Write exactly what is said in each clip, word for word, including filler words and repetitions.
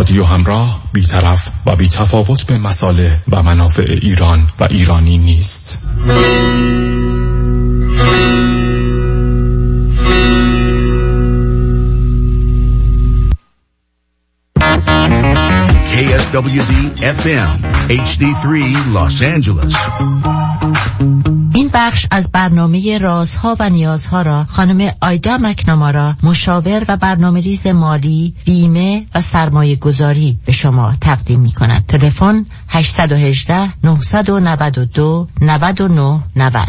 رادیو همراه بی‌طرف و بی‌تفاوت به مصالح و منافع ایران و ایرانی نیست. کی اس دبلیو دی اف ام اچ دی سه Los Angeles. این بخش از برنامه رازها و نیازها را خانم آیدا مکنامارا، مشاور و برنامه‌ریز مالی، بیمه و سرمایه گذاری به شما تقدیم می کند. تلفن هشت یک هشت نه نه دو نه نه نه صفر.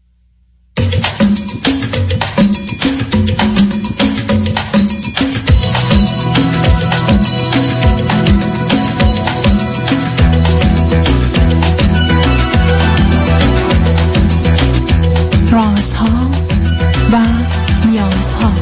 رازها و نیازها.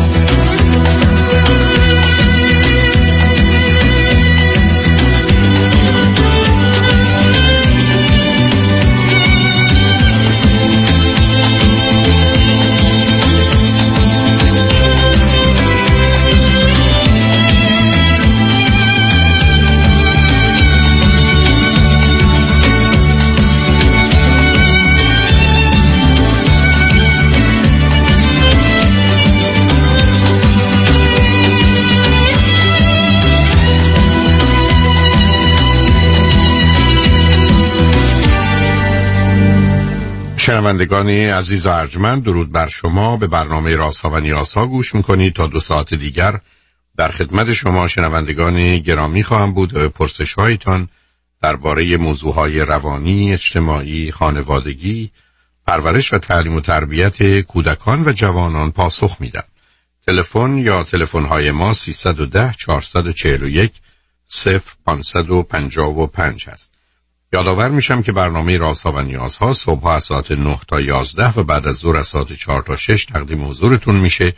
شنوندگان عزیز و ارجمند، درود بر شما. به برنامه رازها و نیازها گوش میکنید. تا دو ساعت دیگر در خدمت شما شنوندگان گرامی خواهم بود و پرسش هایتان درباره موضوعهای روانی، اجتماعی، خانوادگی، پرورش و تعلیم و تربیت کودکان و جوانان پاسخ میدم. تلفن یا تلفن های ما سیصد و ده چهارصد و چهل و یک صفر پانصد و پنجاه و پنج هست. یادآور میشم که برنامه رازها و نیازها صبح از ساعت نه تا یازده و بعد از ظهر از ساعت چهار تا شش تقدیم حضورتون میشه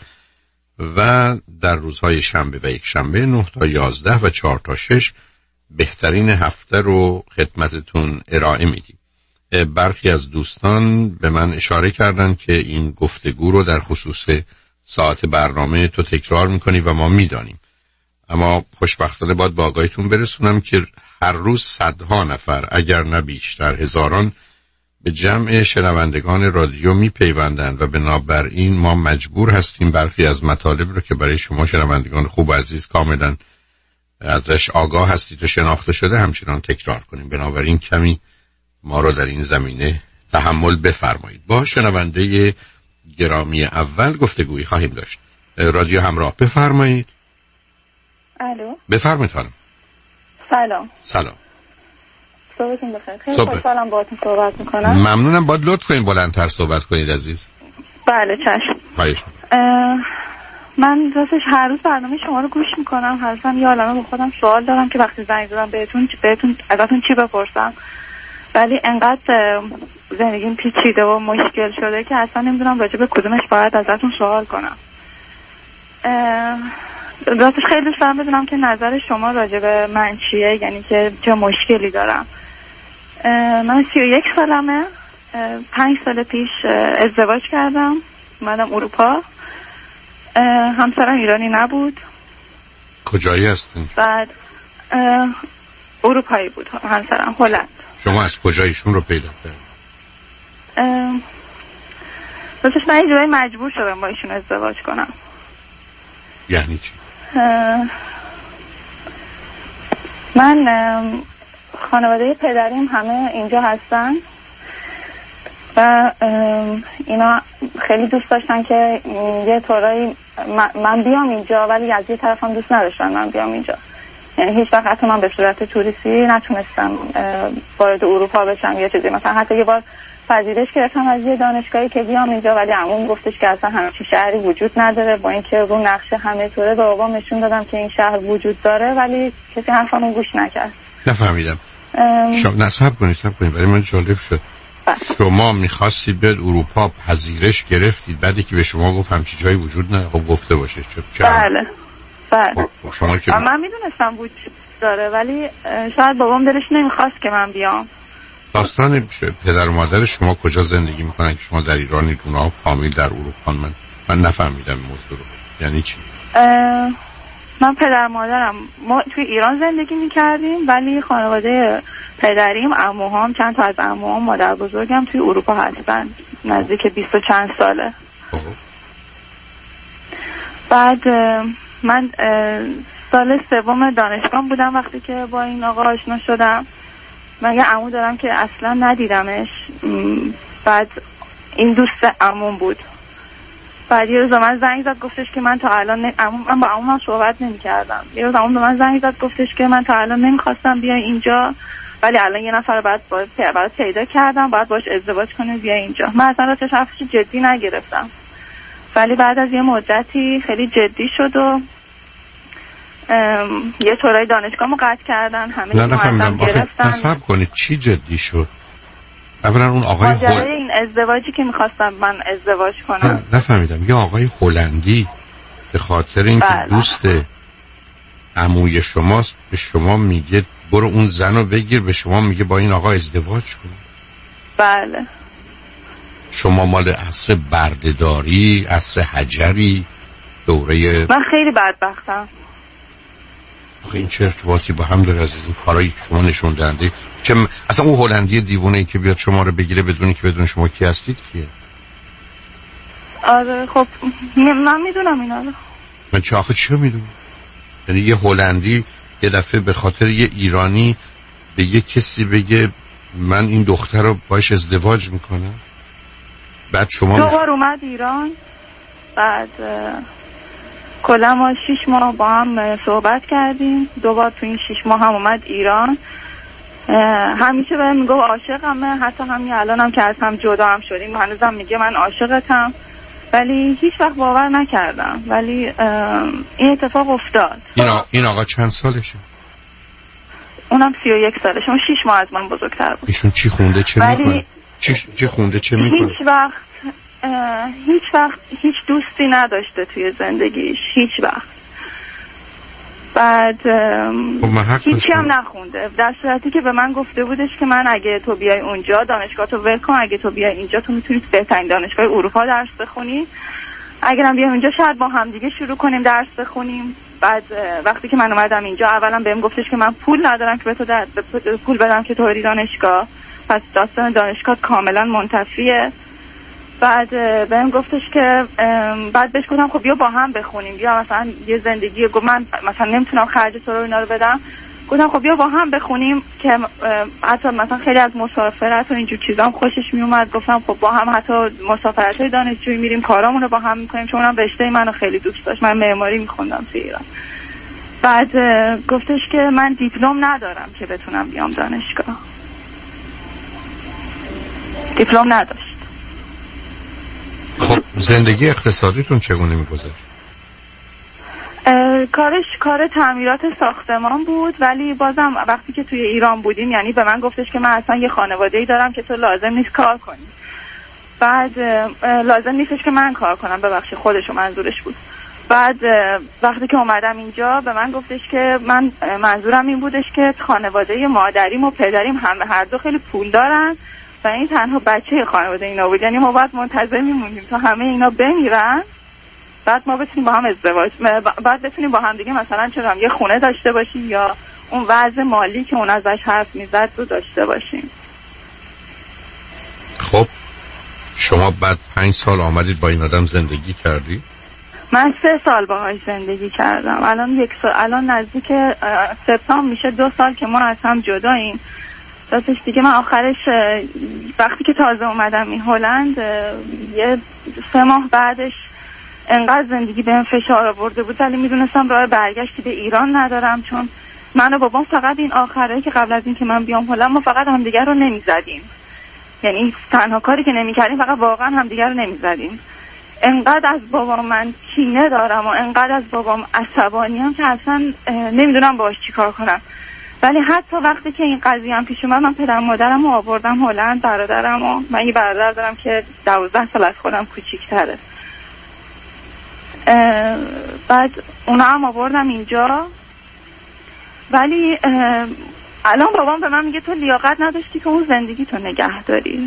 و در روزهای شنبه و یک شنبه نه تا یازده و چهار تا شش بهترین هفته رو خدمتتون ارائه میدیم. برخی از دوستان به من اشاره کردن که این گفتگو رو در خصوص ساعت برنامه تو تکرار میکنی و ما میدانیم، اما خوشبختانه باید با آگاهیتون برسونم که هر روز صدها نفر اگر نه بیشتر هزاران به جمع شنوندگان رادیو میپیوندند و بنابراین ما مجبور هستیم برخی از مطالب رو که برای شما شنوندگان خوب و عزیز کاملا ازش آگاه هستید و شناخته شده همچنان تکرار کنیم. بنابراین کمی ما رو در این زمینه تحمل بفرمایید. با شنونده گرامی اول گفتگویی خواهیم داشت. رادیو همراه، بفرمایید. الو، بفرمایید خانم. سلام. سلام. صبحتون بخیر. خیلی خوشحالم باهاتون صحبت میکنم. ممنونم. باید لطف کنید بلندتر صحبت کنید عزیز. بله چشم. خواهش. من راستش هر روز برنامه شما رو گوش میکنم. هر روز یه عالمه با خودم سوال دارم که وقتی زنگ زدم بهتون بهتون ازتون چی بپرسم، ولی انقدر زندگیم پیچیده و مشکل شده که اصلا نمیدونم راجع به کدومش باید ازتون سوال کنم. راستش خیلی دوست دارم بدونم که نظر شما راجع به من چیه، یعنی که چه مشکلی دارم. من سی و یک سالمه. پنج سال پیش ازدواج کردم، اومدم اروپا. همسرم ایرانی نبود. کجایی هستین؟ بعد اروپایی بود همسرم، هلند. شما از کجایشون رو پیدا کردید؟ راستش من یه جایی مجبور شدم با ایشون ازدواج کنم. یعنی چی؟ من خانواده پدریم همه اینجا هستن و اینا خیلی دوست داشتن که یه طورایی من بیام اینجا، ولی از یه طرف هم دوست نداشتن من بیام اینجا. یعنی هیچ وقت حتی من به صورت توریستی نتونستم وارد اروپا بشم یا چیزی. مثلا حتی یه بار پذیرش گرفتم از یه دانشگاهی که بیام اینجا، ولی عموم گفتش که اصلا همچین شهری وجود نداره. با اینکه رو نقشه همه طوره به بابام نشون دادم که این شهر وجود داره، ولی کسی حرفمو گوش نکرد. نفهمیدم. شما نصب کنید نصب کنید برای من جالب شد. بله. شما میخواستید بیاد اروپا، پذیرش گرفتید، بعدی که به شما گفت همچین جایی وجود نداره. خب گفته باشه چه؟ بله بله. خب شما که من میدونستم وجود داره، ولی شاید بابام دلش نمیخواست که من بیام. داستان پدر و مادر شما کجا زندگی میکنن که شما در ایرانید، اونا فامیل در اروپا؟ من من نفهمیدم موضوع رو. یعنی چی؟ من پدر مادرم ما توی ایران زندگی میکردیم، ولی خانواده پدریم، عموهام، چند تا از عموهام، مادر بزرگم توی اروپا هستن، نزدیک بیست و چند ساله. بعد من سال سوم دانشگاه بودم وقتی که با این آقا آشنا شدم. من یه عمو دارم که اصلا ندیدمش. بعد این دوست عموم بود. بعد یه روز من زنگ زد گفتش که من تا الان عموم من با عمومم صحبت نمی‌کردم. یه روز عموم به من زنگ زد گفتش که من تا الان نمی‌خواستم بیای اینجا، ولی الان یه نفر بعد باید پیدا کردم، باید باش ازدواج کنه بیا اینجا. من اصلا راستش حرفش جدی نگرفتم، ولی بعد از یه مدتی خیلی جدی شد و یه طورای دانشگاهمو قطع کردن، همه نه نفهمیدم گرفتن. نصب کنید چی جدی شد؟ اولا اون آقای ماجرای هول... این ازدواجی که میخواستم من ازدواج کنم. نه نفهمیدم. یه آقای هلندی به خاطر اینکه بله. دوست عموی شماست به شما میگه برو اون زنو بگیر، به شما میگه با این آقا ازدواج کن. بله. شما مال عصر بردهداری، عصر حجری، دوره من خیلی بدبختم. آخه این چه ارتباطی با هم داره عزیز؟ این کارایی که شما نشون دهنده چه م... اصلا اون هلندی دیوونه ای که بیاد شما رو بگیره بدونی که بدون شما کی هستید کیه؟ آره خب من میدونم اینا رو. من چه آخه چی رو میدونم؟ یعنی یه هلندی یه دفعه به خاطر یه ایرانی به یه کسی بگه من این دختر رو باش ازدواج میکنم؟ بعد شما دو بار اومد ایران، بعد کلا ما شیش ماه با هم صحبت کردیم، دو بار تو این شیش ماه هم اومد ایران. همیشه بهم میگه عاشقمه، حتی همین الانم هم که از هم جدا هم شدیم هنوزم میگه من عاشقتم، ولی هیچ وقت باور نکردم. ولی این اتفاق افتاد. این, آ... این آقا چند سالشه؟ اونم سی و یک سالشه، اون شیش ماه از من بزرگتر بود. ایشون چی خونده چه ولی... میکنه؟ چی... چی خونده چه میکنه؟ هیچ وقت هیچ وقت هیچ دوستی نداشته توی زندگیش، هیچ وقت. بعد هیچی هم نخونده، در صورتی که به من گفته بودش که من اگه تو بیای اونجا دانشگاه تو ول کن، اگه تو بیای اینجا تو میتونی بهترین دانشگاه اروپا درس بخونی، اگرم بیام اینجا شاید با هم دیگه شروع کنیم درس بخونیم. بعد وقتی که من اومدم اینجا اولا بهم گفتش که من پول ندارم که به تو در... پول بدم که تو بری دانشگاه، پس داستان دانشگاه کاملا منتفیه. بعد بهم گفتش که بعد بهش گفتم خب بیا با هم بخونیم، بیا مثلا یه زندگی، گفت من مثلا نمیتونم خرج تو رو اینا رو بدم، گفتم خب بیا با هم بخونیم که حتی مثلا خیلی از مسافرت و اینجور چیزا هم خوشش میومد. گفتم خب با هم حتی مسافرت‌های دانشجویی میریم، کارامون رو با هم میکنیم، چون اونم رشته منو خیلی دوست داشت، من معماری میخوندم تو ایران. بعد گفتش که من دیپلم ندارم که بتونم بیام دانشگاه، دیپلم نداشت. خب زندگی اقتصادیتون چگونه میگذشت؟ کارش کار تعمیرات ساختمان بود، ولی بازم وقتی که توی ایران بودیم یعنی به من گفتش که من اصلا یه خانواده‌ای دارم که تو لازم نیست کار کنی. بعد لازم نیستش که من کار کنم، ببخشید خودشو منظورش بود. بعد وقتی که اومدم اینجا به من گفتش که من منظورم این بودش که خانواده مادریم و پدریم همه هر دو خیلی پول دارن و این تنها بچه خانواده اینا بود، یعنی ما باید منتظر میمونیم تا همه اینا بمیرن بعد ما بتونیم با هم ازدواج، بعد بتونیم با هم دیگه مثلا چرا یه خونه داشته باشیم یا اون وضع مالی که اون ازش حرف میزد رو داشته باشیم. خب شما بعد پنج سال آمدید با این آدم زندگی کردی؟ من سه سال باهاش زندگی کردم. الان یک سال، الان نزدیک سپتامبر میشه دو سال که ما از هم جداییم. راستش دیگه من آخرش وقتی که تازه اومدم این هلند یه سه ماه بعدش انقدر زندگی بهم فشار آورده بود، ولی میدونستم راه برگشتی به ایران ندارم، چون من و بابام فقط این آخره که قبل از این که من بیام هلند ما فقط همدیگر رو نمیزدیم، یعنی تنها کاری که نمیکردیم فقط واقعا همدیگر رو نمیزدیم. انقدر از بابام من کینه دارم و انقدر از بابام عصبانیم که اصلا نمیدونم باهاش چیکار کنم. ولی حتی وقتی که این قضیه هم پیش اومد من پدر مادرم رو آوردم هلند، برادرم و من یه برادر دارم که دوازده سال از خودم کوچیک‌تره. بعد اونا هم آوردم اینجا، ولی الان بابام به من میگه تو لیاقت نداشتی که اون زندگی تو نگه داری.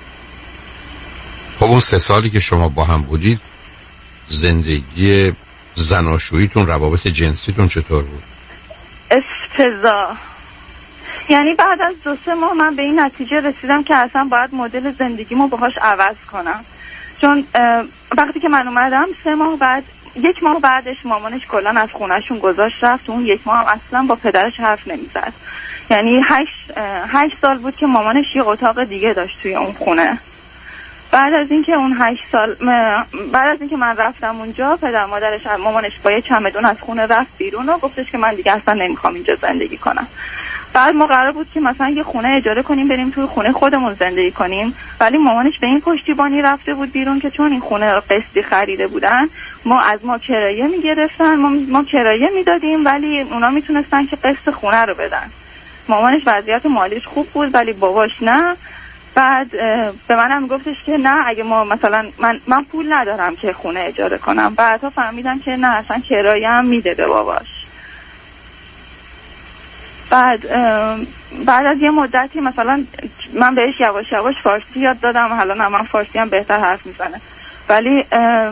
خب اون سه سالی که شما با هم بودید زندگی زناشوییتون، روابط جنسیتون چطور بود؟ افتضاح. یعنی بعد از دو سه ماه من به این نتیجه رسیدم که اصلا باید مدل زندگیمو باهاش عوض کنم، چون وقتی که من اومدم سه ماه بعد، یک ماه بعدش مامانش کلا از خونهشون گذاشت رفت. اون یک ماه هم اصلا با پدرش حرف نمیزد. یعنی هشت, هشت سال بود که مامانش یه اتاق دیگه داشت توی اون خونه. بعد از اینکه اون هشت سال بعد از اینکه من رفتم اونجا، پدر مادرش مامانش با یه چمدون از خونه رفت بیرون و گفتش که من دیگه اصلا نمیخوام اینجا زندگی کنم. بعد ما قرار بود که مثلا یه خونه اجاره کنیم بریم توی خونه خودمون زندگی کنیم، ولی مامانش به این پشتیبانی رفته بود بیرون که چون این خونه رو قسطی خریده بودن، ما از ما کرایه میگرفتن، ما ما کرایه میدادیم ولی اونا میتونستن که قسط خونه رو بدن. مامانش وضعیت مالیش خوب بود ولی باباش نه. بعد به منم گفتش که نه، اگه ما مثلا من من پول ندارم که خونه اجاره کنم. بعدا فهمیدم که نه، اصلا کرایه هم میده به باباش. بعد بعد از یه مدتی مثلا من بهش یواش یواش فارسی یاد دادم. حالا نه، من فارسی هم بهتر حرف میزنه، ولی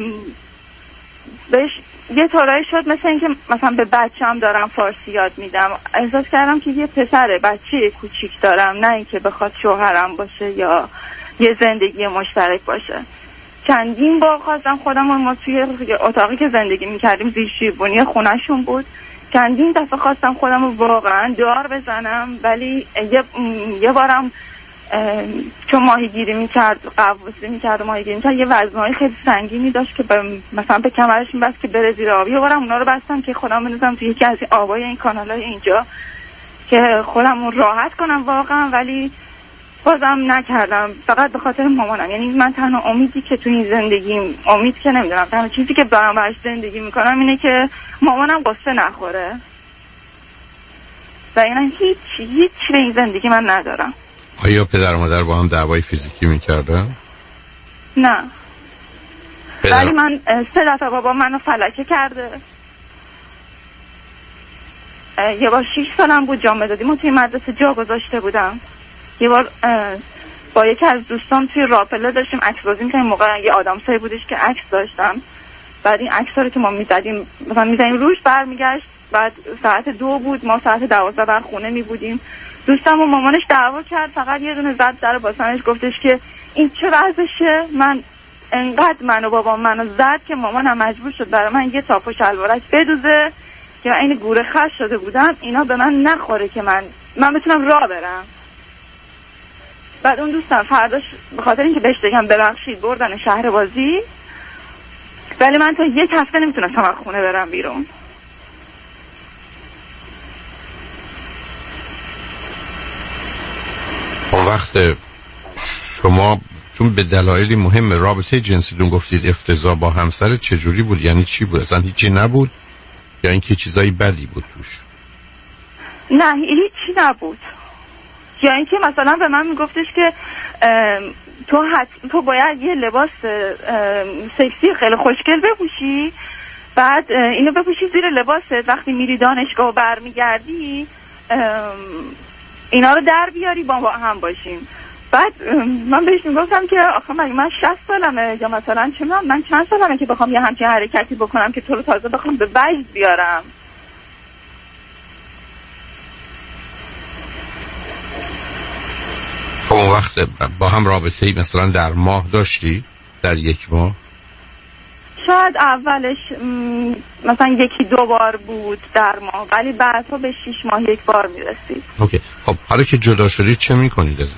بهش یه طورایی شد مثل اینکه مثلا به بچه‌م دارم فارسی یاد میدم. احساس کردم که یه پسر بچه کوچیک دارم، نه اینکه بخواد شوهرم باشه یا یه زندگی مشترک باشه. چندین بار خواستم خودم رو، ما توی اتاقی که زندگی میکردیم زیر شیربونی خونه‌شون بود، چندین دفعه خواستم خودم رو واقعا دار بزنم، ولی یه, یه بارم چون ماهیگیری میکرد، قوسی میکرد و ماهیگیری میکرد، یه وزنهای خیلی سنگینی داشت که مثلا به کمرش میبست که بره زیر آب. یه بارم اونا رو بستم که خودم بندازم توی یکی از این آبای این کانالای اینجا که خودم راحت کنم واقعا، ولی بازم نکردم، فقط به خاطر مامانم. یعنی من تنها امیدی که تو این زندگیم، امید که نمیدونم، تنها چیزی که برام براش زندگی میکنم اینه که مامانم قصه نخوره و اینا هیچ هیچ به این زندگی من ندارم. آیا پدر و مادر با هم دعوای فیزیکی میکردن؟ نه. پدر... ولی من سه دفعه بابا منو فلکه کرده. یه بار شیش سالم بود، جامعه دادیم توی مدرسه جا گذاشته بودم. یه بار با یکی از دوستان توی راپله داشتیم عکس بازی می‌کردیم، موقع یه آدمسایی بودش که عکس داشتم. بعد این عکس‌ها رو که ما می‌زدیم مثلا می‌زدیم روش برمیگشت. بعد ساعت دو بود، ما ساعت دوازده بر خونه می بودیم. دوستم و مامانش دعوا کرد، فقط یه دونه زد در باسنش، گفتش که این چه وضعشه. من انقدر منو بابا منو زد که مامانم مجبور شد برای من یه تاپ و شلوارک بدوزه که من این گوره خش شده بودم، اینا به من نخوره که من من بتونم راه برم. بعد اون دوستم فرداش به خاطر اینکه بهش بگم ببخشید بردن شهر بازی، ولی من تا یک هفته نمیتونستم از خونه برم بیرون. اون وقت شما چون به دلایلی مهم رابطه جنسیتون گفتید افتضاح با همسر، چجوری بود؟ یعنی چی بود؟ اصلا هیچی نبود یا اینکه چیزایی بدی بود توش؟ نه هیچی نبود. یا اینکه مثلا به من میگفتش که تو حت... تو باید یه لباس سکسی خیلی خوشگل بپوشی، بعد اینو بپوشی زیر لباست، وقتی میری دانشگاه و برمیگردی اینا رو در بیاری با هم باشیم. بعد من بهش میگفتم که آخه من من شصت سالمه یا مثلا چه من من چند سالمه که بخوام یه همچین حرکتی بکنم که تو رو تازه بخوام به وجد بیارم. خب اون وقت با هم رابطه‌ای مثلا در ماه داشتی؟ در یک ماه؟ شاید اولش مثلا یکی دو بار بود در ماه، ولی بعدها به شیش ماه یک بار میرسید. اوکی. خب حالا که جدا شدید چه میکنید عزیز؟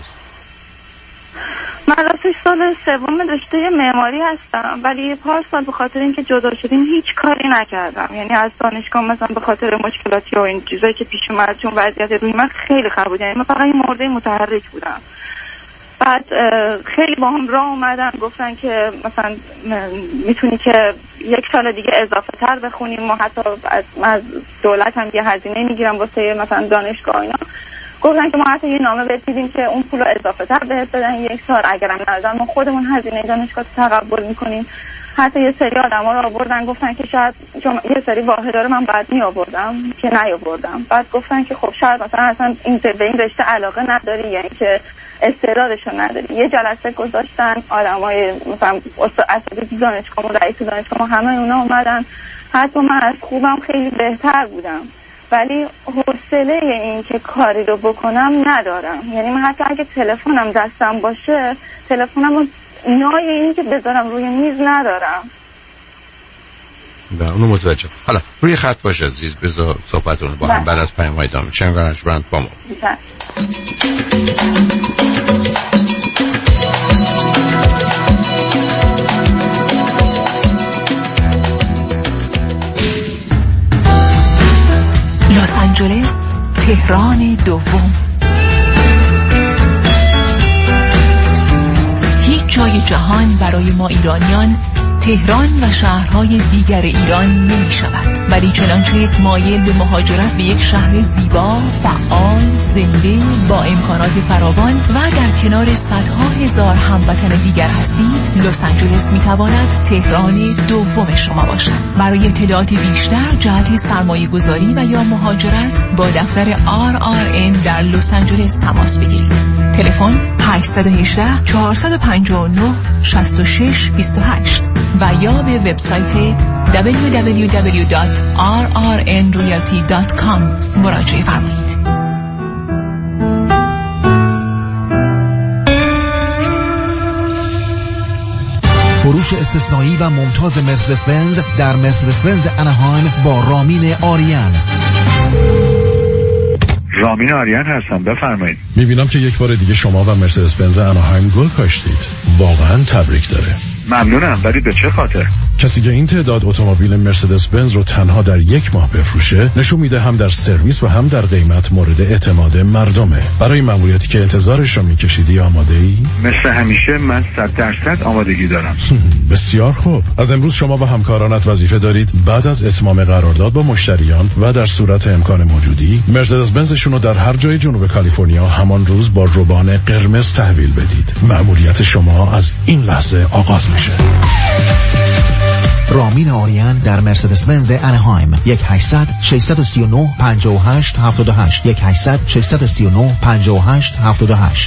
من راستش سال سوم رشته معماری هستم، ولی پارسال به خاطر اینکه جدا شدیم هیچ کاری نکردم. یعنی از دانشگاه مثلا به خاطر مشکلاتی و این چیزایی که پیش اومد، چون وضعیت روی من خیلی خراب بود، یعنی من فقط این مرده متحرک بودم. بعد خیلی با هم راه اومدن گفتن که مثلا میتونی که یک سال دیگه اضافه تر بخونیم، ما حتی از, از دولت هم یه هزینه میگیرم واسه مثلا دانشگاه اینا. گفتن که ما حتی یه نامه بهت دیدیم که اون پول رو اضافه تر بهت بدن یک سال، اگرم ندادن ما خودمون هزینه دانشگاه تقبل میکنیم. حتی یه سری آدما رو آوردن گفتن که شاید یه سری واحدا رو من بعد می آوردم که نیاوردم. بعد گفتن که خب شاید مثلا اصلا این به این رشته علاقه نداری، یعنی که استعدادشو نداری. یه جلسه گذاشتن آدمای مثلا اساتید دانشگاه و رئیس دانشگاه همه اونا اومدن. حتی من از خوبم خیلی بهتر بودم ولی حوصله این که کاری رو بکنم ندارم. یعنی من حتی اگه تلفنم دستم باشه تلفنم رو نای این که بذارم روی میز ندارم. به اونو متوجه. حالا روی خط باش عزیز، بذار صحبتون با هم بعد از پیام های دام چند گرانش برند با ما. لس آنجلس، تهران دوم. هیچ جای جهان برای ما ایرانیان تهران و شهرهای دیگر ایران نمی شود، ولی چنانچه مایل به مهاجرت به یک شهر زیبا، فعال، زنده، با امکانات فراوان و در کنار صدها هزار هموطن دیگر هستید، لس آنجلس می تواند تهران دوم شما باشد. برای اطلاعات بیشتر جهت سرمایه گذاری و یا مهاجرت با دفتر آر آر ان در لس آنجلس تماس بگیرید. تلفن هشت یک هشت چهار پنج نه شش شش دو هشت و یا به وبسایت دبلیو دبلیو دبلیو دات آر آر ان ریالتی دات کام مراجعه فرمایید. فروش استثنایی و ممتاز مرسدس بنز در مرسدس بنز اناهایم با رامین آریان. رامین آریان هستم، بفرمایید. میبینم که یک بار دیگه شما و مرسدس بنز اناهایم گل کاشتید. واقعا تبریک داره. ممنونم، ولی به چه خاطر؟ کسی که این تعداد اتومبیل مرسدس بنز رو تنها در یک ماه بفروشه نشون میده هم در سرویس و هم در قیمت مورد اعتماد مردمه. برای مأموریتی که انتظارش رو میکشیدی آماده ای؟ مثل همیشه من صد درصد آمادگی دارم. بسیار خوب. از امروز شما و همکارانت وظیفه دارید بعد از اتمام قرارداد با مشتریان و در صورت امکان موجودی مرسدس بنزشون رو در هر جای جنوب کالیفرنیا همان روز با روبان قرمز تحویل بدید. مأموریت شما از این لحظه آغاز میشه. رامین آریان در مرسدس بنز اناهایم. یک هشتصد ششصد و سی و نه پنجاه و هشت هفتاد و هشت یک هشتصد ششصد و سی و نه پنجاه و هشت هفتاد و هشت.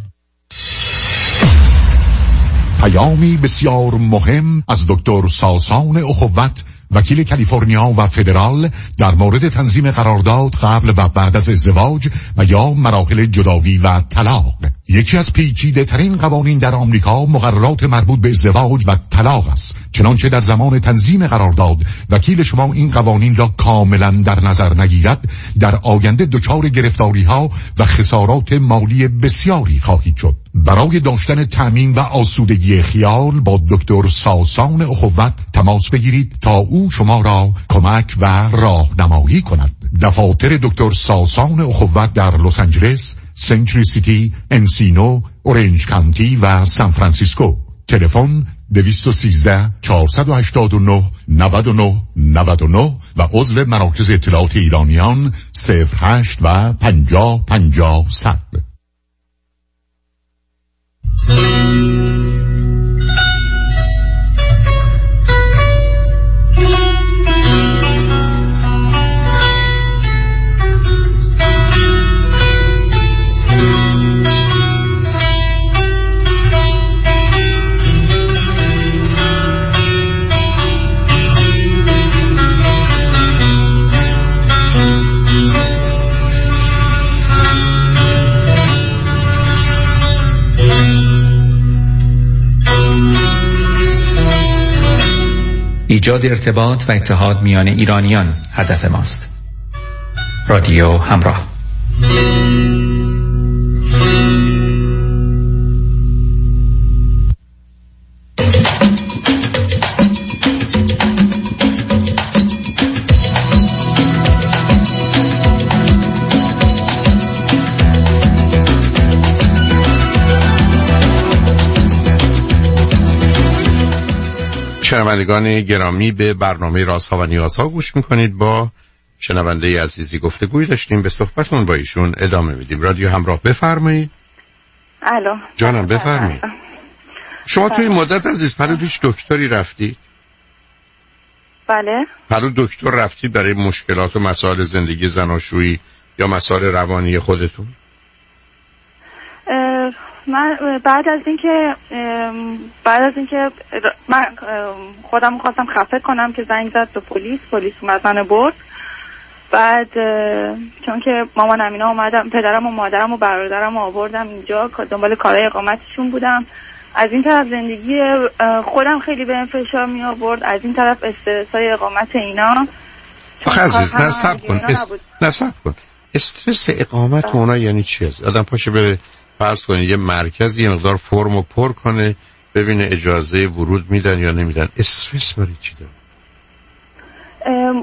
پیامی بسیار مهم از دکتر ساسان اخوت، وکیل کالیفرنیا و فدرال در مورد تنظیم قرارداد قبل و بعد از ازدواج و یا مراحل جدایی و طلاق. یکی از پیچیده ترین قوانین در آمریکا مقررات مربوط به ازدواج و طلاق است. چنانچه در زمان تنظیم قرارداد وکیل شما این قوانین را کاملا در نظر نگیرد، در آینده دچار گرفتاری ها و خسارات مالی بسیاری خواهید شد. برای داشتن تأمین و آسودگی خیال با دکتر ساسان اخوت تماس بگیرید تا او شما را کمک و راهنمایی کند. دفاتر دکتر ساسان اخوت در لس آنجلس، سنچری سیتی، انسینو، اورنج کانتی و سان فرانسیسکو. تلفن دویست و سیزده چهارصد و هشتاد و نه نود و نه نود و نه و عضو مراکز اطلاعات ایرانیان صفر هشت و پنجاه پنجاه صد. ایجاد ارتباط و اتحاد میان ایرانیان هدف ماست. رادیو همراه. شنوندگان گرامی، به برنامه رازها و نیازها گوش میکنید. با شنونده عزیزی گفتگوی داشتیم، به صحبتون با ایشون ادامه میدیم. رادیو همراه، بفرمایید. الو جانم بفرمایید. شما توی مدت عزیز پلو هیچ دکتری رفتید؟ بله. پلو دکتر رفتید برای مشکلات و مسائل زندگی زناشویی یا مسائل روانی خودتون؟ من بعد از اینکه بعد از اینکه من خودم می‌خواستم خفه کنم که زنگ زد به پلیس، پلیس اومد منو برد. بعد چون که مامانم اینا اومدم، پدرم و مادرم و برادرم آوردم اینجا، دنبال کارهای اقامتشون بودم. از این طرف زندگی خودم خیلی بهم فشار می آورد، از این طرف استرسای اقامت اینا. آخه عزیز نصب کن اس... نصب کن استرس اقامت آه. اونا یعنی چی هست؟ آدم پاشه بره فرض کنه یه مرکز یه مقدار فرمو پر کنه ببینه اجازه ورود میدن یا نمیدن. استرس برای چی داره؟ ام...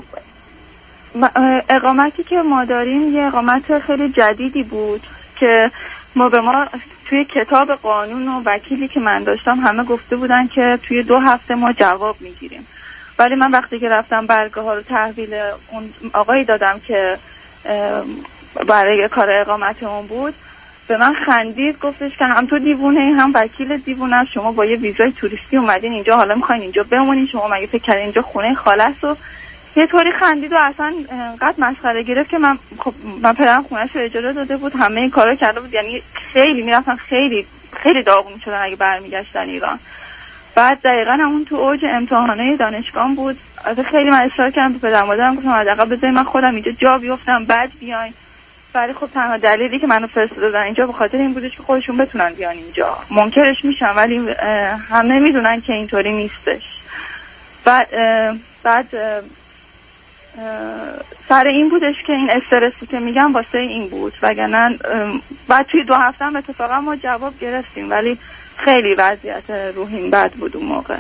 اقامتی که ما داریم یه اقامت خیلی جدیدی بود که ما به ما توی کتاب قانون و وکیلی که من داشتم همه گفته بودن که توی دو هفته ما جواب میگیریم، ولی من وقتی که رفتم برگه ها رو تحویل اون آقایی دادم که برای کار اقامتمون بود، به من خندید، گفتش که هم تو دیوونه هم وکیل دیوونه، شما با یه ویزای توریستی اومدین اینجا، حالا میخواین اینجا بمونین، شما مگه فکر کردین اینجا خونه خالص؟ و یه طوری خندید و اصلا قد مسخره گرفت که من خب من پدرم خونه‌ش رو اجاره داده بود، همه این کارا کرده بود، یعنی خیلی میرفتن خیلی خیلی داغون میشدن اگه برمیگشتن ایران. بعد دقیقاً همون تو اوج امتحانات دانشگاه بود، از خیلی من اصرار کردم به پدرم مادرم، گفتم حداقل بذارید من خودم اینجا جا بیفتم بعد بیاین. ولی خب تنها دلیلی که منو فرستادن اینجا به خاطر این بودش که خودشون بتونن بیان اینجا. منکرش میشن ولی همه میدونن که اینطوری نیستش. بعد بعد سر این بودش که این استرسی که میگم واسه این بود، وگرنه بعد توی دو هفته هم اتفاقا ما جواب گرفتیم، ولی خیلی وضعیت روحیم بد بود اون موقع.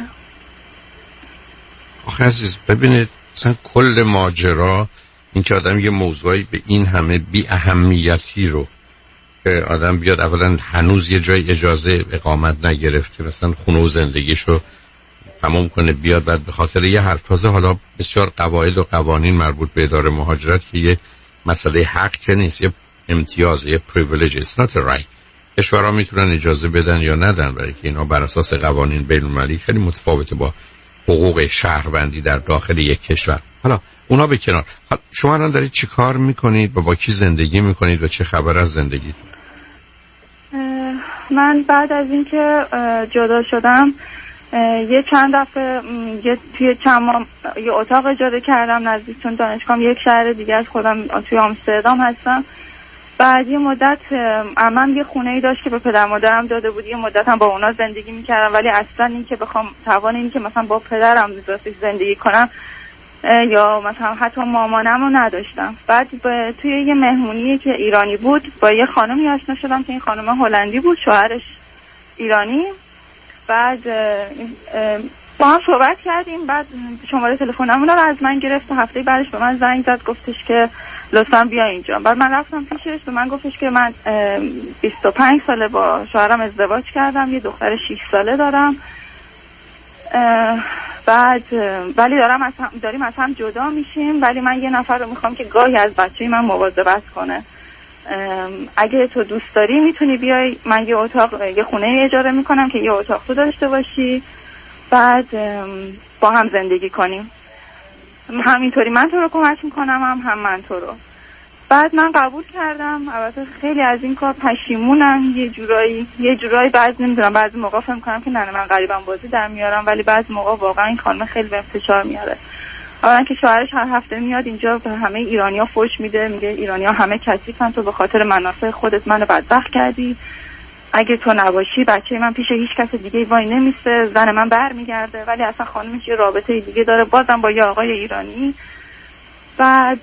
آخه عزیز ببینید مثلا کل ماجرا این که آدم یه موضوعی به این همه بی اهمیتی رو که آدم بیاد اولا هنوز یه جای اجازه اقامت نگرفته، مثلا خونه و زندگیشو تمام کنه بیاد، بعد به خاطر یه حرف تازه حالا بسیار قواعد و قوانین مربوط به اداره مهاجرت که یه مسئله حق که نیست، یه امتیاز، یه privilege، it's not a right. کشورها میتونن اجازه بدن یا ندن، برای که اینا بر اساس قوانین بین‌المللی خیلی متفاوته با حقوق شهروندی در داخل یک کشور. حالا اونا به کنار، شما الان دارید چی کار میکنید و با کی زندگی میکنید و چه خبر از زندگی؟ من بعد از اینکه جدا شدم یه چند دفعه یه توی چند ماه یه اتاق اجاره کردم نزدیک، چون دانشگاهم یک شهر دیگه از خودم توی آمستردام هستم. بعد یه مدت عمم یه خونه‌ای داشت که به پدر مادرم داده بود، یه مدت هم با اونا زندگی میکردم، ولی اصلا این که بخوام توان این که مثلا با پدرم زندگی کنم یا مثلا حتی مامانم رو نداشتم. بعد توی یه مهمونی که ایرانی بود با یه خانمی آشنا شدم که این خانم هلندی بود، شوهرش ایرانی. بعد با هم صحبت کردیم، بعد شماره تلفنمون رو از من گرفت و هفته بعدش به من زنگ زد، گفتش که لطفاً بیا اینجا. بعد من رفتم پیشش، به من گفتش که من بیست و پنج ساله با شوهرم ازدواج کردم، یه دختر شش ساله دارم، بعد ولی دارم از هم داریم از هم جدا میشیم، ولی من یه نفر رو میخوام که گاهی از بچه‌ی من مواظبت کنه. اگه تو دوست داری میتونی بیای، من یه اتاق یه خونه اجاره میکنم که یه اتاق تو داشته باشی، بعد با هم زندگی کنیم، همینطوری من تو رو کمک میکنم هم هم من تو رو. بعد من قبول کردم. البته خیلی از این کار پشیمونم یه جورایی یه جورایی بعضی نمیدونم بعضی موقع فکر میکنم که نه من غریبم بازی در میارم، ولی بعضی موقع واقعا این خانم خیلی به فشار میاره. اولا که شوهرش هر هفته میاد اینجا به همه ایرانی‌ها فوش میده، میگه ایرانی‌ها همه کثیفن، تو به خاطر منافع خودت منو بدبخت کردی، اگه تو نباشی بچه من پیش هیچ کس دیگه وای نمیسته، زن من برمیگرده. ولی اصلا خانمش یه رابطه دیگه داره بازم با یه آقای ایرانی. بعد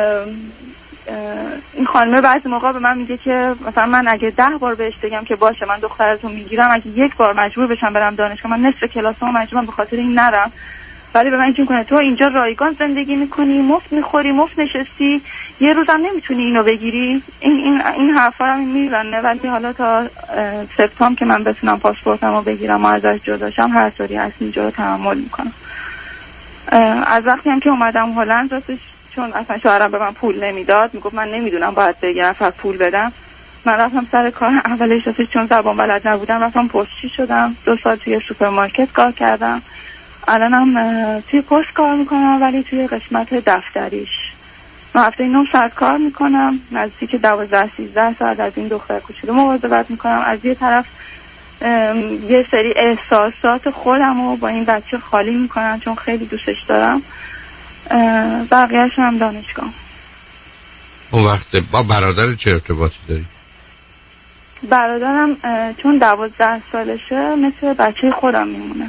این خانمه بعضی موقع به من میگه که مثلا من اگه ده بار بهش بگم که باشه من دخترتون میگیرم، اگه یک بار مجبور بشم برم دانشگاه من نصف کلاسمو مجبورم به خاطر این نرم، ولی به من اینجوری کنه تو اینجا رایگان زندگی میکنی، مفت میخوری، مفت نشستی، یه روزم نمیتونی اینو بگیری. این این این حرفا رو میزنه. ولی حالا تا سپتامبر که من بتونم پاسپورتمو بگیرم و ازش جدا شم هر طوری از اینجا رو تحمل میکنم. از وقتی هم که اومدم هلند راستش چون اصلا شوهرم به من پول نمیداد، میگفت من نمیدونم باید به یه نفر پول بدم. من رفتم سر کار، اولش اصلا چون زبان بلد نبودم رفتم پستچی شدم، دو سال توی سوپرمارکت کار کردم. الانم توی پست کار میکنم ولی توی قسمت دفتریش. من هفته نه ساعت کار میکنم، نزدیک دوازده سیزده ساعت از این دختر کوچولو مواظبت میکنم. از یه طرف یه سری احساسات خودم رو با این بچه خالی میکنم چون خیلی دوستش دارم. بقیهش هم دانشگاه. اون وقت با برادر چه ارتباطی داری؟ برادرم چون دوازده سالشه مثل بچه خودم میمونه.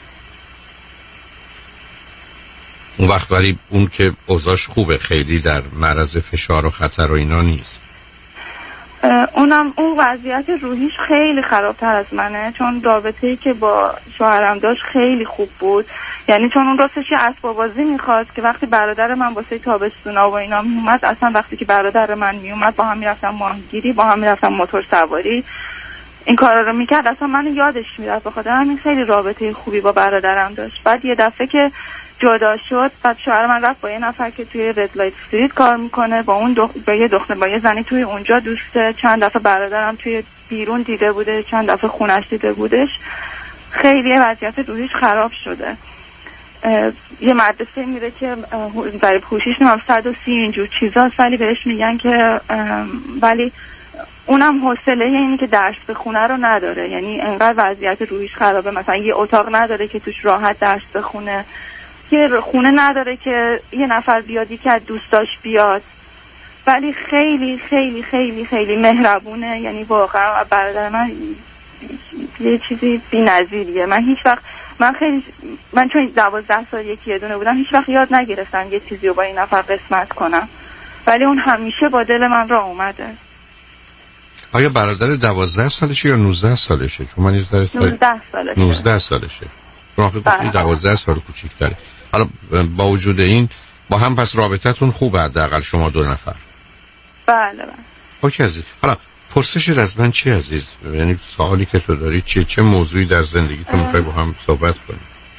اون وقت ولی اون که اوضاعش خوبه، خیلی در معرض فشار و خطر و اینا نیست؟ اونم اون وضعیت روحیش خیلی خرابتر از منه، چون رابطه‌ای که با شوهرم داشت خیلی خوب بود. یعنی چون اون راستش یه اسباب بازی می‌خواست که وقتی برادر من واسه تابستونا و اینا میومد، اصلا وقتی که برادر من میومد با هم میرفتن ماهیگیری، با هم میرفتن موتور سواری، این کارا رو میکرد. اصلا من یادش میرفت، بخاطر همین خیلی رابطه خوبی با برادرم داشت. بعد یه دفعه که جدا شد، بعد شوهر من رفت با یه نفر که توی رد لایت استریت کار میکنه، با اون دخ... با یه دختر با یه زنی توی اونجا دوسته. چند دفعه برادرم توی بیرون دیده بوده، چند دفعه خونش دیده بودش. خیلی وضعیت روحیش خراب شده. یه مدرسه میره که برای پوشش نمیم صد و سی اینجور چیزا، ولی بهش میگن که ولی اونم حوصله اینی که درس بخونه رو نداره. یعنی انقدر وضعیت روحیش خرابه، مثلا یه اتاق نداره که توش راحت درس بخونه، یه خونه نداره که یه نفر بیاد یکی از دوستاش بیاد. ولی خیلی خیلی خیلی خیلی مهربونه. یعنی واقعا برادر من یه چیزی بی‌نظیریه. من هیچ وقت من خیلی من چون دوازده سال یکی یه دونه بودم، هیچ وقت یاد نگرفتم یه چیزی رو با این نفر قسمت کنم، ولی اون همیشه با دل من را اومده. آیا برادر دوازده سالشه یا نوزده سالشه؟ چون من یه سال نوزده سالشه. نوزده سالشه. راحت گفتی دوازده سال کوچیک‌تره. حالا با وجود این با هم پس رابطتون خوبه حداقل شما دو نفر؟ بله بله. اوکی عزیز. حالا پرسش از من چی عزیز؟ یعنی سوالی که تو داری چیه؟ چه موضوعی در زندگی تو میخوای با هم صحبت کنیم؟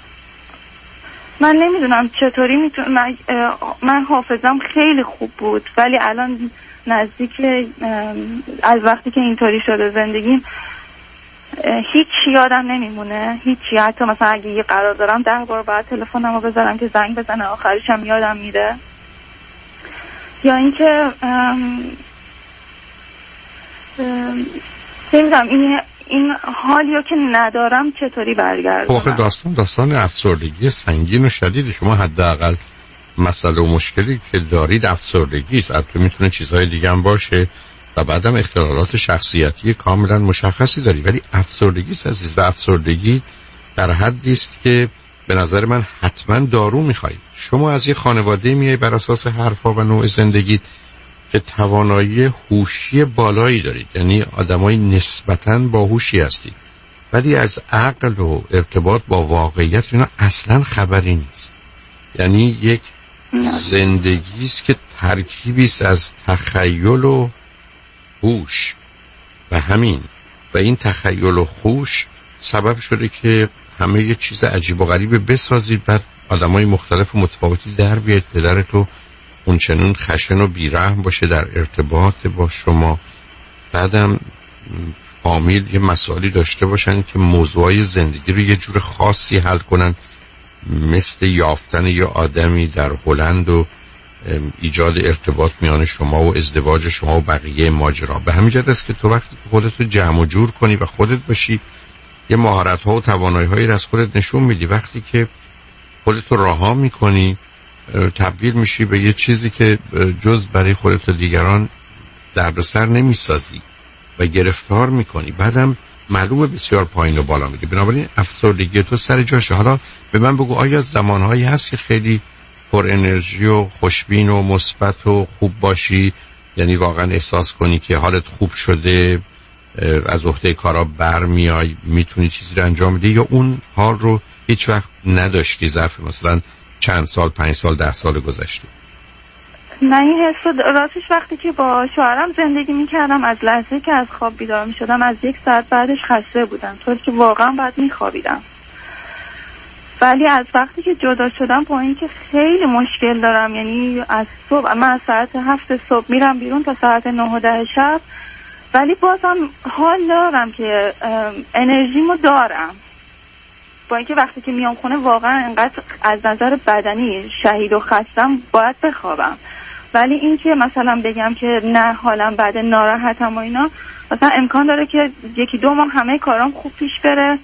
من نمیدونم چطوری میتونم. من, من حافظم خیلی خوب بود ولی الان نزدیک از وقتی که اینطوری شده زندگیم هیچ یادم نمیمونه، هیچی. حتی مثلا اگه یه قرار دارم ده بار باید تلفنمو بذارم که زنگ بزنه، آخرش هم یادم میره. یا اینکه نمیدونم این این حالیو که ندارم چطوری برگردونم. آخه داستان داستان افسردگی سنگین و شدید. شما حداقل مسئله و مشکلی که دارید افسردگی است. البته میتونه چیزهای دیگه هم باشه و بعدم اختلالات شخصیتی کاملا مشخصی داری، ولی افسردگی است عزیز. و افسردگی در حدی است که به نظر من حتما دارو میخواید. شما از یه خانواده میای بر اساس حرفا و نوع زندگی که توانایی هوشی بالایی دارید، یعنی آدمای نسبتاً باهوشی هستید، ولی از عقل و ارتباط با واقعیت اینا اصلا خبری نیست. یعنی یک زندگی است که ترکیبی است از تخیل و هوش و همین و این تخیل و هوش سبب شده که همه یه چیز عجیب و غریب بسازید، بعد آدمای مختلف و متفاوتی در بیاد، پدرتو اون چنون خشن و بیرحم باشه در ارتباط با شما، بعدم فامیل یه مسائلی داشته باشن که موضوعای زندگی رو یه جور خاصی حل کنن، مثل یافتن یه آدمی در هلند و ایجاد ارتباط میان شما و ازدواج شما و بقیه ماجرا. به همین جهت است که تو وقتی که خودت رو جمع و جور کنی و خودت باشی، یه مهارت ها و توانایی هایی رو از خودت نشون میدی. وقتی که خودت رو رها میکنی تبدیل میشی به یه چیزی که جز برای خودت و دیگران دردسر نمیسازی و گرفتار میکنی، بعدم معلومه بسیار پایین و بالا میگه. بنابراین افسردگی تو سر جاشه. حالا به من بگو آیا زمانهایی هست که خیلی پر انرژی و خوشبین و مثبت و خوب باشی، یعنی واقعا احساس کنی که حالت خوب شده، از عهده کارا برمیای، میتونی چیزی رو انجام بدی، یا اون حال رو هیچ وقت نداشتی ظرف مثلا چند سال، پنج سال، ده سال گذشته؟ نه، این حس راستش وقتی که با شوهرم زندگی میکردم از لحظه که از خواب بیدار میشدم از یک ساعت بعدش خسته بودم، طور که واقعا بعد میخوابیدم. ولی از وقتی که جدا شدم با اینکه خیلی مشکل دارم، یعنی از صبح من از ساعت هفت صبح میرم بیرون تا ساعت نه و ده شب، ولی بازم حال دارم که انرژیمو دارم، با اینکه وقتی که میام خونه واقعا انقدر از نظر بدنی شهید و خستم باید بخوابم، ولی اینکه مثلا بگم که نه حالم بده ناراحتم و اینا، مثلا امکان داره که یکی دو ماه همه کارام خوب پیش بره،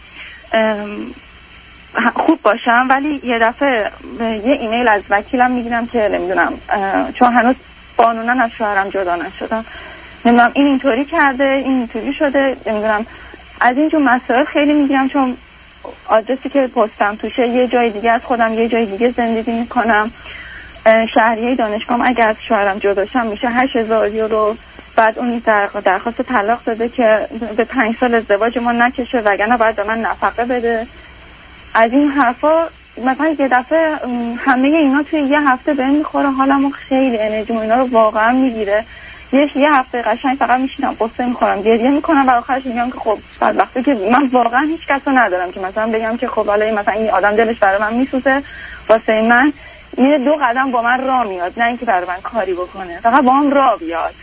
خوب باشم، ولی یه دفعه یه ایمیل از وکیلم میگیرم که نمیدونم چون هنوز قانونا از شوهرم جدا نشدم، نمیدونم این اینطوری کرده این اینطوری شده، نمیدونم از اینجور مسائل خیلی میگیرم، چون آدرسی که پستم توشه یه جای دیگه از خودم یه جای دیگه زندگی میکنم، شهریه دانشگاهم اگر از شوهرم جدا شم میشه هشت هزار یورو، بعد اون در درخواست طلاق داده که به پنج سال ازدواج ما نکشه وگرنه باید به من نفقه بده. از این حرفا مثلا یه دفعه همه اینا توی یه هفته بهم میخوره، حالمو خیلی انرژیمو اینا رو واقعا میگیره، یه یه هفته قشنگ فقط میشینم قصه میخورم گریه میکنم و آخرش میگم که خب بعد وقتی که من واقعا هیچ کسو ندارم که مثلا بگم که خب حالا مثلا این آدم دلش برای من میسوزه واسه من یه دو قدم با من راه میاد، نه اینکه برای من کاری بکنه، فقط با هم راه بیاد.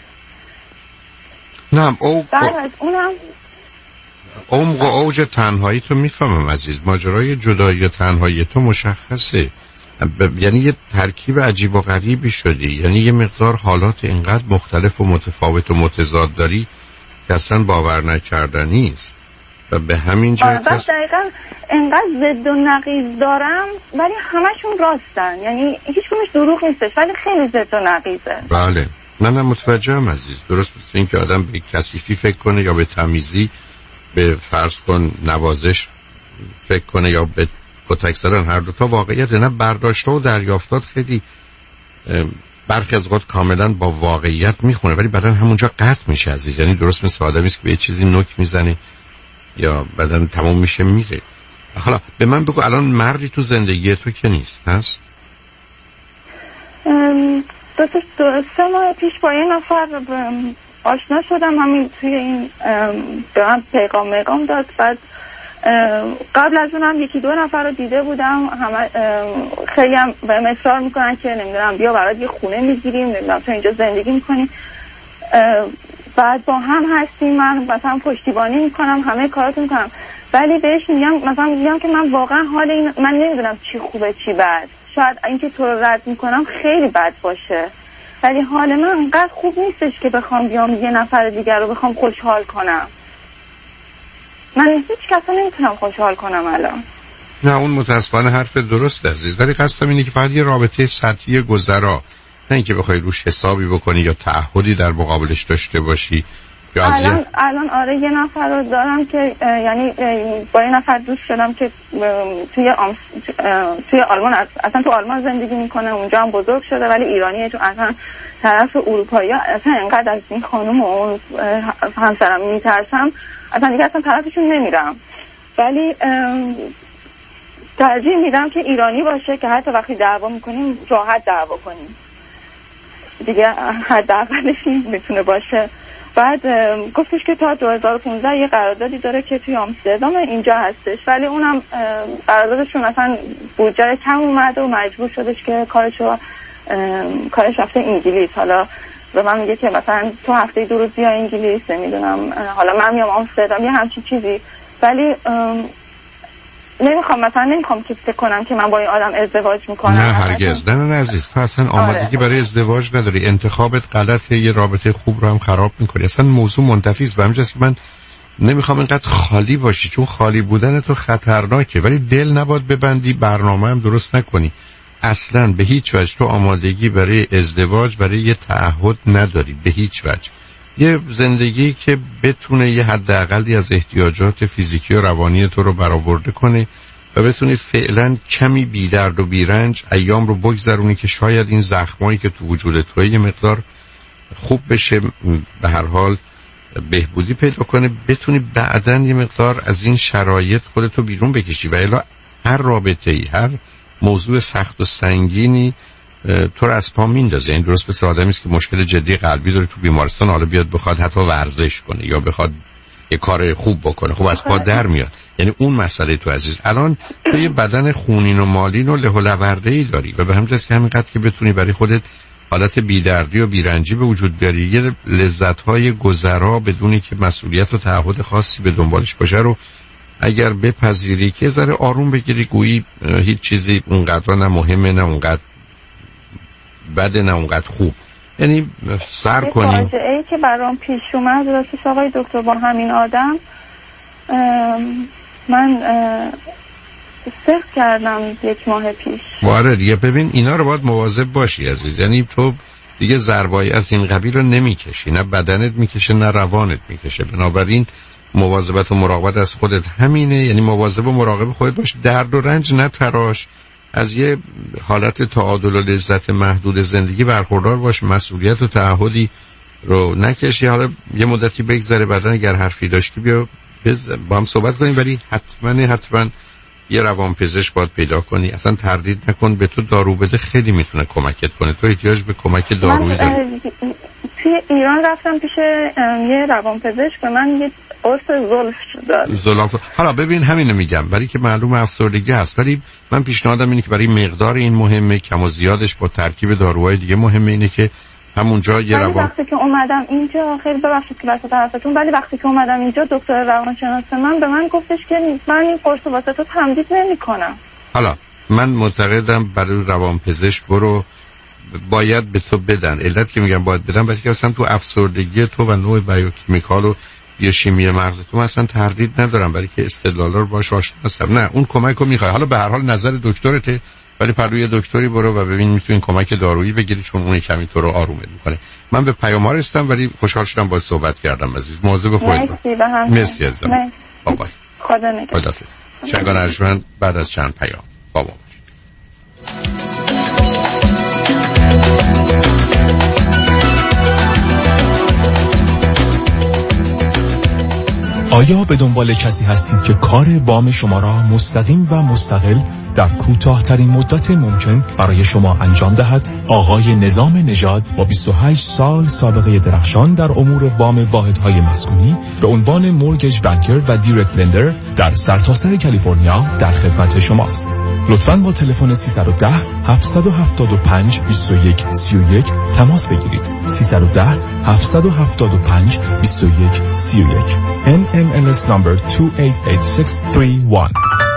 نه او بعد از اونم عمق و اوج تنهایی تو میفهمم عزیز، ماجرای جدایی و تنهایی تو مشخصه، ب... یعنی یه ترکیب عجیب و غریبی شدی، یعنی یه مقدار حالات اینقدر مختلف و متفاوت و متضاد داری که اصلا باور نکردنی است و به همین جهت بس دقیقا اینقدر ضد و نقیض دارم ولی همشون راستن، یعنی هیچ کنش دروغ نیستش ولی خیلی ضد و نقیضه. بله نه نه متوجهم عزیز، درست مثل این که آدم به کثیفی فکر کنه یا به تمیزی، به فرض کن نوازش فکر کنه یا به کتک زدن، هر دوتا واقعیت نه، برداشته و دریافتات خیلی برخی از اوقات کاملا با واقعیت میخونه ولی بعدن همونجا قطع میشه عزیز، یعنی درست مثل آدمی است که به یه چیزی نوک میزنه یا بعدن تموم میشه میره. حالا به من بگو الان مردی تو زندگی تو که نیست هست؟ دو دو سه ماه پیش با یه نفر آشنا شدم، همین توی این به من پیغام میگم داد، بعد قبل از اونم یکی دو نفر رو دیده بودم، همه خیلی هم بهم اصرار میکنن که نمیدونم بیا برات یه خونه میگیریم، نمیدونم تو اینجا زندگی میکنی، بعد با هم هستیم، من مثلا پشتیبانی میکنم همه کاراتو میکنم، ولی بهش میگم مثلا میگم که من واقعا حال این من نمیدونم چی خوبه چی بد، شاید اینکه تو رو رد میکنم خیلی بد باشه ولی حال من انقدر خوب نیستش که بخوام بیام یه نفر دیگر رو بخوام خوشحال کنم، من هیچ کسا نمیتونم خوشحال کنم الان. نه اون متاسفانه حرف درست عزیز، ولی قصدم اینه که فقط یه رابطه سطحی گذرا، نه اینکه بخوای روش حسابی بکنی یا تعهدی در مقابلش داشته باشی. الان الان آره یه نفر رو دارم که یعنی با یه نفر دوست شدم که توی آم... توی آلمان، اصلا تو آلمان زندگی میکنه، اونجا هم بزرگ شده ولی ایرانیه، چون اصلا طرف اروپایی ها اصلا انقدر از این خانم و اون همسرم میترسم اصلا دیگه اصلا طرفشون نمیرم، ولی ترجیح میدم که ایرانی باشه که حتی وقتی دعوا میکنیم راحت دعوا کنیم دیگه، حداقلش این میتونه باشه. بعد گفتش که تا دو هزار و پانزده یه قراردادی داره که توی آمستردام اینجا هستش، ولی اونم قراردادشون مثلا بودجه کم اومده و مجبور شدش که کارشو کارش رفته انگلیس. حالا به من میگه که مثلا تو هفته دو روز بیا انگلیس، نمیدونم حالا من میام آمستردام یه همچین چیزی، ولی نمیخوام مثلا نمیخوام که فکر کنم که من با این آدم ازدواج میکنم. نه هرگز، نه نه عزیز، تو اصلا آمادگی آره. برای ازدواج نداری، انتخابت غلطه، یه رابطه خوب رو هم خراب میکنی، اصلا موضوع منتفی است. به همین جاست که من نمیخوام اینقدر خالی باشی، چون خالی بودن تو خطرناکه، ولی دل نباید ببندی، برنامه هم درست نکنی، اصلا به هیچ وجه تو آمادگی برای ازدواج، برای یه تعهد نداری به هیچ وجه. یه زندگی که بتونه یه حداقلی از احتیاجات فیزیکی و روانی تو رو برآورده کنه و بتونی فعلا کمی بی درد و بی رنج ایام رو بگذرونی که شاید این زخمایی که تو وجود توی یه مقدار خوب بشه، به هر حال بهبودی پیدا کنه، بتونی بعداً یه مقدار از این شرایط خودتو بیرون بکشی. و الا هر رابطه‌ای، هر موضوع سخت و سنگینی تو رو از پا میندازه. این درست مثل آدمی است که مشکل جدی قلبی داره تو بیمارستان، حالا بیاد بخواد حتی ورزش کنه یا بخواد یه کار خوب بکنه، خب از پا در میاد. یعنی اون مسئله تو عزیز. الان تو یه بدن خونین و مالین و له و لورده‌ای داری و به همین جاست که همینقدر که بتونی برای خودت حالت بیدردی و بیرنجی به وجود بیاری، یه لذت‌های گذرا بدونی که مسئولیت و تعهد خاصی به دنبالش باشه رو اگر بپذیری که ذره آروم بگیری، گویی هیچ چیزی اونقدر نه مهمه نه اونقدر بده نه اونقدر خوب، یعنی سر کنی. فاجعه‌ای که برام پیش اومد راستش آقای دکتر با همین آدم، من سخت کردم یک ماه پیش. واره دیگه. ببین اینا رو باید مواظب باشی عزیز، یعنی تو دیگه ضربایی از این قبیل رو نمیکشی، نه بدنت میکشه نه روانت میکشه. بنابراین مواظبت و مراقبت از خودت همینه، یعنی مواظب و مراقب خودت باش، درد و رنج نتراش، از یه حالت تعادل و لذت محدود زندگی برخوردار باش، مسئولیت و تعهدی رو نکشی. حالا یه مدتی بگذره، بعدن اگر حرفی داشتی بیا با هم صحبت کنیم، ولی حتما حتما یه روانپزشک باید پیدا کنی. اصلا تردید نکن، به تو دارو بده خیلی میتونه کمکت کنه. تو احتیاج به کمک دارویی داری. توی ایران رفتم پیش یه روانپزشک، به من یه قرص زلف داد. زلف. حالا ببین همینو میگم، برای که معلوم افسردگی هست، ولی من پیشنهادم اینه که برای مقدار این مهمه، کم و زیادش با ترکیب داروهای دیگه مهمه، اینه که همونجا یه روان. وقتی که اومدم اینجا، خیلی ببخشید که وسط حرفتون، ولی وقتی که اومدم اینجا دکتر روانشناس من به من گفتش که من این قرص واسه تو تمدید نمی‌کنم. حالا من معتقدم برای روانپزشک برو، باید به تو بدن. علت که میگم باید بدن برای که اصلا تو افسردگی تو و نوع بیوکیمیکال و یا شیمی مغز تو اصلا تردید ندارم، برای که استدلالا رو باهاش آشنا هستم. نه اون کمک رو میخوای. حالا به هر حال نظر دکترته، ولی پروی دکتری برو و ببین میتونین کمک دارویی بگیری، چون اون کمی تو رو آرومت میکنه. من به پیام‌ها رسیدم ولی خوشحال شدم باهات صحبت کردم عزیز. مواظب خودت باش. مرسی عزیزم. بابا خدا نگهدار. خدافظ. شنگان ارجمند بعد از چند پیام بابا. آیا به دنبال کسی هستید که کار وام شما را مستقیم و مستقل در کوتاه‌ترین مدت ممکن برای شما انجام دهد؟ آقای نظام نژاد با بیست و هشت سال سابقه درخشان در امور وام واحدهای مسکونی به عنوان مورگیج بانکر و دایرکت لندر در سرتاسر کالیفرنیا در خدمت شماست. لطفاً با تلفن سیصد و ده هفتصد و هفتاد و پنج بیست و یک سی و یک تماس بگیرید. سیصد و ده هفتصد و هفتاد و پنج بیست و یک سی و یک. ان ام ال اس number دو هشت هشت شش سه یک.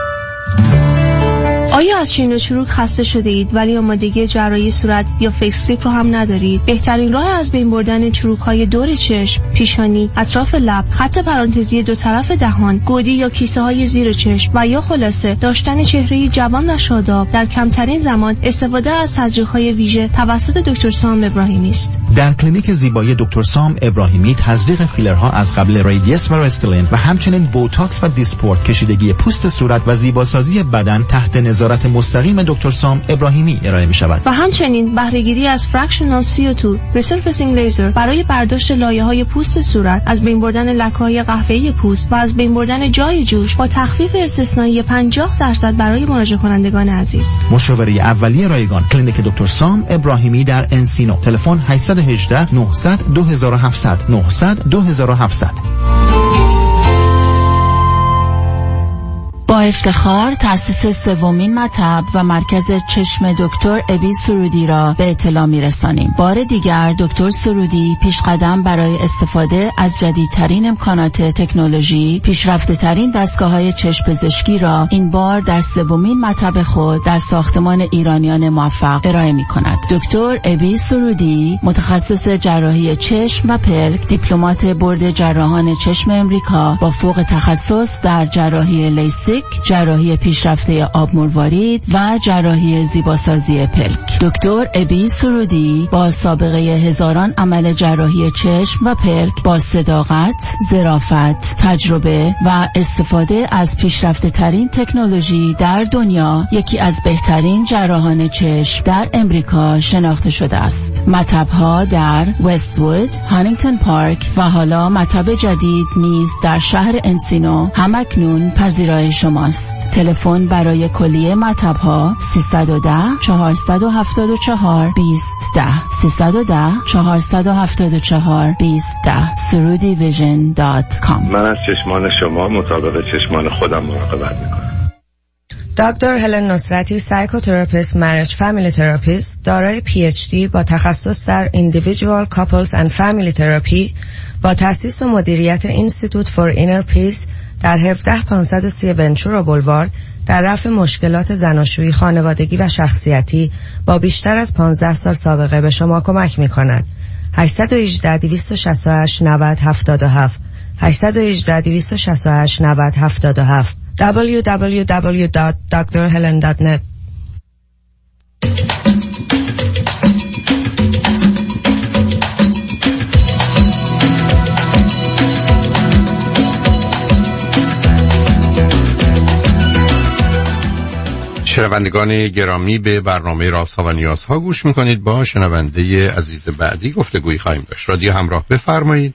آیا از چین و چروک خسته شده اید ولی آمادگی جراحی صورت یا فیس لیفت رو هم ندارید؟ بهترین راه از بین بردن چروک‌های دور چشم، پیشانی، اطراف لب، خط پرانتزی دو طرف دهان، گودی یا کیسه‌های زیر چشم و یا خلاصه داشتن چهره جوان و شاداب در کمترین زمان استفاده از تزریق‌های ویژه توسط دکتر سام ابراهیمی است. در کلینیک زیبایی دکتر سام ابراهیمی تزریق فیلرها از قبل ریدیس و رستلین و همچنین بوتاکس و دیسپورت، کشیدگی پوست صورت و زیباسازی بدن تحت نظارت مستقیم دکتر سام ابراهیمی ارائه می شود. و همچنین بهره‌گیری از فرکشنال سی او دو ریسرفیسینگ لیزر برای برداشت لایه‌های پوست صورت، از بین بردن لکه‌های قهوه‌ای پوست و از بین بردن جای جوش با تخفیف استثنایی پنجاه درصد برای مراجعه کنندگان عزیز. مشاوره اولیه رایگان کلینیک دکتر سام ابراهیمی در انسینو. تلفن هشت یک هشت نه صفر صفر دو هفت صفر صفر نه صفر صفر دو هفت صفر. با افتخار تأسیس سومین مطب و مرکز چشم دکتر ابی سرودی را به اطلاع می‌رسانیم. بار دیگر دکتر سرودی پیشقدم برای استفاده از جدیدترین امکانات تکنولوژی، پیشرفته‌ترین دستگاه‌های چشم پزشکی را این بار در سومین مطب خود در ساختمان ایرانیان موفق ارائه می‌کند. دکتر ابی سرودی متخصص جراحی چشم و پلک، دیپلمات بورد جراحان چشم امریکا با فوق تخصص در جراحی لیسیک، جراحی پیشرفته آب مروارید و جراحی زیباسازی پلک. دکتر ابی سرودی با سابقه هزاران عمل جراحی چشم و پلک با صداقت، ظرافت، تجربه و استفاده از پیشرفته ترین تکنولوژی در دنیا یکی از بهترین جراحان چشم در امریکا شناخته شده است. مطب‌ها در وست‌وود، هانینگتون پارک و حالا مطب جدید نیز در شهر انسینو همکنون پذیرای شما شماست. تلفن برای کلیه مطب ها سیصد و ده چهارصد و هفتاد و چهار بیست ده سیصد و ده چهارصد و هفتاد و چهار بیست ده سرودی ویژن دات کام. من از چشمان شما مطابق چشمان خودم مراقبت میکنم. دکتر هلن نصرتی، سایکوتراپیست، مریج فامیلی تراپیست، دارای پی اچ دی با تخصص در Individual Couples and Family Therapy با تأسیس و مدیریت اینستیتوت فور اینر پیس در هفده پانصد و سی ونچورا بولوارد در رفع مشکلات زناشویی، خانوادگی و شخصیتی با بیشتر از پانزده سال سابقه به شما کمک می کند. هشت یک هشت دویست و شصت و هشت نود هفتاد و هفت هشت یک هشت دویست و شصت و هشت نود هفتاد و هفت دبلیو دبلیو دبلیو دات دکتر هلن دات نت. شنوندگان گرامی، به برنامه رازها و نیازها گوش میکنید. با شنونده عزیز بعدی گفتگویی خواهیم داشت. رادیو همراه، بفرمایید.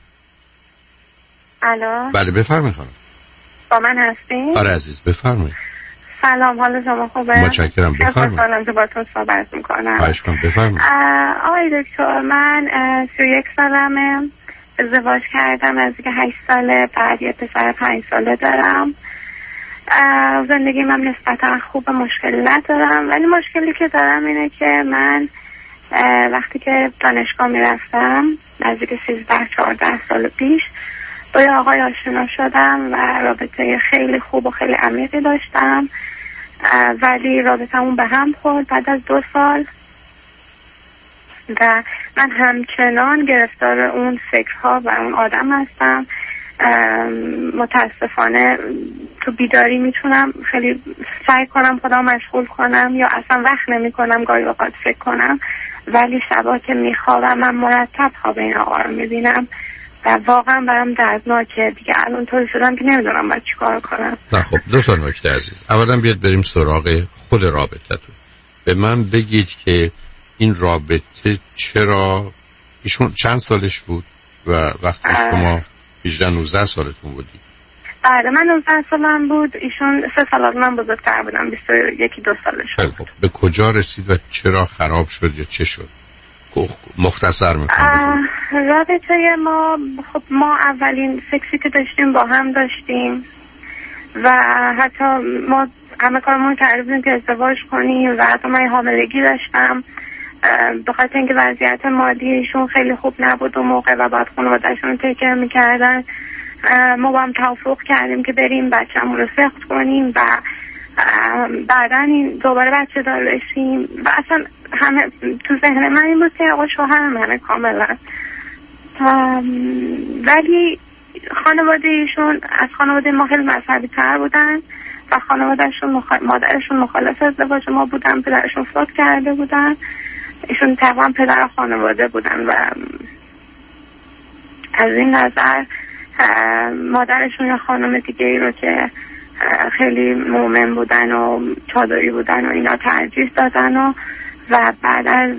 الو. بله بفرمایید خانم. با من هستین؟ آره عزیز بفرمایید. سلام، حال شما خوبه؟ متشکرم، بفرمایید. خوشحالم که با تو صحبت میکنم. خواهش کنم، بفرمایید. آقای دکتر، من سی و یک سالمه، ازدواج کردم، از که هشت ساله، بعد یه پسر پنج ساله دارم. زندگی من نسبتا خوب، مشکلی ندارم، ولی مشکلی که دارم اینه که من وقتی که دانشگاه میرفتم نزدیک سیزده چهارده سال پیش با یه آقای آشنا شدم و رابطه خیلی خوب و خیلی عمیقی داشتم، ولی رابطمون به هم خورد بعد از دو سال و من همچنان گرفتار اون فکرها و اون آدم هستم. متاسفانه تو بیداری میتونم خیلی سعی کنم خودم مشغول کنم یا اصلا وقت نمی کنم گاهی اوقات فکر کنم، ولی شبا که میخوابم من مرتب خواب این آقا رو میبینم و واقعا برام دردناکه دیگه. الان طوری شدم که نمیدونم باید چیکار کنم. نه خب دو تا نکته عزیز. اولا بیاد بریم سراغ خود رابطتون. به من بگید که این رابطه چرا، ایشون چند سالش بود و وقتی شما هجده نوزده سالتون بودی؟ بله من نوزده سالم بود، ایشون سه سال از من بزرگتر بودم، بیست و یک دو سالش بود. خب به کجا رسید و چرا خراب شد یا چه شد؟ مختصر میکنم. رابطه ما، خب ما اولین سکسی که داشتیم با هم داشتیم و حتی ما همه کارمون کردیم که ازدواج کنیم و حتی من حاملگی داشتم. به خاطر اینکه وضعیت مادیشون خیلی خوب نبود و موقع و بعد خانواده‌شون رو تکر میکردن، ما با هم توافق کردیم که بریم بچه‌مون رو سخت کنیم و بعدا این دوباره بچه دار بشیم و اصلا همه تو ذهن من این بود که آقا شوهر منه کاملا. ولی خانواده ایشون از خانواده ما خیلی مذهبی تر بودن و خانوادهشون مخ... مادرشون مخالف ازدواج ما بودن، پدرشون فوت کرده بودن، ایشون تقریبا پدر خانواده بودن و از این نظر مادرشون یا خانم دیگه ای رو که خیلی مومن بودن و چادری بودن و اینا ترجیح دادن و و بعد از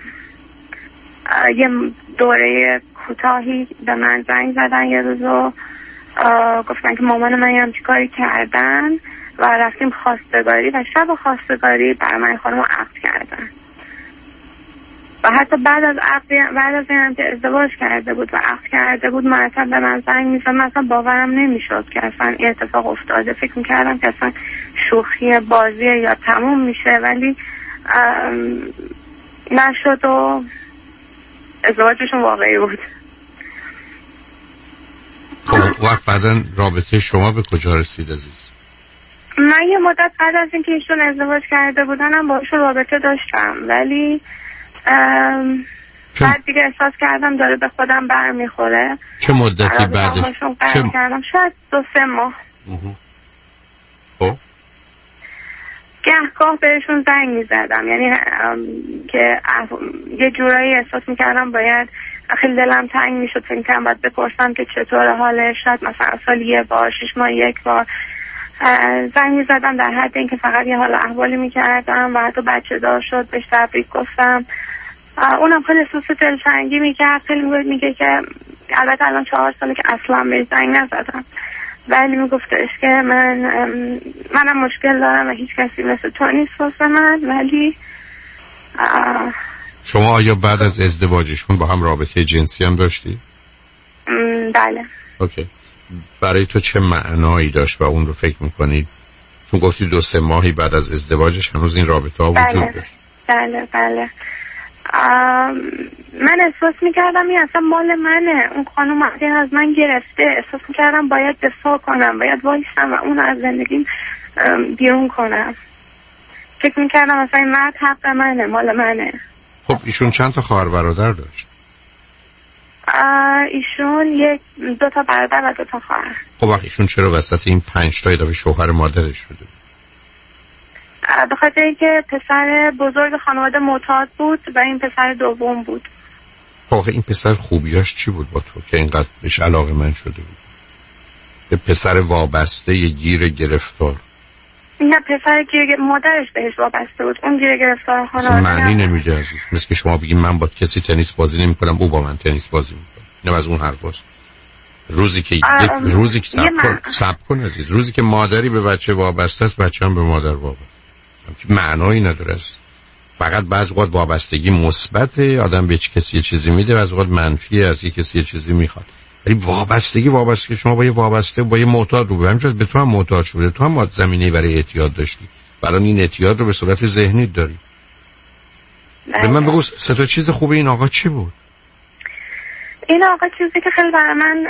یه دوره کوتاهی به من زنگ زدن یه روز و گفتن که مامان من هم چیکاری کردن و رفتیم خواستگاری و شب خواستگاری برای من خانم رو عقد کردن و حتی بعد از عقد بعد از اینم که ازدواج کرده بود و عقد کرده بود مرتب به من زنگ میزد. من اصلا باورم نمیشد که اصلا این اتفاق افتاده. فکر میکردم که اصلا شوخی بازیه یا تموم میشه، ولی نشد و ازدواجشون واقعی بود. خب وقت بعدا رابطه شما به کجا رسید عزیز؟ من یه مدت بعد از اینکه ایشون ازدواج کرده بودنم باشون رابطه داشتم، ولی بعد دیگه احساس کردم داره به خودم برمیخوره. چه مدتی بعدش؟ چه کردم شاید دو سه ماه. خب گهگاه بهشون زنگ میزدم، یعنی که یه جورایی احساس میکردم باید، خیلی دلم تنگ میشد، فکر میکردم باید بپرسم که چطور حالش، شاید مثلا سال یه بار شش ماه یک بار زنگ میزدم در حد اینکه فقط یه حال احوالی میکردم و حتی بچه دار شد بهش تبریک گفتم. اونم خیلی احساس دلتنگی میکرد، خیلی میگه که البته الان چهار ساله که اصلا بهش زنگ نزدم، ولی میگفتش که من منم مشکل دارم و هیچ کسی مثل تو نیست واسه من. ولی شما آیا بعد از ازدواجشون با هم رابطه جنسی هم داشتی؟ بله. اوکی. برای تو چه معنایی داشت و اون رو فکر میکنی؟ چون گفتی دو سه ماهی بعد از ازدواجش هنوز این رابطه ها وجود بله. داشت. بله بله. من احساس میکردم این اصلا مال منه، اون خانم از من گرفته. احساس میکردم باید دفاع کنم، باید وایسم و اون از زندگیم بیرون کنم. فکر میکردم اصلا این مرد حق منه، مال منه. خب ایشون چند تا خواهر برادر داشت؟ ایشون یک دو تا برادر و دو تا خواهر. خب وقت ایشون چرا وسط این پنج تا اضافه شوهر مادرش شده؟ به خاطر اینکه پسر بزرگ خانواده معتاد بود و این پسر دوم بود. آخه این پسر خوبیاش چی بود با تو که اینقدر بهش علاقه من شده بود؟ یه پسر وابسته، یه گیر گرفتار. نه پسر گیر مادرش بهش وابسته بود، اون گیر گرفتار خانواده. معنی نمیده عزیز. مثل که شما بگید من با کسی تنیس بازی نمی کنم، او با من تنیس بازی میکنه. اینم از اون حرفاست. روزی که یک روزی که صبر کن صبر کن عزیز، روزی که مادری به بچه وابسته است، بچه هم به مادر وابسته. معنایی نداره است. فقط بعضی وقت وابستگی مثبته، آدم به کسی یه چیزی میده، بعضی وقت منفیه، از یه کسی یه چیزی میخواد. ولی وابستگی وابستگی شما با یه وابسته با یه معتاد رو ببینید، به تو هم معتاد شده، تو هم زمینه‌ای برای اعتیاد داشتی. الان این اعتیاد رو به صورت ذهنی داری. به من بگو سه تا چیز خوبه این آقا چی بود؟ این آقا چیزی که خیلی برای من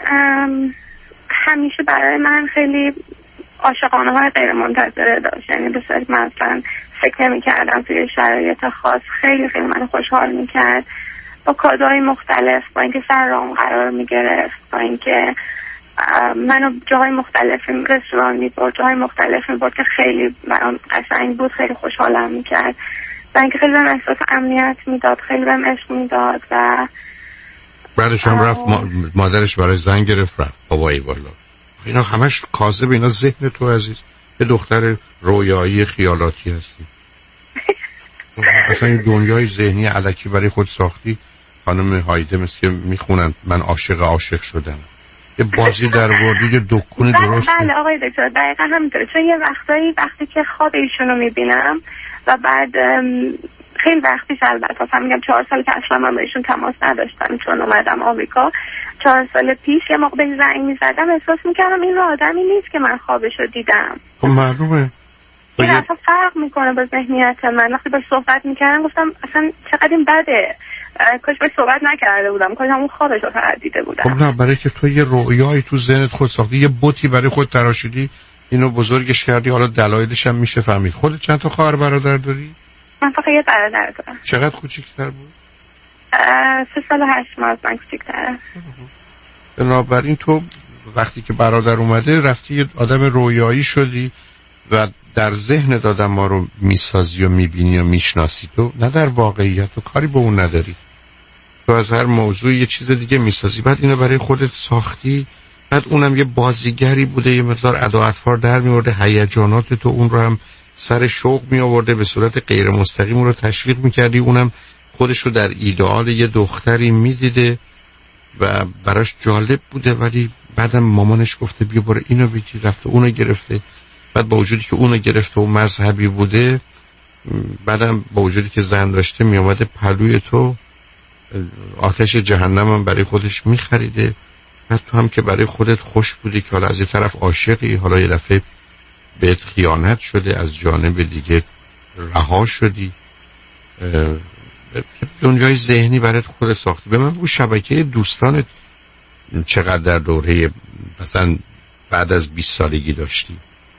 همیشه برای من خیلی عاشقانه های غیر منتظره داشت. یعنی به صورت مثلا فکر نمی کردم توی شرایط خاص خیلی خیلی من خوشحال می کرد با کادوهای مختلف، با اینکه سر رام قرار می گرفت، با اینکه منو جاهای مختلف رستوران می برد، جاهای مختلف می برد که خیلی برام قشنگ بود، خیلی خوشحالم می کرد و اینکه خیلی بهم احساس امنیت می داد، خیلی بهم عشق می داد. و بعدش هم رفت ما... مادرش برای زن گرفت رفت. بابایی والا اینا همش کاذب، اینا ذهن تو عزیز. یه دختر رویایی خیالاتی هستی. اصلا این دنیای ذهنی الکی برای خود ساختی. خانم هایده مثل که میخونن من عاشق عاشق شدم، یه بازی در وردی، یه دکونی درست. بله آقای دکتر دقیقا همینطوره. چون یه وقتایی وقتی که خواب ایشونو میبینم و بعد خیلی وقتی البته اصلا میگم چهار سال که اصلا من بهشون تماس نداشتم چون اومدم آمریکا چهار سال پیش، یه موقع به زنگ میزدم احساس میکردم این آدمی نیست که من خوابشو دیدم. خب معلومه این اصلا فرق میکنه با ذهنیت من. وقتی باش صحبت میکردم گفتم اصلا چقدر این بده، کاش باش صحبت نکرده بودم، کاش همون خوابشو فقط دیده بودم. خب نه، برای که تو یه رویایی تو ذهنت خود ساختی، یه بوتی برای خود تراشیدی، اینو بزرگش کردی، حالا دلایلش هم میشه فهمید. خودت چند تا خواهر برادر داری؟ من فقط یه برادر دارم. چقدر کوچیک‌تر بود؟ سه سال و هشت ماه از من کوچیک‌تره. بنابراین تو وقتی که برادر اومده رفتی یه آدم رویایی شدی و در ذهن آدم ما رو میسازی و میبینی و میشناسی، تو نه در واقعیت تو کاری به اون نداری. تو از هر موضوع یه چیز دیگه میسازی، بعد اینو برای خودت ساختی، بعد اونم یه بازیگری بوده، یه مقدار ادا و اطوار در میورده، هیجانات تو اون رو هم سر شوق می آورده، به صورت غیر مستقیم اون رو تشویق میکردی، اونم خودش رو در ایدئال یه دختری میدیده و براش جالب بوده، ولی بعدم مامانش گفته بیا برو اینو بگیر، رفته اونو گرفته. بعد با وجودی که اونو گرفته و مذهبی بوده، بعدم با وجودی که زن داشته می اومده پلوی تو آتش جهنم هم برای خودش می خریده. بعد تو هم که برای خودت خوش بودی که حالا از یه طرف عاشقی، حالا یه دفعه بهت خیانت شده، از جانب دیگه رها شدی، دنیای ذهنی برات خود ساختی. به من بگو شبکه دوستانت چقدر در دوره مثلا بعد از بیست سالگی داشتی؟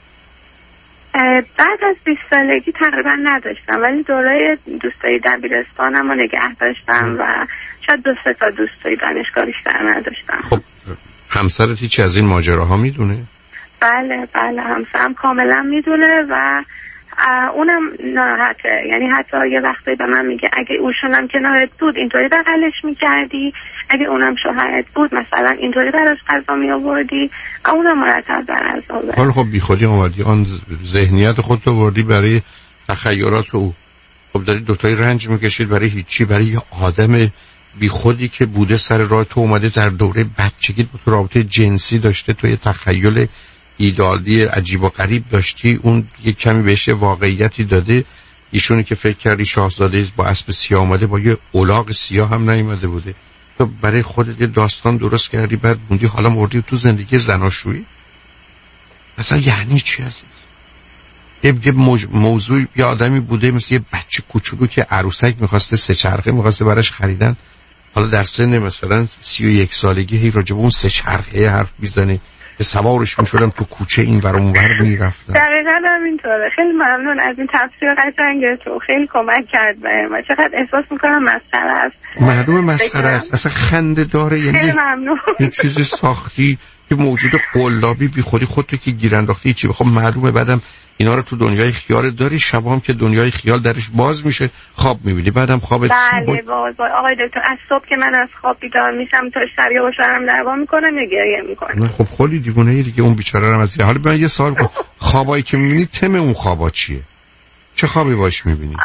بعد از بیست سالگی تقریبا نداشتم، ولی دوره دوستای دبیرستانم رو نگه داشتم و شاید دو سه تا دوستای دانشگاه بیشتر نداشتم. خب همسرت هیچی از این ماجراها میدونه؟ بله بله همسرم کاملا میدونه و اونم ناراحته. یعنی حتی یه وقتی به من میگه اگه اوشونم کنارت بود اینطوری بغلش میکردی، اگه اونم شوهرت بود مثلا اینطوری براش غذا میآوردی، اونم مرتب در عذابه. حالا خب بی خودی اومدی آن ذهنیت خودت آوردی برای تخیلات او. خب داری دوتایی رنج میکشید برای هیچی، برای یه آدم بی خودی که بوده سر راه تو، اومده در دوره بچگی با تو رابطه جنسی داشته، تو یه تخیل ایدئالی عجیب و غریب داشتی، اون یه کمی بهش واقعیتی داده. ایشونی که فکر کردی شاهزاده با اسب سیاه اومده، با یه الاغ سیاه هم نیومده بوده. تو برای خودت یه داستان درست کردی، بعد موندی حالا مردی تو زندگی زناشویی. اصلا یعنی چی هست؟ یه موضوع یه آدمی بوده مثل یه بچه کوچولو که عروسک میخواسته، سه چرخه میخواسته براش خریدن، حالا در سن مثلا سی و یک سالگی هی راجب اون سه چرخه حرف میزنه که سوارش میشدم تو کوچه این ور اون ور میرفتم. دقیقا همینطوره. خیلی ممنون از این تفسیر قشنگ تو، خیلی کمک کرد به من. چقدر احساس میکنم مسخره است. معلومه مسخره است، اصلا خنده داره. یعنی خیلی ممنون. یه چیز ساختی که موجود قلابی بی خودی خودتو که گیر انداختی چی. خب معلومه بعدم اینا رو تو دنیای خیال داری، شب هم که دنیای خیال درش باز میشه، خواب میبینی، بعدم خوابت بله باز باز آقای دکتر، از صبح که من از خواب بیدار میشم تا شب یا باشم دعوا میکنم یا گریه میکنم. خب خیلی دیوونه ای دیگه. اون بیچاره رو از حالا من یه سوال کنم، خوابایی که میبینی تم اون خوابا چیه؟ چه خوابی باش میبینی؟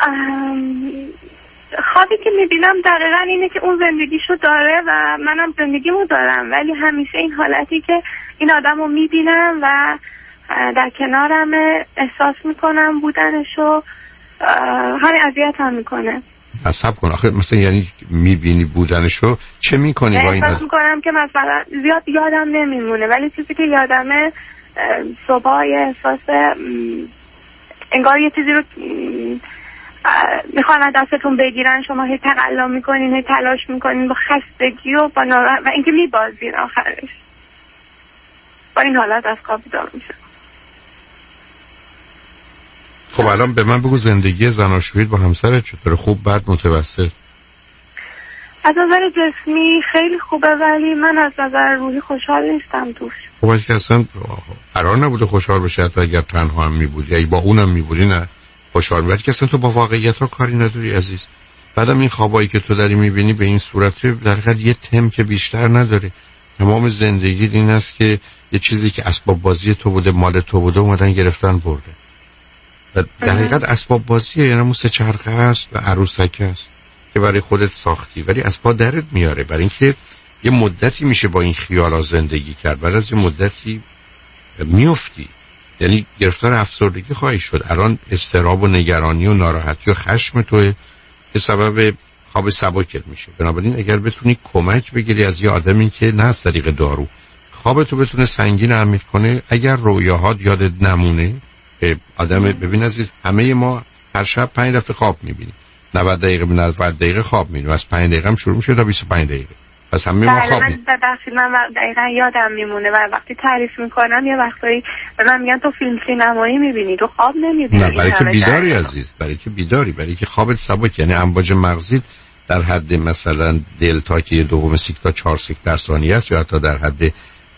خوابی که میبینم دقیقا اینه که اون زندگیشو داره و منم زندگیمو دارم، ولی همیشه این حالتی که این آدمو میبینم و در کنارم احساس میکنم بودنشو، همین اذیت هم میکنه. حساب کن آخه مثلا یعنی میبینی بودنشو چه میکنی با این؟ احساس میکنم که مثلا زیاد یادم نمیمونه، ولی چیزی که یادمه صبح احساس انگار یه چیزی رو میخوان از دستتون بگیرن، شما هی تقلا میکنین، هی تلاش میکنین با خستگی و با ناراحت و اینکه میبازین آخرش. با این حالت از خواب بیدار میشه. خب الان به من بگو زندگی زناشویی با همسرت چطوره؟ خوب بد متوسط؟ از نظر جسمی خیلی خوبه، ولی من از نظر روحی خوشحال نیستم توش. خب اگه اصلا قرار نبوده خوشحال بشه، حتی اگر تنها هم میبودی، اگه با اونم میبودی نه خوشحال میبودی، که اصلا تو با واقعیت ها کاری نداری عزیز. بعدم این خوابایی که تو داری میبینی به این صورت در حقیقت یه تم که بیشتر نداره. تمام زندگی این است که یه چیزی که اسباب بازی تو بوده، مال تو بوده، اومدن گرفتن برده. و در حقیقت اسباب بازیه، یعنی همون سه چرخه هست و عروسک هست که برای خودت ساختی، ولی از پا درت میاره. برای اینکه یه مدتی میشه با این خیالا زندگی کرد، بعد از یه مدتی میفتی، یعنی گرفتار افسردگی خواهی شد. الان اضطراب و نگرانی و ناراحتی و خشم توه که سبب خواب سبکت میشه. بنابراین اگر بتونی کمک بگیری از یه آدمی که نه از طریق دارو خوابتو بتونه سنگین عمیق کنه، اگر رویاهات یادت نمونه. آدم ببین عزیز، همه ما هر شب پنج دفعه خواب میبینیم، نود دقیقه به نود دقیقه خواب میبینیم، از پنج دقیقه هم شروع میشه تا بیست و پنج دقیقه، پس همه ما خواب میبینیم. من دقیقا یادم میمونه و وقتی تعریف میکنم یه وقتایی به من میگن تو فیلم سینمایی میبینی، تو خواب نمیبینی. نه برای که بیداری عزیز، برای که بیداری، برای که خوابت سبک، یعنی امواج مغزیت در حد مثلا دلتا که یه دوم سیک تا چهار سیک در ثانیه است، یا حتی در حد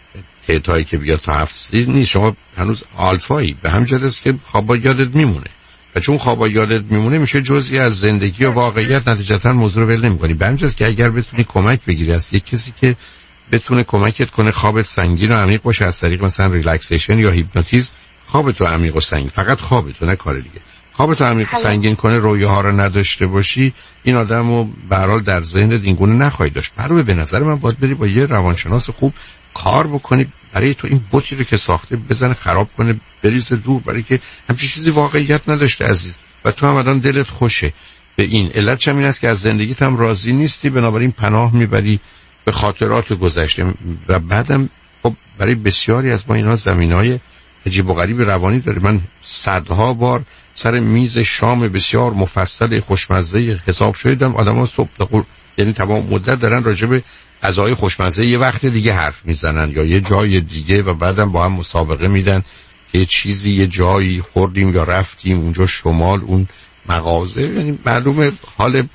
تیتایی که بیاد تا هفت سیک نیست، شما هنوز آلفایی. به همین جهت است که خوابا یادت میمونه و چون خوابا یادت میمونه میشه جزئی از زندگی و واقعیت، نتیجتا موضوع رو ول نمی‌کنی. به همین جهت که اگر بتونی کمک بگیری از یک کسی که بتونه کمکت کنه خوابت سنگین و عمیق باشه از طریق مثلا ریلکسیشن یا هیپنوتیزم، خوابتو عمیق و سنگین، فقط خوابتو نه کار دیگه، خوابتو عمیق و سنگین کنه، رویاها رو نداشته باشی، این آدمو به هر حال در ذهنت اینگونه نخواهی داشت. برای به نظر من باید بری با یه روانشناس خوب کار بکنی، برای تو این بوتی رو که ساخته بزنه خراب کنه، بریزه دور، برای که همچین چیزی واقعیت نداشته عزیز و تو هم الان دلت خوشه به این. علت همین است که از زندگیت هم راضی نیستی، بنابراین پناه میبری به خاطرات گذشته و بعدم خب برای بسیاری از ما اینا زمینهای عجیب و غریب روانی داره. من صدها بار سر میز شام بسیار مفصل خوشمزه حساب شدم، آدما صبح تا یعنی تمام مدت دارن راجع به غذای خوشمزه یه وقت دیگه حرف میزنن یا یه جای دیگه و بعدم با هم مسابقه میدن که یه چیزی یه جایی خوردیم یا رفتیم اونجا شمال اون مغازه، یعنی معلومه حال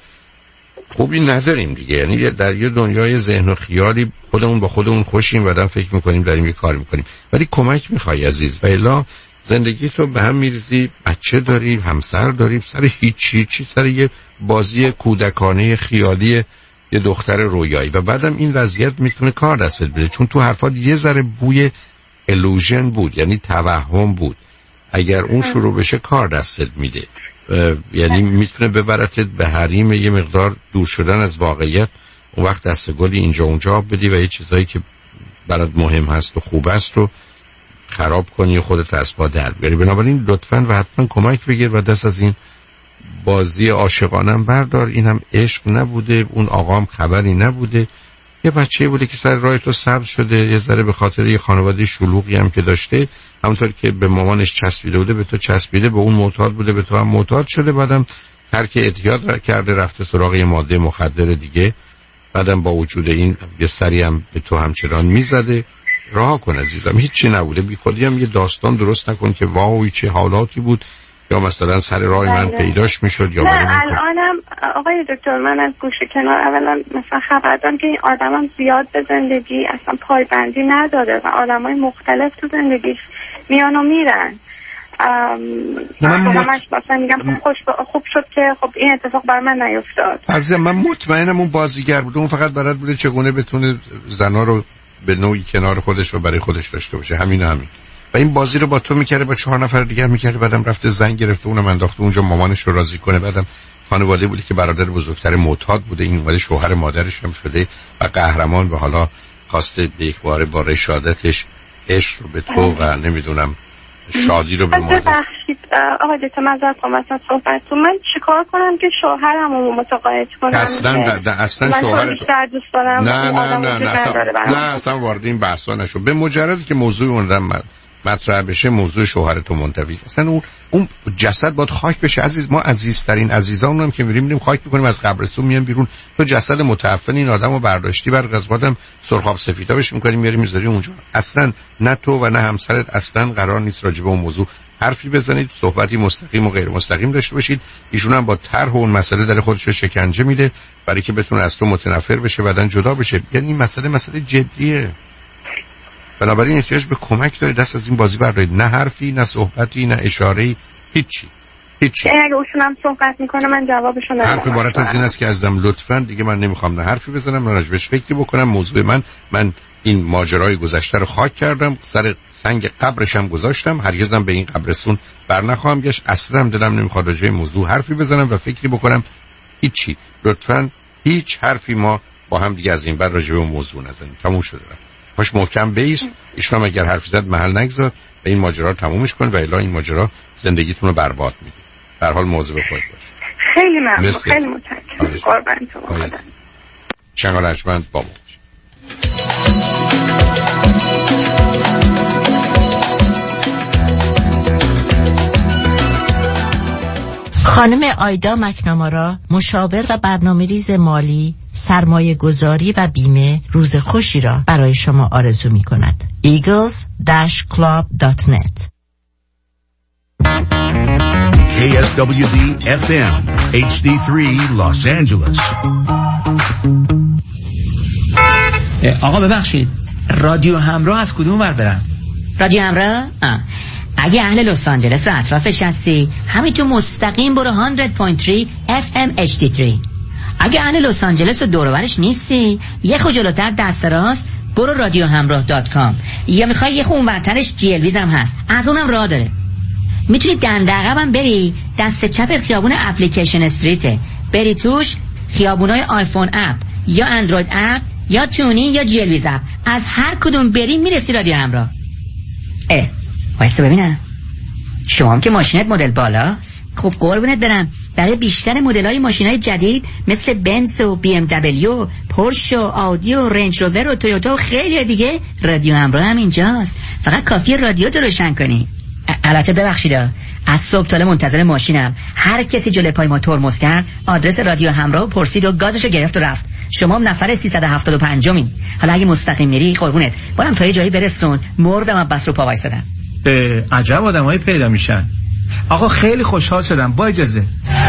خوبی نداریم دیگه، یعنی در یه دنیای ذهن و خیالی خودمون با خودمون خوشیم و بعدم فکر میکنیم داریم یه کار میکنیم، ولی کمک میخوای عزیز و الا زندگی تو به هم میریزی، بچه داری، همسر داری، سر هیچی چی، سر یه بازی کودکانه خیالی یه دختر رویایی و بعدم این وضعیت میتونه کار دستت بده، چون تو حرفات یه ذره بوی illusion بود، یعنی توهم بود. اگر اون شروع بشه کار دستت میده، یعنی میتونه ببرتت به حریم یه مقدار دور شدن از واقعیت اون وقت دست گلی اینجا اونجا بدی و یه چیزایی که برات مهم هست و خوب است رو خراب کنی و خودت از پا در بیاری. بنابراین لطفاً و حتما کمک بگیر و دست از این بازی عاشقانم بردار. اینم عشق نبوده، اون آقام خبری نبوده، یه بچه بوده که سر راه تو سبز شده، یه ذره به خاطر یه خانواده شلوغی هم که داشته، همونطور که به مامانش چسبیده بوده به تو چسبیده، به اون معتاد بوده به تو هم معتاد شده، بعدم ترک اعتیاد کرده رفته سراغ یه ماده مخدر دیگه، بعدم با وجود این یه سری هم به تو همچنان میزده. رها کن عزیزم، هیچی نبوده. بی خودی هم یه داستان درست نکن که واوی چه حالاتی بود، یا مثلا سر راه من پیداش میشد یا نه. الانم آقای دکتر من از گوشه کنار اولا مثلا خبر دارم که این آدمم زیاد به زندگی اصلا پایبندی نداره و آدمای مختلف تو زندگیش میان و میرن. من مط... مثلا میگم خوش خوب شد که خب این اتفاق بر من نیفتاد. عزیزم من مطمئنم اون بازیگر بود، اون فقط بلد بوده چگونه بتونه زنا رو به نوعی کنار خودش و برای خودش داشته باشه، همین همین. و این بازی رو با تو میکرده، با چهار نفر دیگر میکرده، بعدم رفته زنگ گرفته اونم انداخته اونجا مامانش رو راضی کنه، بعدم خانواده بوده که برادر بزرگتر معتاد بوده، این اومده شوهر مادرش هم شده و قهرمان، و حالا خواسته به یک باره با رشادتش عشق رو به تو و نمیدونم شادی رو به مادر. ببخشید آقای دکتر معذرت میخوام واسه صحبتتون، من چیکار کنم که شوهرم رو متقاعد کنم؟ اصلا د... اصلا شوهر تو دوست دارم. نه نه نه نه اصلا, نه اصلا وارد این بحثا نشو. به مجردی که موضوع اومدم مطرح بشه موضوع شوهر تو منتفی، اصلا اون اون جسد باید خاک بشه عزیز. ما عزیزترین عزیزامون هم که میریم میریم خاک میکنیم، از قبرستون میان بیرون، تو جسد متعفن این آدمو برداشتی بر قضوادم سرخاب سفیدا بهش میکنیم میاریم میذاری اونجا. اصلا نه تو و نه همسرت اصلا قرار نیست راجع به اون موضوع حرفی بزنید، صحبتی مستقیم و غیر مستقیم داشته باشید. ایشون هم با طرح اون مسئله در خودش رو شکنجه میده برای که بتونه از تو متنفر بشه بعدن جدا بشه. یعنی این مسئله مسئله جدیه، بنابراین احتیاج به کمک داره. دست از این بازی بردارید، نه حرفی نه صحبتی نه اشاره‌ای، هیچی هیچی. اگه اوشون هم صحبت میکنه من جوابشو نمیدم. حرف عبارت از این است که عزیزم لطفاً دیگه من نمیخوام نه حرفی بزنم نه راجبش فکری بکنم. موضوع من من این ماجرای گذشته رو خاک کردم، سر سنگ قبرشم گذاشتم، هرگزم به این قبرستون بر نخواهم گشت. اصلا دلم نمیخواد راجع به موضوع حرفی بزنم و فکری بکنم. هیچی، لطفاً هیچ حرفی ما با هم دیگه از این بعد راجع به موضوع نزنیم. تموم شده. باش محکم بیست. ایشون اگر حرفی زد محل نگذار و این ماجرا رو تمومش کن و الا این ماجرا زندگیتون رو برباد میده. به هر حال مواظب خودت باش. خیلی ممنون، خیلی متشکرم. قربان شما. چنگال ارجمند با ما. خانم آیدا مکنامارا، مشاور و برنامه‌ریز مالی، سرمایه گذاری و بیمه، روز خوشی را برای شما آرزو می کند. ایگلز داش کلاب دات نت. کی اس دبلیو دی اف ام اچ دی سه Los Angeles. آقا ببخشید، رادیو همراه از کدوم ور برم؟ رادیو همراه؟ آه. اگه اهل لس آنجلس و اطرافش هستی همین تو مستقیم برو صد و سه اف ام اچ دی سه. اگه اهل لس آنجلس و دور و برش نیستی یه خو جلوتر دست راست برو رادیو همراه دات کام، یا میخوای یه خو اونورترش جی ال ویز هم هست، از اونم راه داره. میتونی دندقم بری دست چپ خیابون اپلیکیشن استریته، بری توش خیابونای آیفون اپ یا اندروید اپ یا تونی یا جی ال ویز اپ، از هر کدوم بری میرسی رادیو همراه. اه وایسا ببینم، شما هم که ماشینت مدل بالاست. خب قربونت برم، برای بیشتر مدل‌های ماشین‌های جدید مثل بنز و بی ام دبلیو، پورش و آودی و رنج روور و تویوتا و خیلی دیگه رادیو همراه هم اینجاست. فقط کافیه رادیو تو روشن کنی. البته ببخشید از صبح تا منتظر ماشینم، هر کسی جلوی پای ما ترمز کرد آدرس رادیو همراه پرسید و گازشو گرفت و رفت. شما هم نفر سیصد و هفتاد و پنج مین. حالا اگه مستقیم میری قربونت برام تا یه جایی برسون، مردم بس رو پا وایسادم. عجب آدمایی پیدا میشن. آقا خیلی خوشحال شدم، با اجازه.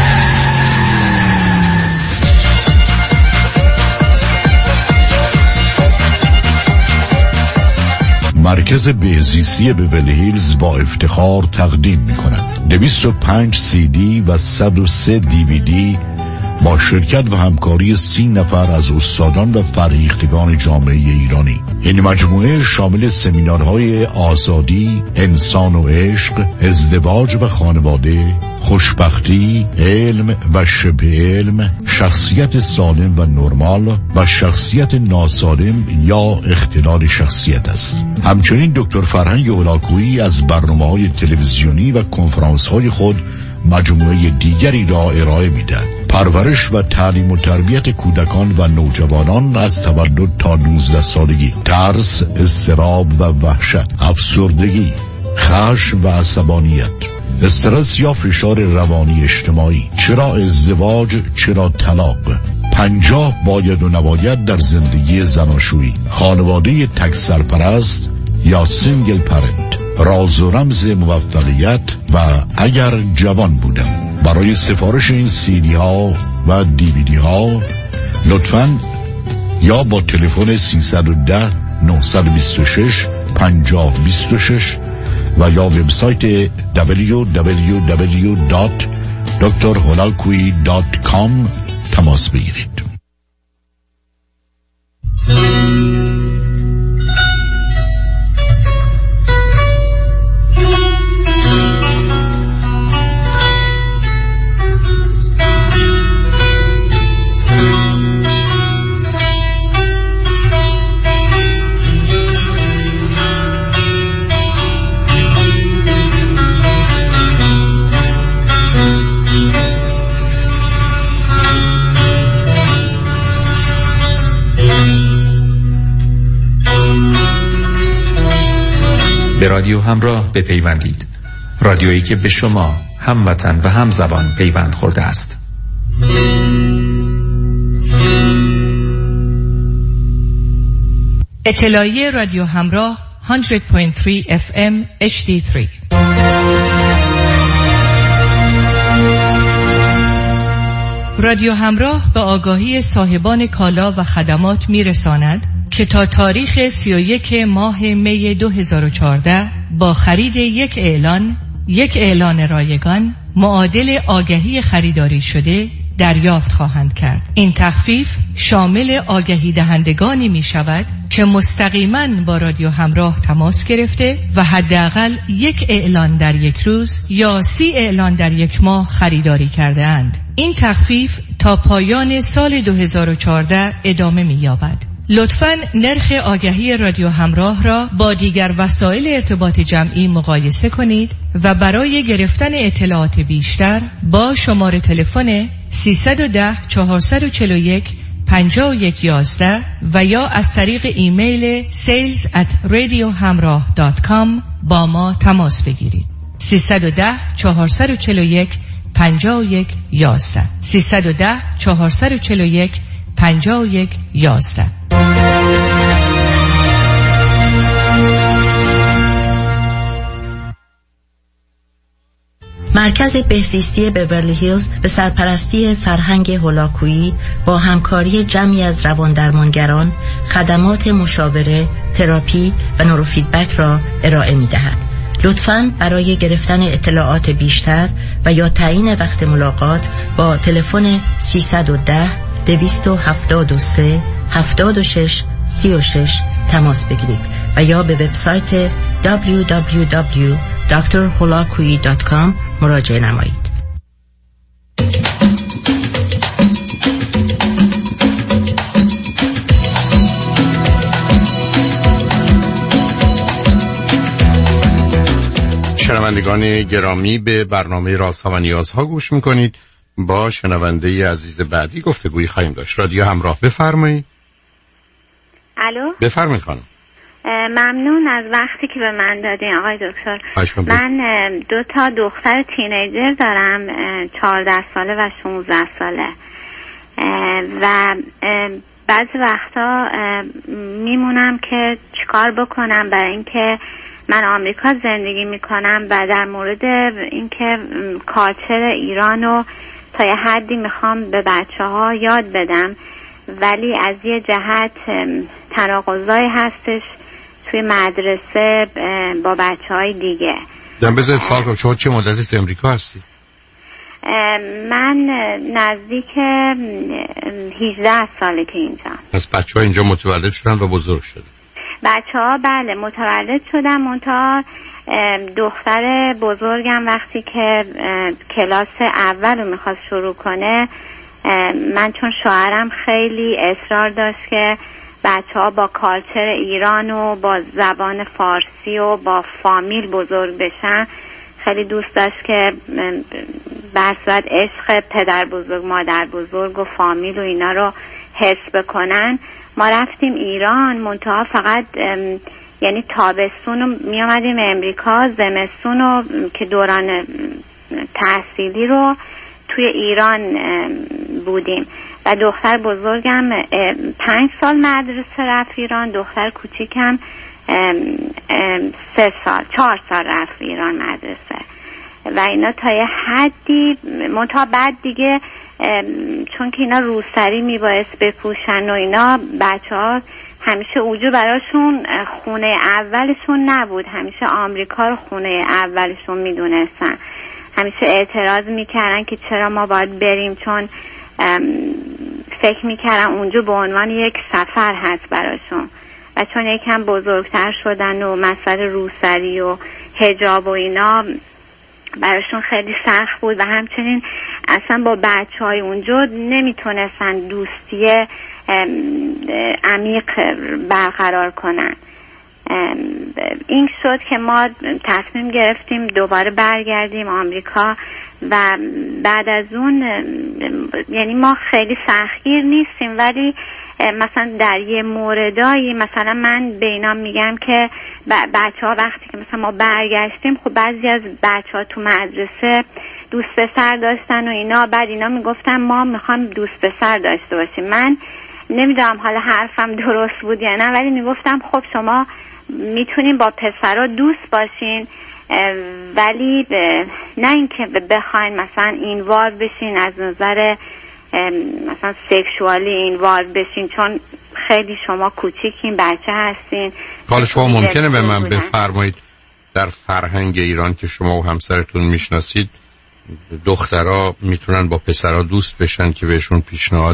مرکز بهزیستی بیولی هیلز با افتخار تقدیم می کند دویست و پنج سی دی و صد و سه دی وی دی با شرکت و همکاری سی نفر از استادان و فرهیختگان جامعه ایرانی. این مجموعه شامل سمینارهای آزادی، انسان و عشق، ازدواج و خانواده، خوشبختی، علم و شبه علم، شخصیت سالم و نرمال و شخصیت ناسالم یا اختلال شخصیت است. همچنین دکتر فرهنگ هولاکویی از برنامه‌های تلویزیونی و کنفرانس‌های خود مجموعه دیگری را ارائه می‌دهد. پرورش و تعلیم و تربیت کودکان و نوجوانان از تولد تا نوزده سالگی، ترس، اضطراب و وحشت، افسردگی، خشم و عصبانیت، استرس یا فشار روانی اجتماعی، چرا ازدواج، چرا طلاق، پنجاه باید و نباید در زندگی زناشویی، خانواده تک سرپرست یا سینگل پرنت، راز و رمز موفقیت و اگر جوان بودم. برای سفارش این سیدی ها و دیویدی ها لطفاً یا با تلفن سیصد و ده نهصد و بیست و شش پنجاه بیست و شش و یا وبسایت دبلیو دبلیو دبلیو دات دکتر هولاکویی دات کام تماس بگیرید. به رادیو همراه بپیوندید. رادیویی که به شما هموطن و همزبان پیوند خورده است. اطلاعیه رادیو همراه صد و سه اف ام اچ دی سه. رادیو همراه به آگاهی صاحبان کالا و خدمات میرساند که تا تاریخ سی و یک ماه می دو هزار و چهارده با خرید یک اعلان، یک اعلان رایگان معادل آگهی خریداری شده دریافت خواهند کرد. این تخفیف شامل آگهی دهندگانی می شود که مستقیما با رادیو همراه تماس گرفته و حداقل یک اعلان در یک روز یا سی اعلان در یک ماه خریداری کرده اند. این تخفیف تا پایان سال دو هزار و چهارده ادامه می یابد. لطفاً نرخ آگهی رادیو همراه را با دیگر وسایل ارتباط جمعی مقایسه کنید و برای گرفتن اطلاعات بیشتر با شماره تلفن سیصد و ده چهارصد و چهل و یک پنجاه و یک یازده و یا از طریق ایمیل sales at radiohamrah dot com با ما تماس بگیرید. سیصد و ده چهارصد و چهل و یک پنجاه و یک یازده سیصد و ده چهارصد و چهل و یک پنجاه و یک یازده. مرکز بهزیستی بیورلی هیلز به سرپرستی فرهنگ هولاکویی با همکاری جمعی از رواندرمانگران خدمات مشاوره، تراپی و نوروفیدبک را ارائه می دهد. لطفاً برای گرفتن اطلاعات بیشتر و یا تعیین وقت ملاقات با تلفن سیصد و ده دویست و هفتاد و سه هفتاد و شش سی و شش تماس بگیرید و یا به وبسایت دبلیو دبلیو دبلیو دات دکتر هولاکویی دات کام مراجعه نمایید. شنوندگان گرامی، به برنامه رازها و نیازها گوش میکنید. با شنونده عزیز بعدی گفتگویی خواهیم داشت. رادیو همراه، بفرمایید. الو، بفرمایید خانم. ممنون از وقتی که به من دادین آقای دکتر. من دو تا دختر تینیجر دارم، چهارده ساله و شانزده ساله و بعضی وقتا میمونم که چیکار بکنم برای اینکه من آمریکا زندگی میکنم و در مورد اینکه کالچر ایرانو تا یه حدی میخوام به بچه ها یاد بدم، ولی از یه جهت تناقضای هستش توی مدرسه با بچه های دیگه. دم بذارید سوال کنم، شما چه مدتی از امریکا هستی؟ من نزدیک هجده ساله که اینجا. پس بچه ها اینجا متولد شدن و بزرگ شدن؟ بچه ها بله متولد شدن، منتها دختر بزرگم وقتی که کلاس اول رو میخواست شروع کنه، من چون شوهرم خیلی اصرار داشت که بچه ها با کالچر ایران و با زبان فارسی و با فامیل بزرگ بشن، خیلی دوست داشت که بر صورت عشق پدر بزرگ مادر بزرگ و فامیل و اینا رو حس بکنن. ما رفتیم ایران، منتها فقط یعنی تابستون رو می آمدیم امریکا، زمستون رو که دوران تحصیلی رو توی ایران بودیم و دختر بزرگم پنج سال مدرسه رفت ایران، دختر کوچیکم سه سال چهار سال رفت ایران مدرسه و اینا تا یه حدی. منتها بعد دیگه چون که اینا روسری میبایست بپوشن و اینا، بچه ها همیشه اوجو براشون خونه اولشون نبود، همیشه آمریکا رو خونه اولشون میدونستن، همیشه اعتراض میکردن که چرا ما باید بریم، چون فکر میکردن اونجا به عنوان یک سفر هست براشون و چون یکم بزرگتر شدن و مسئله روسری و حجاب و اینا براشون خیلی سخت بود و همچنین اصلا با بچه های اونجا نمیتونستن دوستی عمیق برقرار کنن. این شد که ما تصمیم گرفتیم دوباره برگردیم آمریکا و بعد از اون یعنی ما خیلی سختگیر نیستیم، ولی مثلا در یه موردایی مثلا من به اینا میگم که بچه ها وقتی که مثلا ما برگشتیم، خب بعضی از بچه ها تو مدرسه دوست پسر داشتن و اینا، بعد اینا میگفتن ما میخوام دوست پسر داشته باشیم. من نمیدونم حالا حرفم درست بود یا نه، ولی میگفتم خب شما میتونین با پسرها دوست باشین ولی نه اینکه بخواین مثلا اینوالو بشین از نظر مثلا سکشوالی اینوالو بشین، چون خیلی شما کوچیکین، بچه هستین. حالا شما ممکنه به من بفرمایید در فرهنگ ایران که شما و همسرتون میشناسید دخترها میتونن با پسرها دوست بشن که بهشون پیشنهاد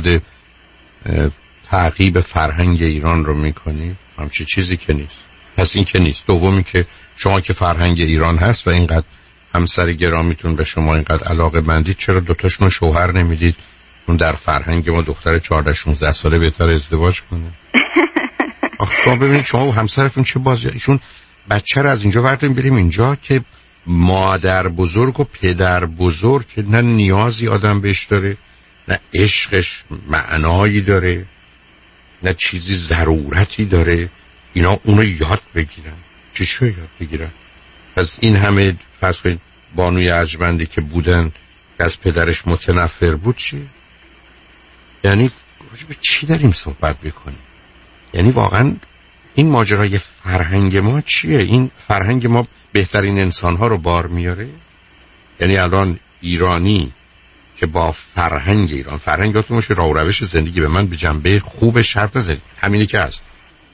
تعقیب فرهنگ ایران رو میکنی؟ همچی چیزی که نیست. پس این که نیست. دومی که شما که فرهنگ ایران هست و اینقدر همسر گرامیتون به شما اینقدر علاقه مندید، چرا دوتاشون شوهر نمیدید اون در فرهنگ ما دختر چهارده شانزده ساله بهتر ازدواج کنه؟ آخه شما ببینید شما و همسرتون چه بازی، ایشون بچه رو از اینجا برداریم بریم اینجا که مادر بزرگ و پدر بزرگ که نه نیازی آدم بهش داره، نه عشقش معنایی داره، نه چیزی ضرورتی داره، اینا اونو یاد بگیرن. چی شو یاد بگیرن؟ پس این همه فرض کنید بانوی ارجمندی که بودن که از پدرش متنفر بود چی؟ یعنی چی داریم صحبت بکنیم؟ یعنی واقعا این ماجرای فرهنگ ما چیه؟ این فرهنگ ما بهترین انسانها رو بار میاره؟ یعنی الان ایرانی که با فرهنگ ایران، فرهنگاتون باشه راه و روش زندگی، به من به جنبه خوب شرط نزنید، همینی که هست.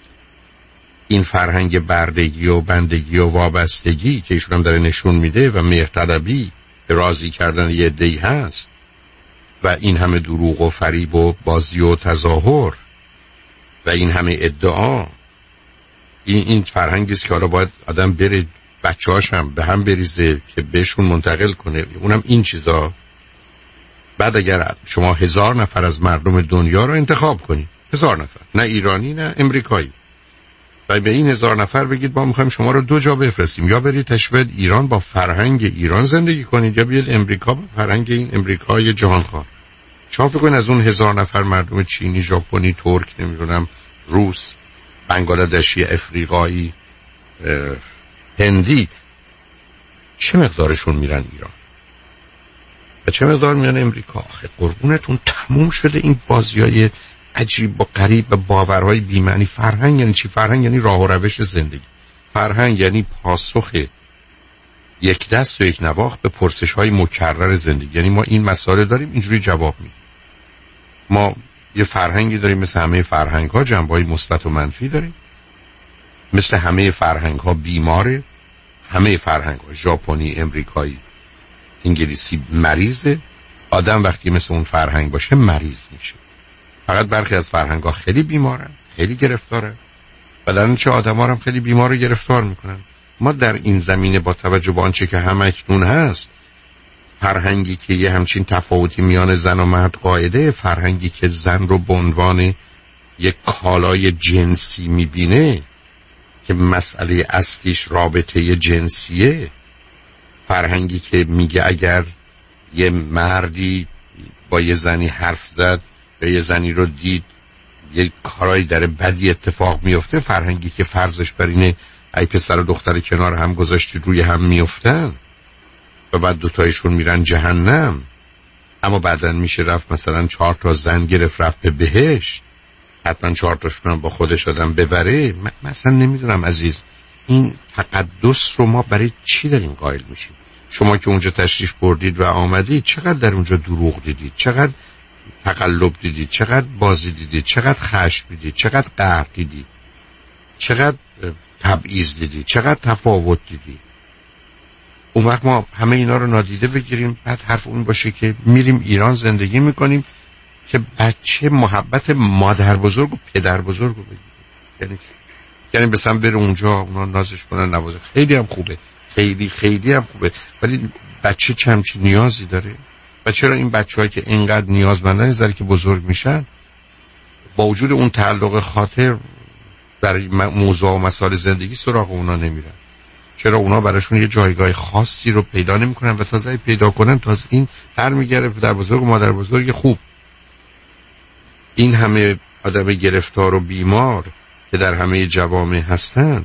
این فرهنگ بردگی و بندگی و وابستگی که ایشون هم داره نشون میده و مهرطلبی به راضی کردن یه عده‌ای هست و این همه دروغ و فریب و بازی و تظاهر و این همه ادعا، این این فرهنگی است که حالا باید آدم بره بچه‌هاش هم به هم بریزه که بهشون منتقل کنه. اونم این چیزا. بعد اگر شما هزار نفر از مردم دنیا رو انتخاب کنید، هزار نفر، نه ایرانی نه امریکایی، و به این هزار نفر بگید ما میخوایم شما رو دو جا بفرستیم، یا برید تشبه ایران با فرهنگ ایران زندگی کنید یا بیاید امریکا با فرهنگ این امریکای جهانخوار. شما فکر کنید از اون هزار نفر مردم چینی، ژاپنی، ترک، نمیدونم روس، بنگلادشی، افریقایی، هندی، چه مقدارشون میرن ایران و چه مقدار میرن امریکا؟ آخه قربونتون تموم شده این بازیای عجیب و غریب و باورهای بی‌معنی. فرهنگ یعنی چی؟ فرهنگ یعنی راه و روش زندگی. فرهنگ یعنی پاسخ یک دست و یک نواخت به پرسش‌های مکرر زندگی. یعنی ما این مسائل داریم اینجوری جواب میدیم. ما یه فرهنگی داریم مثل همه فرهنگ‌ها، جنبه‌های مثبت و منفی داریم. مثل همه فرهنگ‌ها بیماره، همه فرهنگ‌ها ژاپنی، امریکایی، انگلیسی مریضه، آدم وقتی مثل اون فرهنگ باشه مریض میشه. فقط برخی از فرهنگ‌ها خیلی بیمارن، خیلی گرفتارن و در اینچه آدم‌ها هم خیلی بیمار و گرفتار میکنن. ما در این زمینه با توجه به آنچه که همکنون هست، فرهنگی که یه همچین تفاوتی میان زن و مرد قاعده، فرهنگی که زن رو به عنوان یک کالای جنسی میبینه که مسئله اصلیش رابطه جنسیه، فرهنگی که میگه اگر یه مردی با یه زنی حرف زد یا یه زنی رو دید یه کارایی در بدی اتفاق میفته، فرهنگی که فرضش بر اینه ای پسر و دختر کنار هم گذاشتید روی هم میفتن و بعد دوتایشون میرن جهنم، اما بعدن میشه رفت مثلا چهار تا زن گرفت رفت به بهشت، حتما چهار تاشون هم با خودش آدم ببره. م- مثلا نمیدونم عزیز، این تقدس رو ما برای چی داریم قائل میشیم؟ شما که اونجا تشریف بردید و آمدید، چقدر در اونجا دروغ دیدید، چقدر تقلب دیدید، چقدر بازی دیدید، چقدر خشم دیدید، چقدر قهر دیدید، چقدر تبعیض دیدید، چقدر تفاوت دیدید. اون وقت ما همه اینا رو نادیده بگیریم، بعد حرف اون باشه که میریم ایران زندگی میکنیم که بچه محبت مادر بزرگ و پدر بزرگ رو بگیریم. یعنی یعنی مثلا بره اونجا اونا نازش کنن نوازه، خیلی هم خوبه، خیلی خیلی هم خوبه، ولی بچه چمچی نیازی داره. و چرا این بچه‌هایی که اینقدر نیازمندن زری که بزرگ میشن با وجود اون تعلق خاطر برای موضوع و مسائل زندگی سراغ اونا نمیرن؟ چرا اونا براشون یه جایگاه خاصی رو پیدا نمیکنن و تازه پیدا کنن تازه این برمیگره پدر بزرگ و مادر بزرگ خوب. این همه آدم گرفتار و بیمار که در همه جوامع هستن،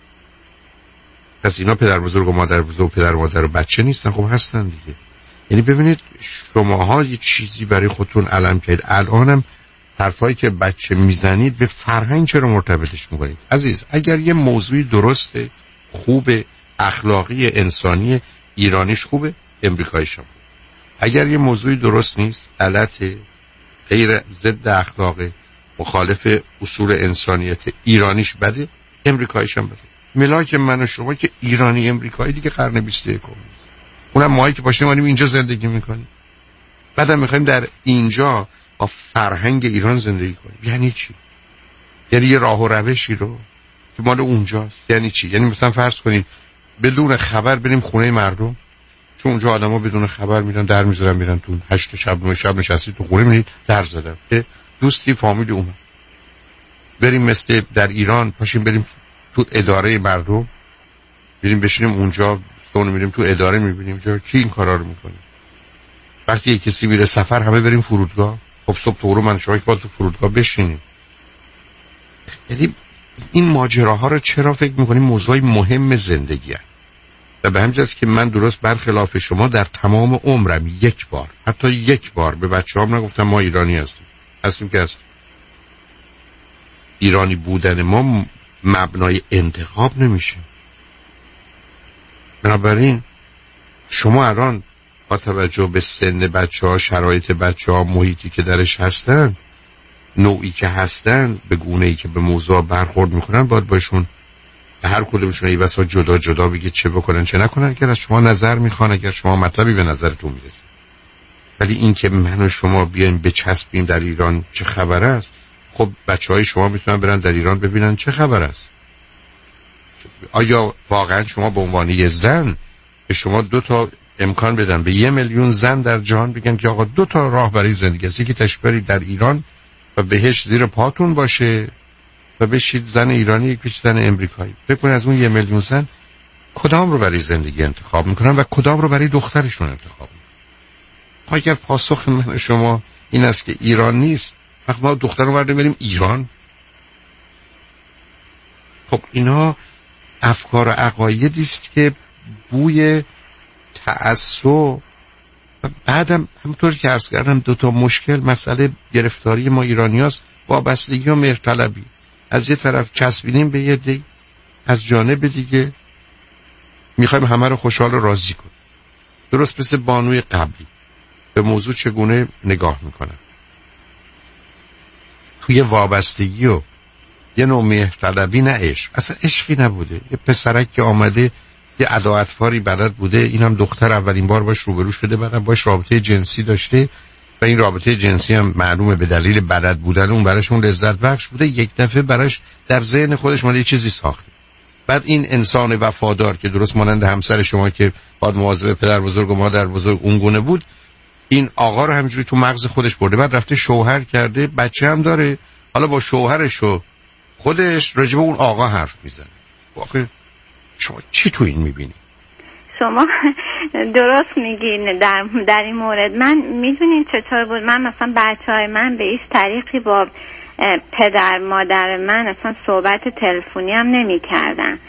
پس اینا پدر بزرگ و مادر بزرگ و پدر و مادر و بچه نیستن؟ خب هستن دیگه. یعنی ببینید شماها یه چیزی برای خودتون علم کرد. الانم حرفایی که بچه میزنید به فرهنگ چرا مرتبطش میکنید؟ عزیز اگر یه موضوعی درسته، خوبه، اخلاقی، انسانی، ایرانیش خوبه، امریکاییش هم. اگر یه موضوعی درست نیست، غلطه، غیر ضد اخلاقه، مخالف اصول انسانیت، ایرانیش بده، امریکاییش هم بده. ملاک من و شما که ایرانی امریکایی دیگه قرن بیست و یکم نیست. اونم ماهایی که پاشیم مانیم اینجا زندگی میکنیم، بعدم میخوایم در اینجا با فرهنگ ایران زندگی کنیم. یعنی چی؟ یعنی یه راه و روشی رو که مال اونجاست. یعنی چی؟ یعنی مثلا فرض کنید بدون خبر بریم خونه مردم، چون اونجا آدما بدون خبر میرن در میذارن میرن تو هشت شب نه شب نشستی تو خونه میرید در زدن که دوستی فامیلی اومد. بریم مثل در ایران پاشیم بریم تو اداره مردم، بریم بشینیم اونجا، اون میریم تو اداره میبینیم جا کی این کارا رو میکنه. وقتی یک کسی میره سفر همه بریم فرودگاه، خب صبح تو رو من شما که باید تو فرودگاه بشینیم. یعنی این ماجراها رو چرا فکر میکنیم موضوعی مهم زندگی هست؟ و به همین جاست که من درست برخلاف شما در تمام عمرم یک بار، حتی یک بار به بچه هم نگفتم ما ایرانی هستیم. هستیم که هستیم. ایرانی بودن ما مبنای انتخاب نمیشه. بنابراین شما الان با توجه به سن بچه ها، شرایط بچه ها، محیطی که درش هستن، نوعی که هستن، به گونه‌ای که به موضوع برخورد میکنن، باید باشون به هر کدومشون ای بسا جدا جدا بگید چه بکنن چه نکنن. اگر از شما نظر میخوان، اگر شما مطلبی به نظرتون میرسه، ولی این که من و شما بیایم بچسبیم در ایران چه خبر است، خب بچه های شما میتونن برن در ایران ببینن چه خبر است. آیا واقعا شما به عنوان یه زن به شما دو تا امکان بدن، به یه میلیون زن در جهان بگن که آقا دو تا راه برای زندگی است، یکی تشبری در ایران و بهش زیر پاتون باشه و بشید زن ایرانی، یک بشید زن امریکایی. فکر کنید از اون یه میلیون زن کدام رو برای زندگی انتخاب میکنن و کدام رو برای دخترشون انتخاب میکنن؟ اگر پاسخ من شما این است که ایران نیست، وقت ما دختر رو برده بریم ایران. خب اینا افکار و عقایدی است که بوی تعصب و بعدم همونطور که عرض کردم دو تا مشکل مسئله گرفتاری ما ایرانی هست، وابستگی و مهرطلبی. از یه طرف چسبیدیم به یه دی، از جانب دیگه میخوایم همه رو خوشحال و راضی کنیم. درست مثل بانوی قبلی به موضوع چگونه نگاه میکنن. توی وابستگی و یه نوع مهرطلبی، نه عشق، اصلا عشقی نبوده. یه پسرک که آمده یه ادا اطفاری بلد بوده، اینم دختر اولین بار باش روبرو شده، بعدم باش رابطه جنسی داشته و این رابطه جنسی هم معلومه به دلیل بلد بودن اون براش اون لذت بخش بوده، یک دفعه براش در ذهن خودش مال یه چیزی ساخته. بعد این انسان وفادار که درست مانند همسر شما که باید مواظب پدر بزرگ و مادر بزرگ اون گونه بود، این آقا رو همینجوری تو مغز خودش برده، بعد رفته شوهر کرده، بچه هم داره، حالا با شوهرش و خودش راجع به اون آقا حرف میزنه. واقعا شما چی تو این میبینی؟ شما درست میگین در در این مورد. من میدونین چطور بود، من مثلا بچهای من به هیچ طریقی با پدر مادر من اصلا صحبت تلفنی هم نمی کردن،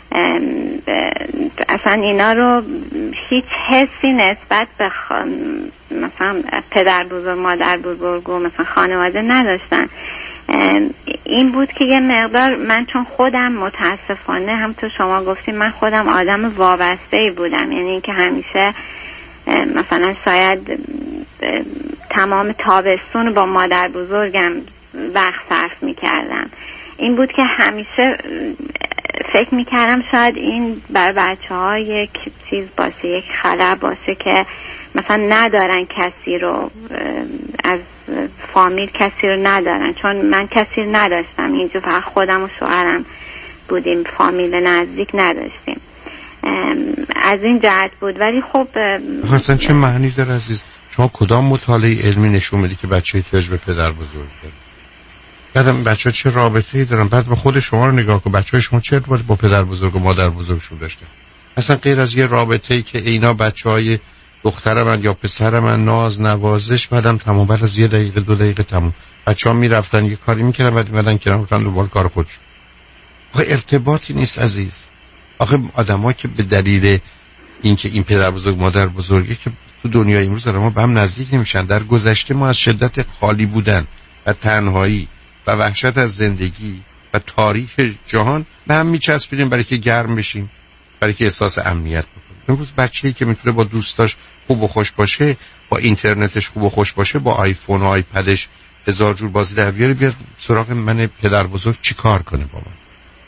اصلا اینا رو هیچ حسی نسبت به خ... مثلا پدر بزرگ مادر بزرگ و مثلا خانواده نداشتن. این بود که یه مقدار من چون خودم متاسفانه هم تو شما گفتیم من خودم آدم وابسته‌ای بودم، یعنی اینکه همیشه مثلا شاید تمام تابستون با مادر بزرگم وقت صرف میکردم. این بود که همیشه فکر میکردم شاید این برای بچه ها یک چیز باشه، یک خلأ باشه که مثلا ندارن کسی رو، از فامیل کسی رو ندارن، چون من کسی رو نداشتم اینجا، فقط خودم و شوهرم بودیم، فامیل نزدیک نداشتیم. از این جهت بود. ولی خب اصلا چه معنی داره عزیز؟ شما کدام مطالعه علمی نشون میده که بچه احتیاج به پدر بزرگ داره؟ بعدم بچه ها چه رابطه‌ای دارن؟ بعد به خود شما رو نگاه کن، بچه های شما چه ارتباطی با پدر بزرگ و مادر بزرگشون داشتن؟ اصلا غیر از یه رابطه‌ای که اینا بچه های دختر من یا پسر من ناز نوازش، بعدم تمام، بعد از یه دقیقه دو دقیقه تموم. بچه ها میرفتن یه کاری میکردن بعد میمدن کنار میرفتن دنبال کار خودشون. آخه ارتباطی نیست عزیز. آخه آدم‌ها که به دلیل اینکه این پدر بزرگ مادر بزرگی که تو دنیای امروز آدم‌ها به هم نزدیک نمیشن، در گذشته ما از شدت خالی بودن و تنهایی و وحشت از زندگی و تاریخ جهان به هم میچسبیدیم برای که گرم بشیم، برای که احساس امنیت بکنیم. امروز بچه‌ای که میتونه با دوستاش خوب و خوش باشه، با اینترنتش خوب و خوش باشه، با آیفون و آیپدش هزار جور بازی در بیاره، بیاد سراغ من پدر بزرگ چی کار کنه با من؟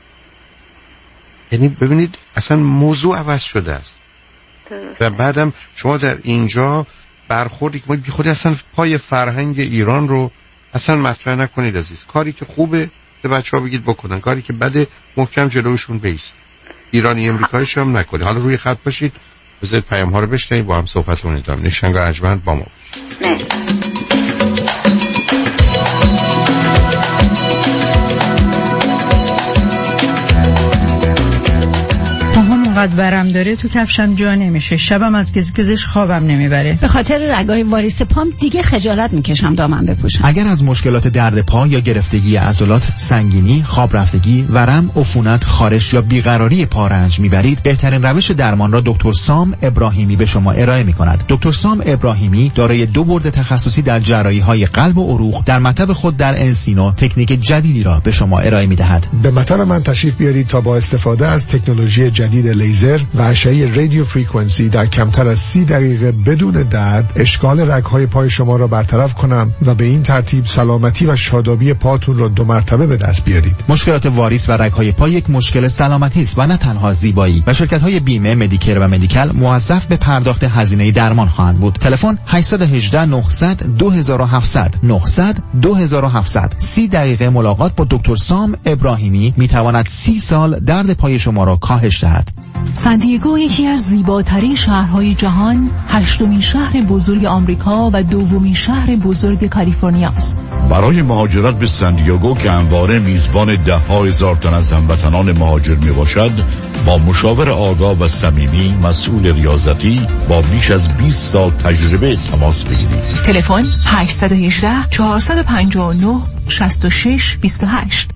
یعنی ببینید اصلا موضوع عوض شده است. و بعدم شما در اینجا برخوردی که ما بی خودی اصلا پای فرهنگ ایران رو اصلا مطرح نکنید عزیز. کاری که خوبه به بچه‌ها بگید بکنن، کاری که بده محکم جلوشون بیست. ایرانی امریکاییش هم نکنید. حالا روی خط باشید، بذارید پیام ها رو بشنوید، با هم صحبتتون ادامه. نشنگاه ارجمند با ما باشید. قد برم داره تو کفشم جا نمیشه، شبم از گزگزش خوابم نمیبره. به خاطر رگای واریس پام دیگه خجالت میکشم دامن بپوشم. اگر از مشکلات درد پا یا گرفتگی عضلات، سنگینی، خواب رفتگی، ورم، عفونت، خارش یا بیقراری پا رنج میبرید، بهترین روش درمان را دکتر سام ابراهیمی به شما ارائه میکند. دکتر سام ابراهیمی دارای دو برد تخصصی در جراحی های قلب و عروق در مطب خود در انسینو تکنیک جدیدی را به شما ارائه میدهد. به مطب من تشریف بیارید تا با استفاده از تکنولوژی جدید لیزر و اشعه رادیو فرکانسی در کمتر از سی دقیقه بدون درد اشکال رگ‌های پای شما را برطرف کنم و به این ترتیب سلامتی و شادابی پاتون را دو مرتبه به دست بیارید. مشکلات واریس و رگ‌های پا یک مشکل سلامتی است و نه تنها زیبایی. و شرکت‌های بیمه، مدیکر و مدیکال موظف به پرداخت هزینه درمان خواهند بود. تلفن هشت یک هشت نه صفر صفر دو هفت صفر صفر نه صفر صفر دو هفت صفر صفر. سی دقیقه ملاقات با دکتر سام ابراهیمی میتواند سی سال درد پای شما را کاهش دهد. سان‌دیگو یکی از زیباترین شهرهای جهان، هشتمین شهر بزرگ آمریکا و دومین شهر بزرگ کالیفرنیا است. برای مهاجرت به سان‌دیگو که همواره میزبان ده ها هزار تن از هموطنان مهاجر می باشد، با مشاور آگاه و صمیمی مسئول ریاضتی با بیش از بیست سال تجربه تماس بگیرید. تلفن هشت یک هشت چهار پنج نه شش شش دو هشت.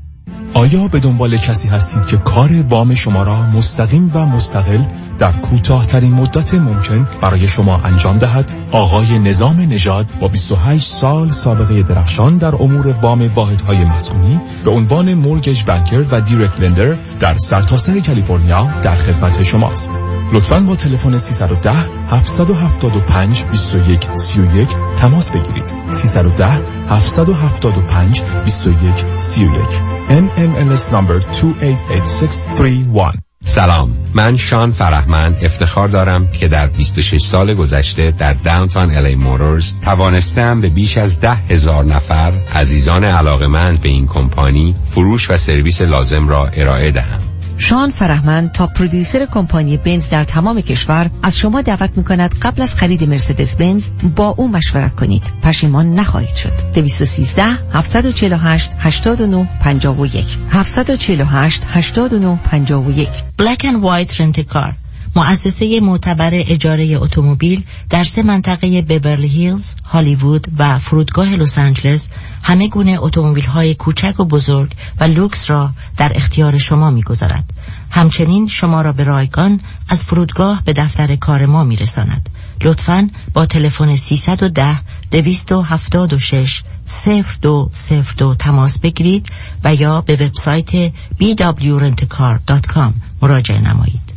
آیا به دنبال کسی هستید که کار وام شما را مستقیم و مستقل در کوتاه‌ترین مدت ممکن برای شما انجام دهد؟ آقای نظام نژاد با بیست و هشت سال سابقه درخشان در امور وام واحدهای مسکونی به عنوان مورگیج بانکر و دایرکت لندر در سرتاسر کالیفرنیا در خدمت شماست. لطفاً با تلفن سیصد و ده هفتصد و هفتاد و پنج بیست و یک سی و یک تماس بگیرید. سیصد و ده هفتصد و هفتاد و پنج بیست و یک سی و یک. ان ام ال اس number two eight eight six three one. سلام، من شان فرهمند افتخار دارم که در بیست و شش سال گذشته در داونتاون الی موتورز توانستم به بیش از ده هزار نفر عزیزان علاقمند به این کمپانی فروش و سرویس لازم را ارائه دهم. شان فرهمند تا پرودیوسر کمپانی بنز در تمام کشور از شما دعوت می‌کند قبل از خرید مرسدس بنز با او مشورت کنید. پشیمان نخواهید شد. دویست و سیزده هفتصد و چهل و هشت هشتاد و نه پنجاه و یک هفتصد و چهل و هشت هشتاد و نه پنجاه و یک. Black and White رنت کار، مؤسسه معتبر اجاره اتومبیل در سه منطقه بیورلی هیلز، هالیوود و فرودگاه لس آنجلس همه گونه اتومبیل‌های کوچک و بزرگ و لوکس را در اختیار شما می‌گذارد. همچنین شما را به رایگان از فرودگاه به دفتر کار ما می‌رساند. لطفاً با تلفن سیصد و ده دویست و هفتاد و شش صفر دو صفر دو تماس بگیرید و یا به وبسایت بی دبلیو رنت کار دات کام مراجعه نمایید.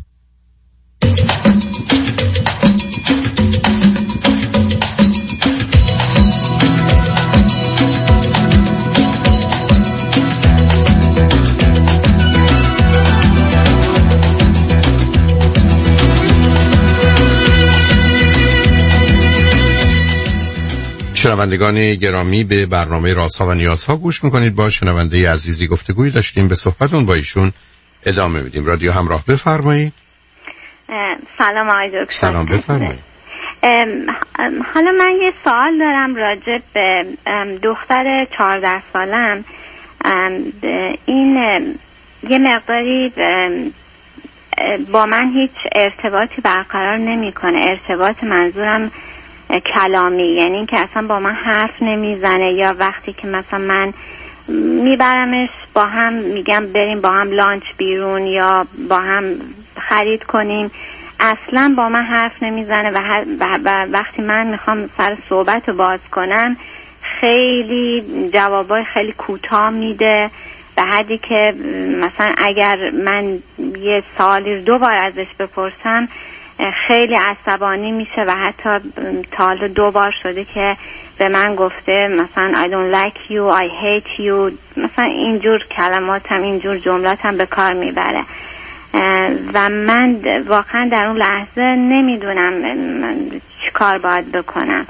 شنوندگان گرامی، به برنامه رازها و نیازها گوش میکنید. با شنونده عزیزی گفتگویی داشتیم، به صحبتون با ایشون ادامه میدیم. رادیو همراه، بفرمایید. سلام آقای دکتر. سلام، بفرمایید. حالا من یه سوال دارم راجع به دختر چهارده سالم. این یه مقداری با من هیچ ارتباطی برقرار نمیکنه. ارتباط منظورم کلامی، یعنی این که اصلا با من حرف نمیزنه، یا وقتی که مثلا من میبرمش با هم میگم بریم با هم لانچ بیرون یا با هم خرید کنیم، اصلا با من حرف نمیزنه و, و, و وقتی من میخوام سر صحبت رو باز کنم خیلی جوابای خیلی کوتاه میده، به حدی که مثلا اگر من یه سوالی دو بار ازش بپرسم خیلی عصبانی میشه و حتی تا حالا دو بار شده که به من گفته مثلا I don't like you, I hate you، مثلا اینجور کلمات هم اینجور جملات هم به کار میبره و من واقعا در اون لحظه نمیدونم چی کار باید بکنم.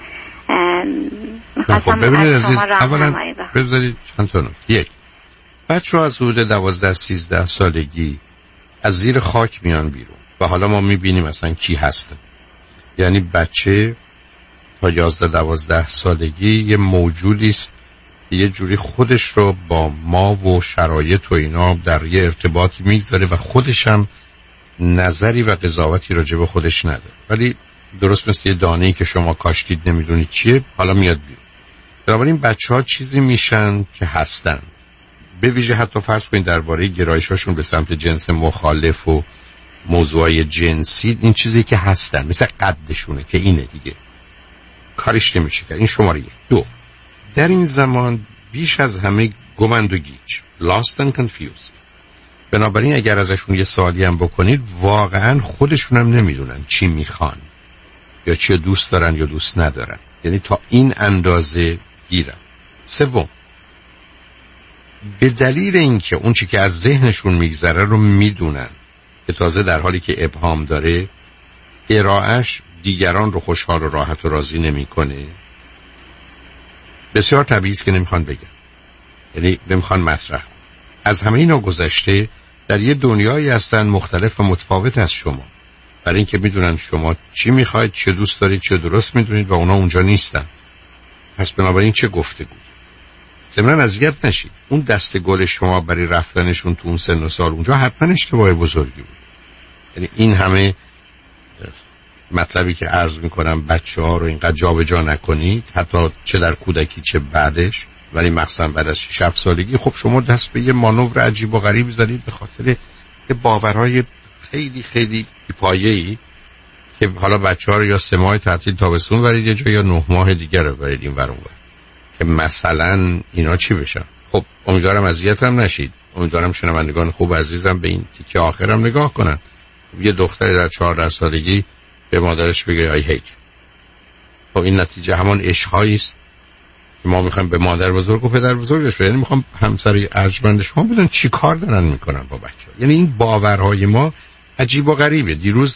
خب ببینید عزیز، اولا بذارید چند تا نکته. یک، بچه ها از حدود دوازده سیزده سالگی از زیر خاک میان بیرون و حالا ما میبینیم مثلا کی هسته. یعنی بچه تا یازده دوازده سالگی یه موجودی است که یه جوری خودش رو با ما و شرایط و اینا در یه ارتباطی میگذاره و خودش هم نظری و قضاوتی راجع به خودش نداره، ولی درست مثل یه دانه‌ای که شما کاشتید نمیدونید چیه، حالا میاد بیرون. بنابراین بچه ها چیزی میشن که هستن. به ویژه حتی فرض کنید درباره گرایش‌هاشون به سمت جنس مخالف و موضوعای جنسی، این چیزی که هستن مثل قدشونه که اینه دیگه، کارش نمیشه کرد. این شماره یک. دو، در این زمان بیش از همه گمند و گیج، lost and confused. بنابراین اگر ازشون یه سوالی هم بکنید واقعا خودشون هم نمیدونن چی میخوان یا چی دوست دارن یا دوست ندارن، یعنی تا این اندازه گیرن. سوم، به دلیل اینکه اون چی که از ذهنشون میگذره رو میدونن که تازه در حالی که ابهام داره، ارائهش دیگران رو خوشحال و راحت و راضی نمیکنه. بسیار طبیعی است که نمیخوان بگن، یعنی نمیخوان مطرح. از همه اینا گذشته در یه دنیایی هستن مختلف و متفاوت از شما، برای اینکه میدونن شما چی میخواید، چه دوست دارید، چه درست میدونید و اونا اونجا نیستن. پس بنابراین چه گفتگو. ضمناً اذیت نشید. اون دست گل شما برای رفتنشون تو اون سن و سال اونجا حتما اشتباه بزرگی بود. یعنی این همه مطلبی که عرض میکنم بچه ها رو اینقدر جا به جا نکنید، حتی چه در کودکی چه بعدش، ولی مخصوصا بعد از شش هفت سالگی خب شما دست به یه مانور عجیب و غریب زدید به خاطر یه باورهای خیلی خیلی پایه‌ای که حالا بچه ها رو یا سه ماه تعطیل تابستون برید یه جا یا نه ماه دیگر رو برید این ور اون ور که مثلا اینا چی بشن. خب امیدوارم اذیت هم نشید. امیدوارم شنوندگان خوب عزیزم به این تیکه آخرم نگاه کنن. یه دختری در چهارده سالگی به مادرش بگه آی هیت، خب این نتیجه همان عشق‌هایی است ما میخوایم به مادر بزرگ و پدر بزرگش یعنی میخوام همسری ارجمند شما بدون چی کار دارن میکنن با بچه ها. یعنی این باورهای ما عجیب و غریبه. دیروز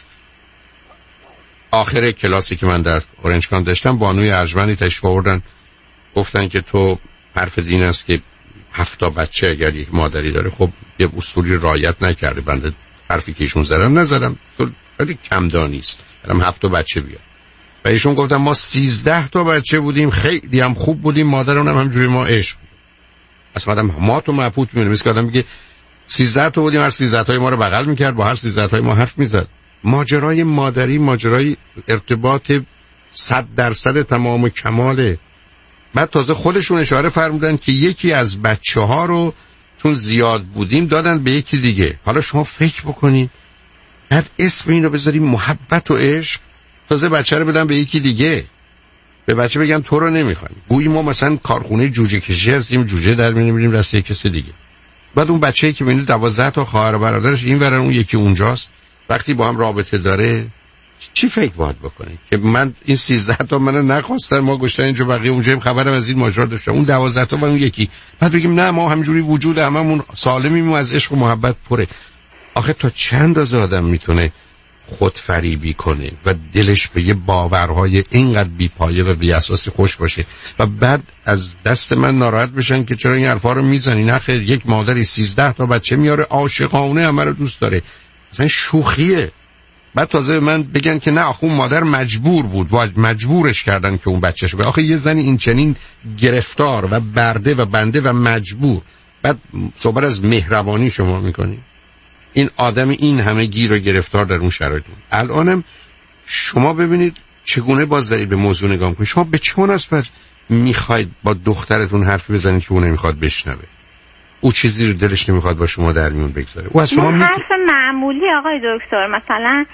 آخر کلاسی که من در اورنج کانتی داشتم بانوی ارجمندی تشریف آوردن گفتن که تو حرف دین است که هفت بچه اگر یک مادری داره خب یه اصولی رعایت نکرده. بنده حرفی که ایشون زدن نزدم، خیلی کم دانی است برام هفت بچه بیاد. و ایشون گفتن ما سیزده تا بچه بودیم، خیلی هم خوب بودیم، مادرمون هم همجوری ما عشق بود. اصلا آدم ما تو مبهوت می‌مونه، مثل آدم میگه سیزده تا بودیم، هر سیزده تای ما رو بغل می‌کرد، با هر سیزده تای ما حرف می‌زد. ماجرای مادری ماجرای ارتباط صد درصد تمام و کماله. بعد تازه خودشون اشاره فرمودن که یکی از بچه‌ها رو چون زیاد بودیم دادن به یکی دیگه. حالا شما فکر بکنید بعد اسم اینو بذاریم محبت و عشق، تازه بچه رو بدن به یکی دیگه، به بچه بگن تو رو نمیخوایم. گویی ما مثلا کارخونه جوجه کشی هستیم، جوجه در می‌بریم دست یک کسی دیگه. بعد اون بچه‌ای که می‌بینید دوازده تا خواهر و برادرش این ورن اون یکی اونجاست، وقتی با هم رابطه داره چی فکر باید بکنه که من این سیزده تا منو نخواستن، ما گشتن اینجا بقیه اونجا خبرم از این ماجرا داشتم، اون دوازده تا و اون یکی، بعد بگیم نه ما همینجوری وجود هممون سالمیم و از عشق و محبت پره. آخه تا چند از آدم میتونه خودفریبی کنه و دلش به یه باورهای اینقدر بی‌پایه و بی‌اساسی خوش باشه و بعد از دست من ناراحت بشن که چرا این حرفا رو میزنی؟ نه خیر، یک مادری سیزده تا بچه میاره عاشقانه همه رو دوست داره، مثلا شوخیه. بعد تازه من بگن که نه آخه اون مادر مجبور بود و مجبورش کردن که اون بچه‌شو. آخه یه زنی این چنین گرفتار و برده و بنده و مجبور، بعد صحبت از مهربانی شما میکنی؟ این آدم این همه گیر و گرفتار در اون شرایط بود. الانم شما ببینید چگونه باز دارید به موضوع نگاه میکنید. شما به چه مناسبت میخواید با دخترتون حرف بزنید که اون نمیخواد بشنوه؟ او چیزی رو دلش نمیخواد با شما در میون بگذاره. او از شما می... حرف معمولی آقای دکتر، مثلا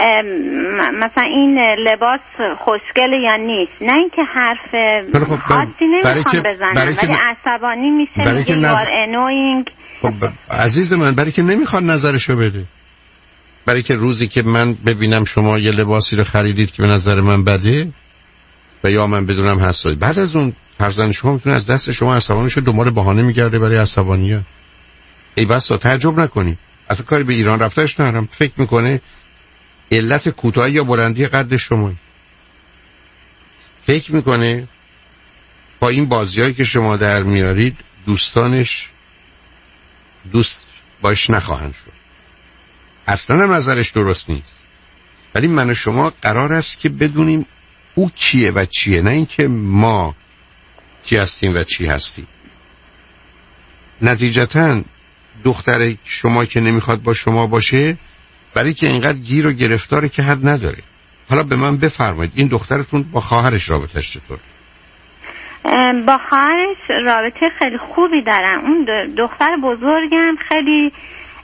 مثلا این لباس خوشگله یا نیست، نه اینکه حرف خاصی نمیخوام بزنم ولی عصبانی میشه، میگه you are annoying. خب عزیز من، برای که نمیخواد نظرشو بده، برای که روزی که من ببینم شما یه لباسی رو خریدید که به نظر من بده و یا من بدونم حساسیت، بعد از اون فرزند شما میتونه از دست شما عصبانیشو دنبال بهانه میگرده برای عصبانیت. ای بسا تعجب نکنی، اصلا کاری به ایران رفتش ندارم. فکر میکنه علت کوتاهی یا بلندی قد شما، فکر میکنه با این بازیایی که شما در میارید دوستانش دوست باش نخواهند شد. اصلا هم نظرش درست نیست، ولی من و شما قرار است که بدونیم او کیه و چیه، نه اینکه ما کی هستیم و چی هستیم. نتیجتاً دختر شما که نمیخواد با شما باشه برای که اینقدر گیر و گرفتاره که حد نداره. حالا به من بفرمایید این دخترتون با خواهرش رابطش چطور؟ با خواهرش رابطه خیلی خوبی دارم. اون دختر بزرگم خیلی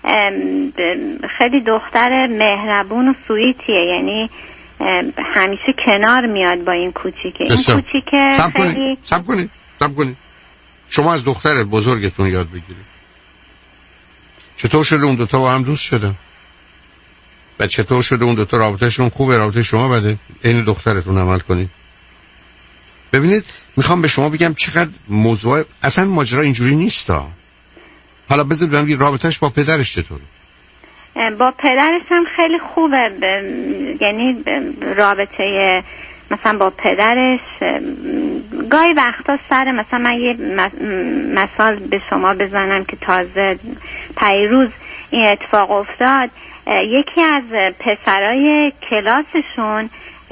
خیلی دختر مهربون و سویتیه، یعنی همیشه کنار میاد با این کوچیکه. این کوچیکه خیلی سب کنید سب کنید شما از دختر بزرگتون یاد بگیرید. چطور شده اون دوتا با هم دوست شدن و چطور شده اون دوتا رابطهشون خوبه، رابطه شما بده؟ این دخترتون عمل کنید. ببینید میخوام به شما بگم چقدر موضوع اصلا ماجرا اینجوری نیستا. حالا بذار ببینم رابطهش با پدرش چطوره؟ با پدرش هم خیلی خوبه، ب... یعنی رابطه مثلا با پدرش گاهی وقتا سر مثلا من یه مثال به شما بزنم که تازه پیروز این اتفاق افتاد. یکی از پسرای کلاسشون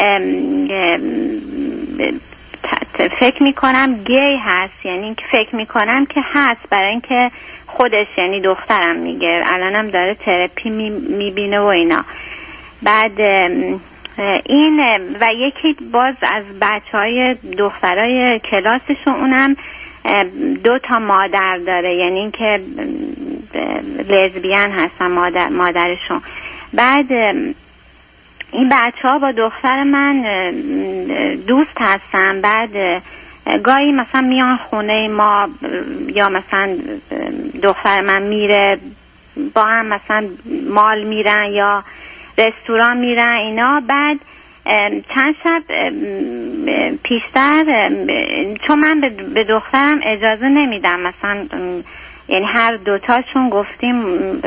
فکر میکنم گی هست، یعنی فکر میکنم که هست، برای اینکه خودش یعنی دخترم میگه الانم داره تراپی میبینه و اینا. بعد این و یکی باز از بچه های دخترای کلاسشون اونم دو تا مادر داره، یعنی اینکه لزبیان هستن مادر مادرشون. بعد این بچه ها با دختر من دوست هستن، بعد گاهی مثلا میان خونه ما یا مثلا دختر من میره با هم مثلا مال میرن یا رستوران میرن اینا. بعد چند شب پیشتر، چون من به دخترم اجازه نمیدم، مثلا یعنی هر دوتاشون گفتیم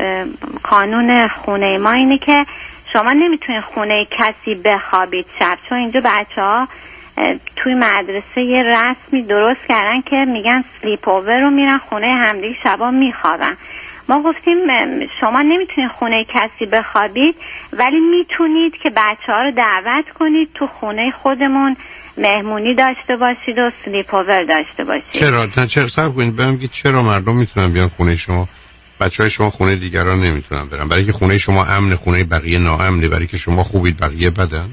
قانون خونه ما اینه که شما نمیتونید خونه کسی بخوابید شب، چون اینجا بچه ها توی مدرسه یه رسمی درست کردن که میگن سلیپ اوور رو میرن خونه همدیگه شبا میخوابن. ما گفتیم شما نمیتونید خونه کسی بخوابید، ولی میتونید که بچه ها رو دعوت کنید تو خونه خودمون مهمونی داشته باشید و سلیپ اوور داشته باشید. چرا؟ نه چرا صبر کنید بگم چرا مردم میتونن بیان خونه شما، بچهای شما خونه دیگران نمیتونن برن؟ برای که خونه شما امن، خونه بقیه ناامنه، برای که شما خوبید بقیه بدن؟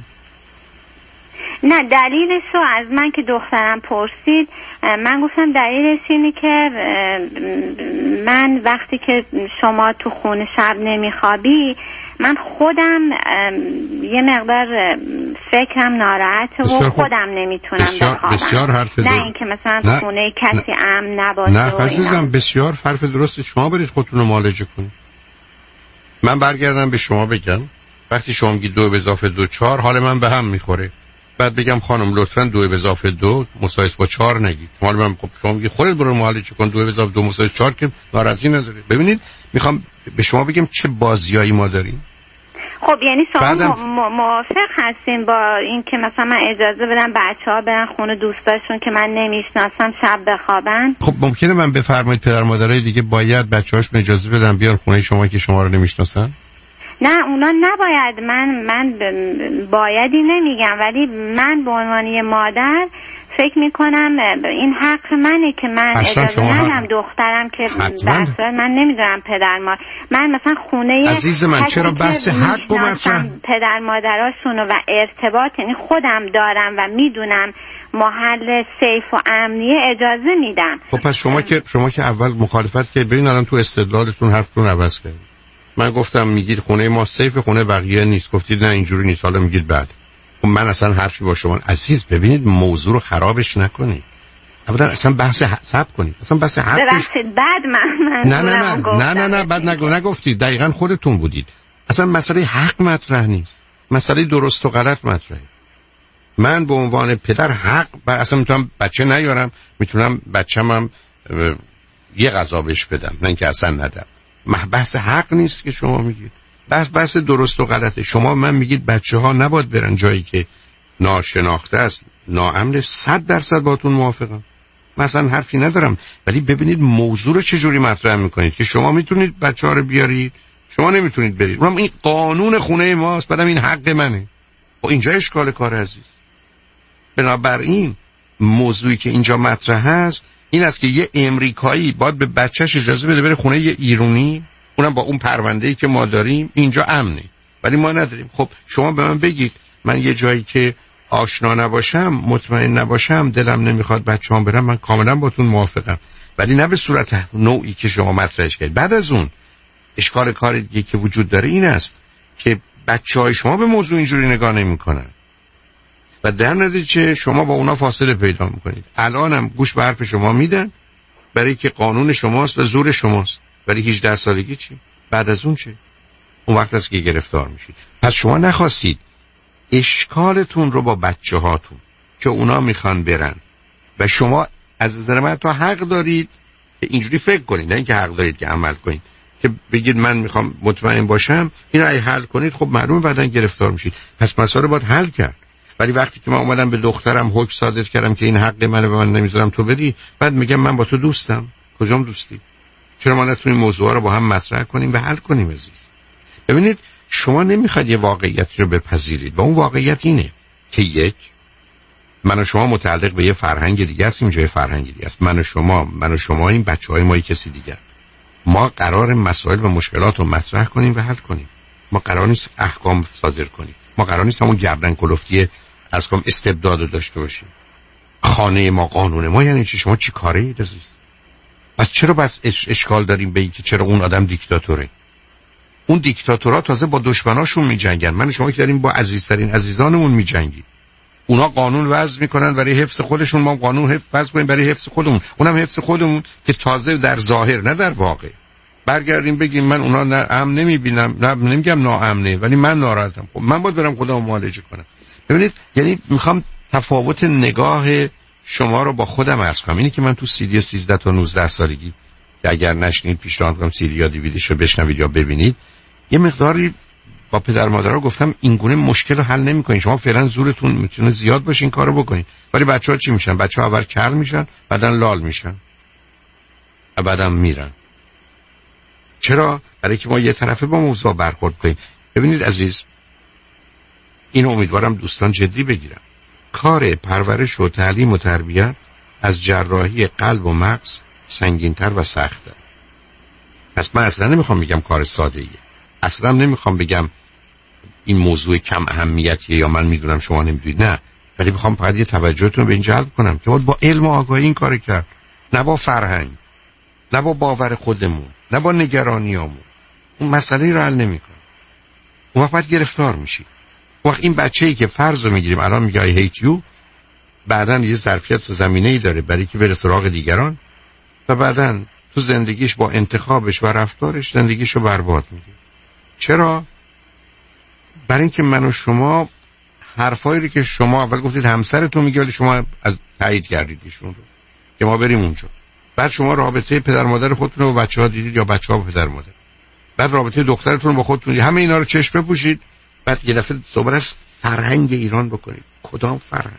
نه، دلیلش رو از من که دخترم پرسید من گفتم دلیلش اینه که من وقتی که شما تو خونه شب نمیخوابی من خودم یه مقدار فکرم ناراحته و خودم نمیتونم بخوابم. بسیار حرف نه اینکه مثلا نه. خونه کسی امن نباشه. نه عزیزم، بسیار حرف درست. شما برید خودتون رو معالجه کنید. من برگردم به شما بگم وقتی شما میگی دو به اضافه دو چهار حال من به هم میخوره، بعد بگم خانم لطفاً دو به اضافه دو مساوی با چهار نگید. شما من خب شما میگی خودت برو معالجه کن، دو به اضافه دو مساوی چهار که ناراحتی نداره. ببینید میخوام به شما بگم چه بازیایی ما داریم. خب یعنی شما بعدم... موافق هستین با این که مثلا من اجازه بدم بچه‌ها برن خونه دوستاشون که من نمیشناسم شب بخوابن؟ خب ممکنه من بفرمایید پدر مادرای دیگه باید بچه‌هاشون اجازه بدن بیان خونه شما که شما رو نمیشناسن؟ نه اونا نباید. من من بایدی نمیگم، ولی من به عنوان یه مادر فکر میکنم این حق منه که من اجازه ندم دخترم که بسیار من نمیدونم پدر ما من مثلا خونه عزیز من چرا بحث حق و مطرح پدر مادراشونو و ارتباط یعنی خودم دارم و میدونم محل سیف و امنیه اجازه میدم. خب پس شما که شما که اول مخالفت کردید، ببین الان تو استدلالتون حرفتون عوض کردید. من گفتم میگید خونه ما سیف، خونه بقیه نیست، گفتید نه اینجوری نیست، حالا میگید بعد. خب من اصلا حرفی با شما عزیز ببینید موضوع رو خرابش نکنید. ابدا اصلا بحث صبر کنید. اصلا بحث حقش ببخشید بعد من من نه نه نه نه نه نه بعد نگو نگفتید، دقیقاً خودتون بودید. اصلا مسئله حق مطرح نیست، مسئله درست و غلط مطرحه. من به عنوان پدر حق بر اصلا میتونم بچه نیارم، میتونم بچه‌مم یه غذا بهش بدم، نه اینکه اصلا ندم. بحث حق نیست که شما میگید، بحث بحث درست و غلطه. شما من میگید بچه ها نباید برن جایی که ناشناخته است، ناامنه. صد درصد باتون موافقم، مثلا حرفی ندارم، ولی ببینید موضوع رو چجوری مطرح میکنید که شما میتونید بچه ها رو بیارید، شما نمیتونید برید. اونم این قانون خونه ماست، بعدم این حق منه. و اینجا اشکال کار عزیز. بنابراین موضوعی که اینجا مطرح هست این است که یه امریکایی باید به بچهش اجازه بده بره خونه یه ایرانی، اونم با اون پرونده‌ای که ما داریم اینجا امنه ولی ما نداریم. خب شما به من بگید من یه جایی که آشنا نباشم، مطمئن نباشم، دلم نمیخواد بچه‌ام برم، من کاملا باتون موافقم، ولی نه به صورت نوعی که شما مطرحش کردید. بعد از اون اشکال کار دیگه که وجود داره این است که بچه‌های شما به موضوع اینجوری نگاه نمی‌کنن و در نتیجه شما با اونا فاصله پیدا میکنید. الانم گوش به حرف شما میدن برای که قانون شماست و زور شماست، ولی هجده سالگی چی؟ بعد از اون چی؟ اون وقت است که گرفتار میشید. پس شما نخواستید اشکالتون رو با بچه هاتون که اونا میخوان برن و شما از نظر من تا حق دارید که اینجوری فکر کنید، نه اینکه حق دارید که عمل کنید که بگید من میخوام مطمئن باشم، اینا ای حل کنید خب معلومه بعدن گرفتار میشید. پس مسئله باید حل کرد. ولی وقتی که من اومدم به دخترم حکم صادر کردم که این حق منه و من نمیذارم تو بدی، بعد میگم من با تو دوستم. کجام دوستی؟ چرا ما نتونیم موضوعا رو با هم مطرح کنیم و حل کنیم عزیز؟ ببینید شما نمیخواید یه واقعیتی رو بپذیرید و اون واقعیت اینه که یک، من و شما متعلق به یه فرهنگ دیگه هستیم، جای فرهنگ دیگه است. من و شما من و شما این بچهای ما کسی دیگه. ما قرار مسائل و مشکلات رو مطرح کنیم و حل کنیم. ما قرار نیست احکام صادر کنیم. ما قرار نیست همون گردن کلفتی از کم استبداد رو داشته باشیم. خانه ما قانون ما یعنی چی؟ شما چی کاره اید عزیز؟ پس چرا بس اش اشکال داریم به این که چرا اون آدم دیکتاتوره؟ اون دیکتاتورها تازه با دشمناشون میجنگن. من شما که داریم با عزیزترین عزیزانمون میجنگیم. اونا قانون وضع میکنن برای حفظ خودشون، ما قانون حفظ وضع کنیم برای حفظ خودمون. اونم حفظ خودمون که تازه در ظاهر نه در واقع. برگردیم بگیم من اونا نه امن نمیبینم، نه نمیگم ناامنه ولی من ناراحتم. خب من باید برم خودم معالجه کنم. ببینید، یعنی میخوام تفاوت نگاه شما رو با خودم عرض کنم. اینی که من تو سیدی سیزده تا نوزده سالگی که اگر نشنید پیشنهاد میکنم سیدی یا دیویدیش رو بشنوید یا ببینید، یه مقداری با پدر مادرها گفتم این گونه مشکل رو حل نمی‌کنید. شما فعلا زورتون میتونه زیاد باشه این کارو بکنید. ولی بچه‌ها چی میشن؟ بچه‌ها اول کر میشن، بعدن لال میشن، بعدم میرن. چرا؟ برای که ما یه طرفه با موضوع برخورد کنیم. ببینید عزیز، اینو امیدوارم دوستان جدی بگیرن. کار پرورش و تعلیم و تربیت از جراحی قلب و مغز سنگین‌تر و سخت‌تر. پس من اصلا نمیخوام بگم کار ساده‌ایه. اصلا نمیخوام بگم این موضوع کم اهمیتیه یا من میدونم شما نمیدونید. نه، ولی میخوام فقط یه توجهتون رو به این جلب کنم که باید با علم و آگاهی این کار کرد، نه با فرهنگ، نه با باور خودمون، نه با نگرانیامون. اون مسئله رو حل نمیکنه. اون وقت باید گرفتار میشی. اون وقت این بچه‌ای که فرض رو میگیریم الان میگه I hate you، بعدن یه ظرفیت تو زمینه‌ای داره برای که بره سراغ دیگران و بعدن تو زندگیش با انتخابش و رفتارش زندگیشو برباد میکنه. چرا؟ برای اینکه من و شما حرفایی رو که شما اول گفتید همسرتون میگه ولی شما از تایید کردید ایشون رو که ما بریم اونجا. بعد شما رابطه پدر مادر خودتون رو با بچه‌ها دیدید یا بچه‌ها با پدر مادر. بعد رابطه دخترتون رو با خودتون دیدید. همه اینا رو چشم بپوشید. بعد یه دفعه صحبت از فرهنگ ایران بکنید. کدام فرهنگ؟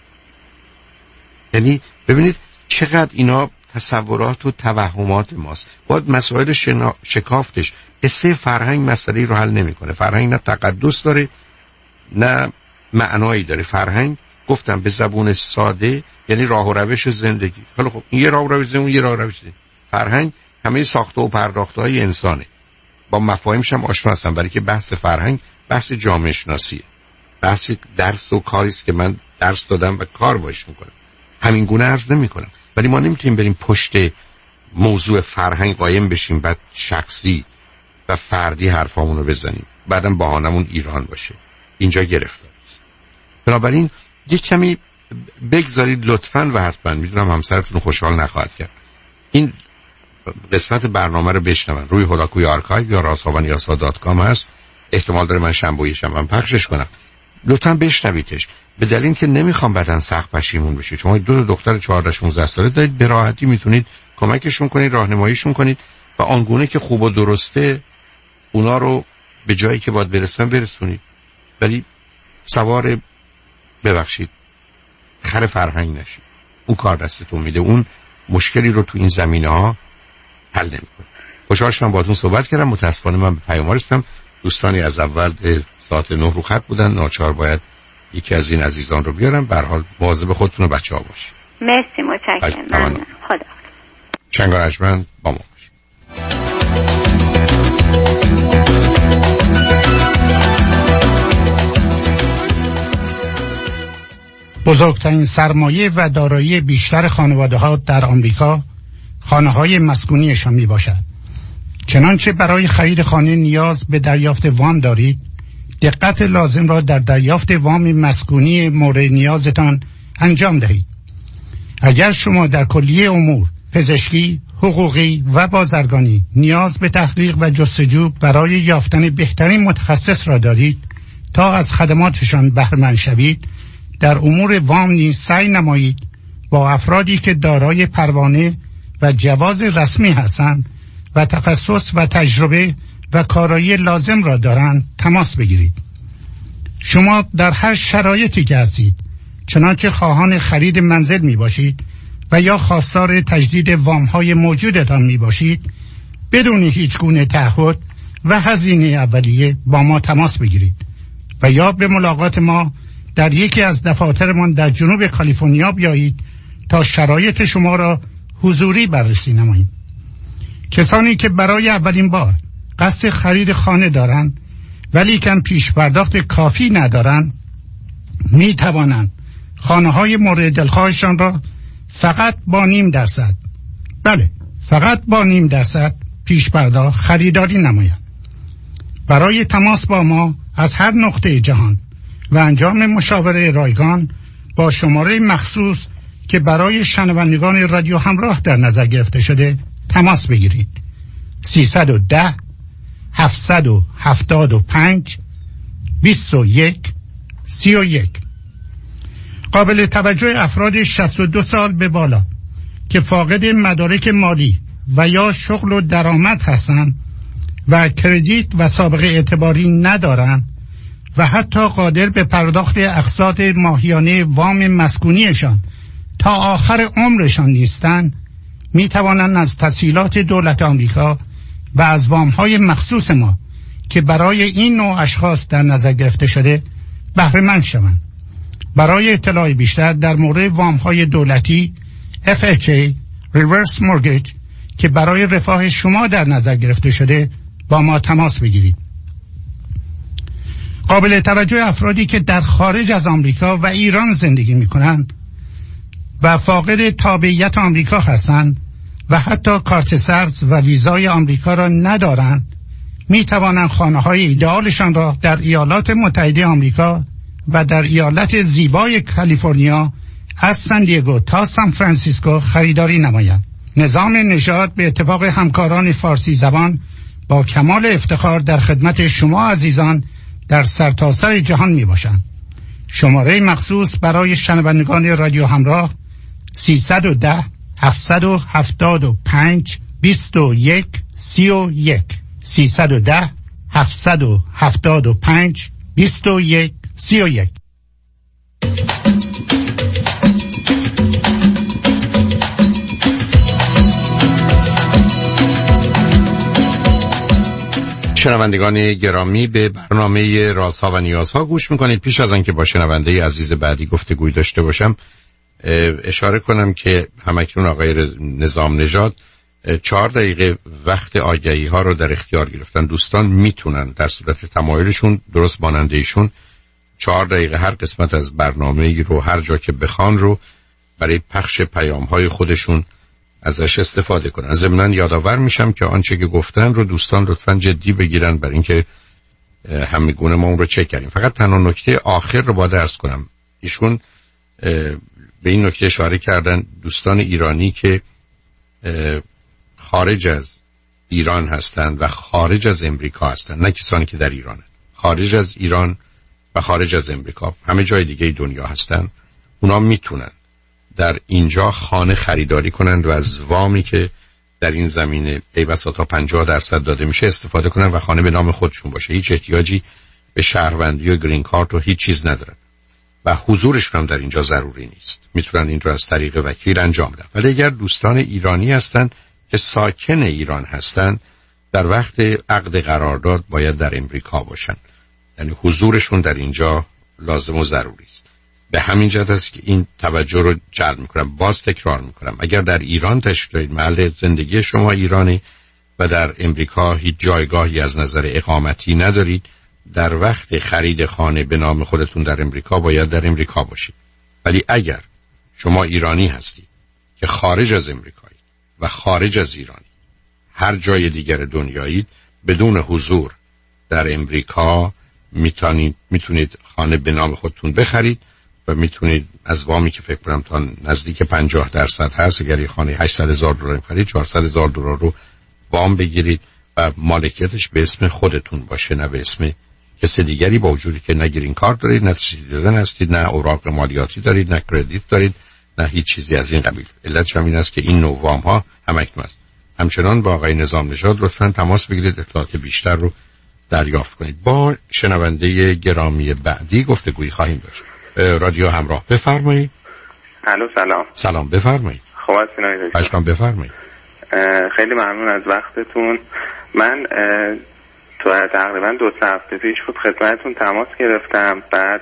یعنی ببینید چقدر اینا تصورات و توهمات ماست. باید مسائل شنا... شکافتش. قصه فرهنگ مسئله رو حل نمیکنه. فرهنگ نه تقدس داره نه معنایی داره. فرهنگ گفتم به زبون ساده یعنی راه و روش زندگی. خیلی خب این یه راه و روش زندگی، یه راه و روش زندگی. فرهنگ همه ساخته و پرداخته های انسانه. با مفاهیمش هم آشنا هستم برای که بحث فرهنگ بحث جامعه شناسیه. بحث درس و کاری است که من درس دادم و کار باش میکنم. همین گونه عرض نمیکنم. ولی ما نمیتونیم بریم پشت موضوع فرهنگ قایم بشیم بعد شخصی و فردی حرفامون رو بزنیم، بعدم بهانمون ایران باشه. اینجا گرفتار است. بنابراین یک کمی بگذارید لطفاً و حتما، میدونم همسرتون خوشحال نخواهد کرد، این قسمت برنامه رو بشنون. روی هولاکوی آرکایو یا رازها و نیازها دات کام هست. احتمال داره من شنبه شنبه پخشش کنم. لطفاً بشنویدش. به دلیل که نمیخوام بعدن سخت پشیمون بشید. شما دو تا دختر چهارده شانزده ساله دارید، به راحتی میتونید کمکشون کنید، راهنماییشون کنید و آنگونه که خوب و درسته اونا رو به جایی که باید برسن برسونید. ولی سوار ببخشید خر فرهنگ نشید. اون کار دستتون میده، اون مشکلی رو تو این زمینه ها حل نمیکنه. خوشحال شدم باهاتون صحبت کردم. متاسفانه من به پیام رسیدم. دوستانی از اول ساعت نه رو خط بودن، ناچار باید یکی از این عزیزان رو بیارم. به هر حال مواظب خودتون و بچه‌ها باشید. مرسی، متشکرم. خدا. شنگارجمند با ما باشید. بزرگترین سرمایه و دارایی بیشتر خانواده‌ها در آمریکا خانه‌های مسکونیشان میباشد. چنانچه برای خرید خانه نیاز به دریافت وام دارید، دقت لازم را در دریافت وام مسکونی مورد نیازتان انجام دهید. اگر شما در کلیه امور پزشکی، حقوقی و بازرگانی نیاز به تحقیق و جستجو برای یافتن بهترین متخصص را دارید تا از خدماتشان بهره‌مند شوید، در امور وام نیز سعی نمایید با افرادی که دارای پروانه و جواز رسمی هستند و تخصص و تجربه و کارایی لازم را دارند تماس بگیرید. شما در هر شرایطی که هستید، چنانچه خواهان خرید منزل می باشید و یا خواستار تجدید وام های موجودتان می باشید، بدون هیچ گونه تعهد و هزینه اولیه با ما تماس بگیرید و یا به ملاقات ما در یکی از دفاترمان در جنوب کالیفرنیا بیایید تا شرایط شما را حضوری بررسی نماییم. کسانی که برای اولین بار قصد خرید خانه دارند ولی کم پیش پرداخت کافی ندارند، می توانند خانه های مورد دلخواهشان را فقط با نیم درصد بله فقط با نیم درصد پیش پرداخت خریداری نمایند. برای تماس با ما از هر نقطه جهان و انجام مشاوره رایگان با شماره مخصوص که برای شنوندگان رادیو همراه در نظر گرفته شده تماس بگیرید. سیصد و ده هفتصد و هفتاد و پنج بیست و یک سی و یک. قابل توجه افراد شصت و دو سال به بالا که فاقد مدارک مالی و یا شغل و درآمد هستند و کردیت و سابقه اعتباری ندارند و حتی قادر به پرداخت اقساط ماهیانه وام مسکونیشان تا آخر عمرشان نیستند، می توانند از تسهیلات دولت آمریکا و از وام‌های مخصوص ما که برای این نوع اشخاص در نظر گرفته شده بهره مند شوند. برای اطلاع بیشتر در مورد وام‌های دولتی اف اچ ای Reverse Mortgage که برای رفاه شما در نظر گرفته شده با ما تماس بگیرید. قابل توجه افرادی که در خارج از آمریکا و ایران زندگی می کنند و فاقد تابعیت آمریکا هستند و حتی کارت سبز و ویزای آمریکا را ندارند، می توانند خانه های ایدئالشان را در ایالات متحده آمریکا و در ایالت زیبای کالیفرنیا از سن دیگو تا سان فرانسیسکو خریداری نمایند. نظام نژاد به اتفاق همکاران فارسی زبان با کمال افتخار در خدمت شما عزیزان در سرتاسر جهان می باشند. شماره مخصوص برای شنوندگان رادیو همراه سیصد و ده هفتصد و هفتاد و پنج بیست و یک سی و یک سیصد و ده هفتصد و هفتاد و پنج بیست و یک سی و یک. شنوندگان گرامی، به برنامه رازها و نیازها گوش میکنید. پیش از آنکه با شنونده عزیز بعدی گفتگوی داشته باشم اشاره کنم که همکنون آقای نظام نژاد چهار دقیقه وقت آگهی ها رو در اختیار گرفتن. دوستان میتونن در صورت تمایلشون درست ماننده ایشون چهار دقیقه هر قسمت از برنامه رو هر جا که بخوان رو برای پخش پیام های خودشون ازش استفاده کنن. ضمناً یادآور میشم که آنچه که گفتن رو دوستان لطفاً جدی بگیرن، برای اینکه همگونه ما اون رو چک کردیم. فقط تنها نکته آخر رو باید عرض کنم. ایشون به این نکته اشاره کردن دوستان ایرانی که خارج از ایران هستند و خارج از امریکا هستند، نه کسانی که در ایرانن، خارج از ایران و خارج از امریکا، همه جای دیگه دنیا هستند، اونا میتونن در اینجا خانه خریداری کنند و از وامی که در این زمینه پیوسته تا پنجاه درصد داده میشه استفاده کنند و خانه به نام خودشون باشه. هیچ احتیاجی به شهروندی و گرین کارت و هیچ چیز ندارن و حضورشون هم در اینجا ضروری نیست. میتونن این رو از طریق وکیل انجام بدن. ولی اگر دوستان ایرانی هستن که ساکن ایران هستن، در وقت عقد قرارداد باید در امریکا باشن، یعنی حضورشون در اینجا لازم و ضروری است. به همین جهت است که این توجه رو جلب میکنم. باز تکرار میکنم، اگر در ایران تشریف دارید، محل زندگی شما ایرانی و در امریکا هیچ جایگاهی از نظر اقامتی ندارید، در وقت خرید خانه به نام خودتون در امریکا باید در امریکا باشید. ولی اگر شما ایرانی هستید که خارج از امریکایید و خارج از ایرانی هر جای دیگر دنیایید، بدون حضور در امریکا میتونید میتونید خانه به نام خودتون بخرید و میتونید از وامی که فکر کنم تا نزدیک پنجاه درصد هست، اگر یه خانه هشتصد هزار دلار خرید، چهارصد هزار دلار رو وام بگیرید و مالکیتش به اسم خودتون باشه، نه به اسم کسی دیگری، با وجودی که نه گرین کارت دارید، نه سیتیزن هستید، نه اوراق مالیاتی دارید، نه کردیت دارید، نه هیچ چیزی از این قبیل. علتش هم این است که این نوع وام ها همکنون است. همچنان با آقای نظام نژاد لطفاً تماس بگیرید، اطلاعات بیشتر رو دریافت کنید. با شنونده گرامی بعدی گفتگویی خواهیم داشت. رادیو همراه، بفرمایید. الو سلام. سلام، بفرمایید. خوب هستین آقای دکتر؟ اشکام بفرمایید. خیلی ممنون از وقتتون. من تو تقریبا دو سه هفته پیش بود خدمتتون تماس گرفتم. بعد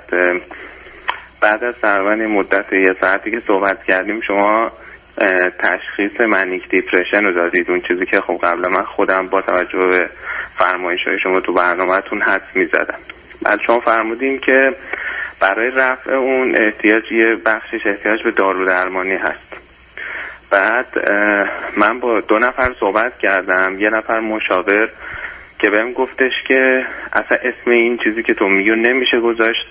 بعد از تقریبا مدت یه ساعتی که صحبت کردیم شما تشخیص منیک دیپرشن رو دادید، اون چیزی که خب قبلا من خودم با توجه به فرمایش‌های شما تو برنامه‌تون حدس می‌زدم. بعد شما فرمودین که برای رفع اون احتیاج یه بخشش احتیاج به دارو درمانی هست. بعد من با دو نفر صحبت کردم، یه نفر مشاور که بهم گفتش که اصلا اسم این چیزی که تو میگی نمیشه گذاشت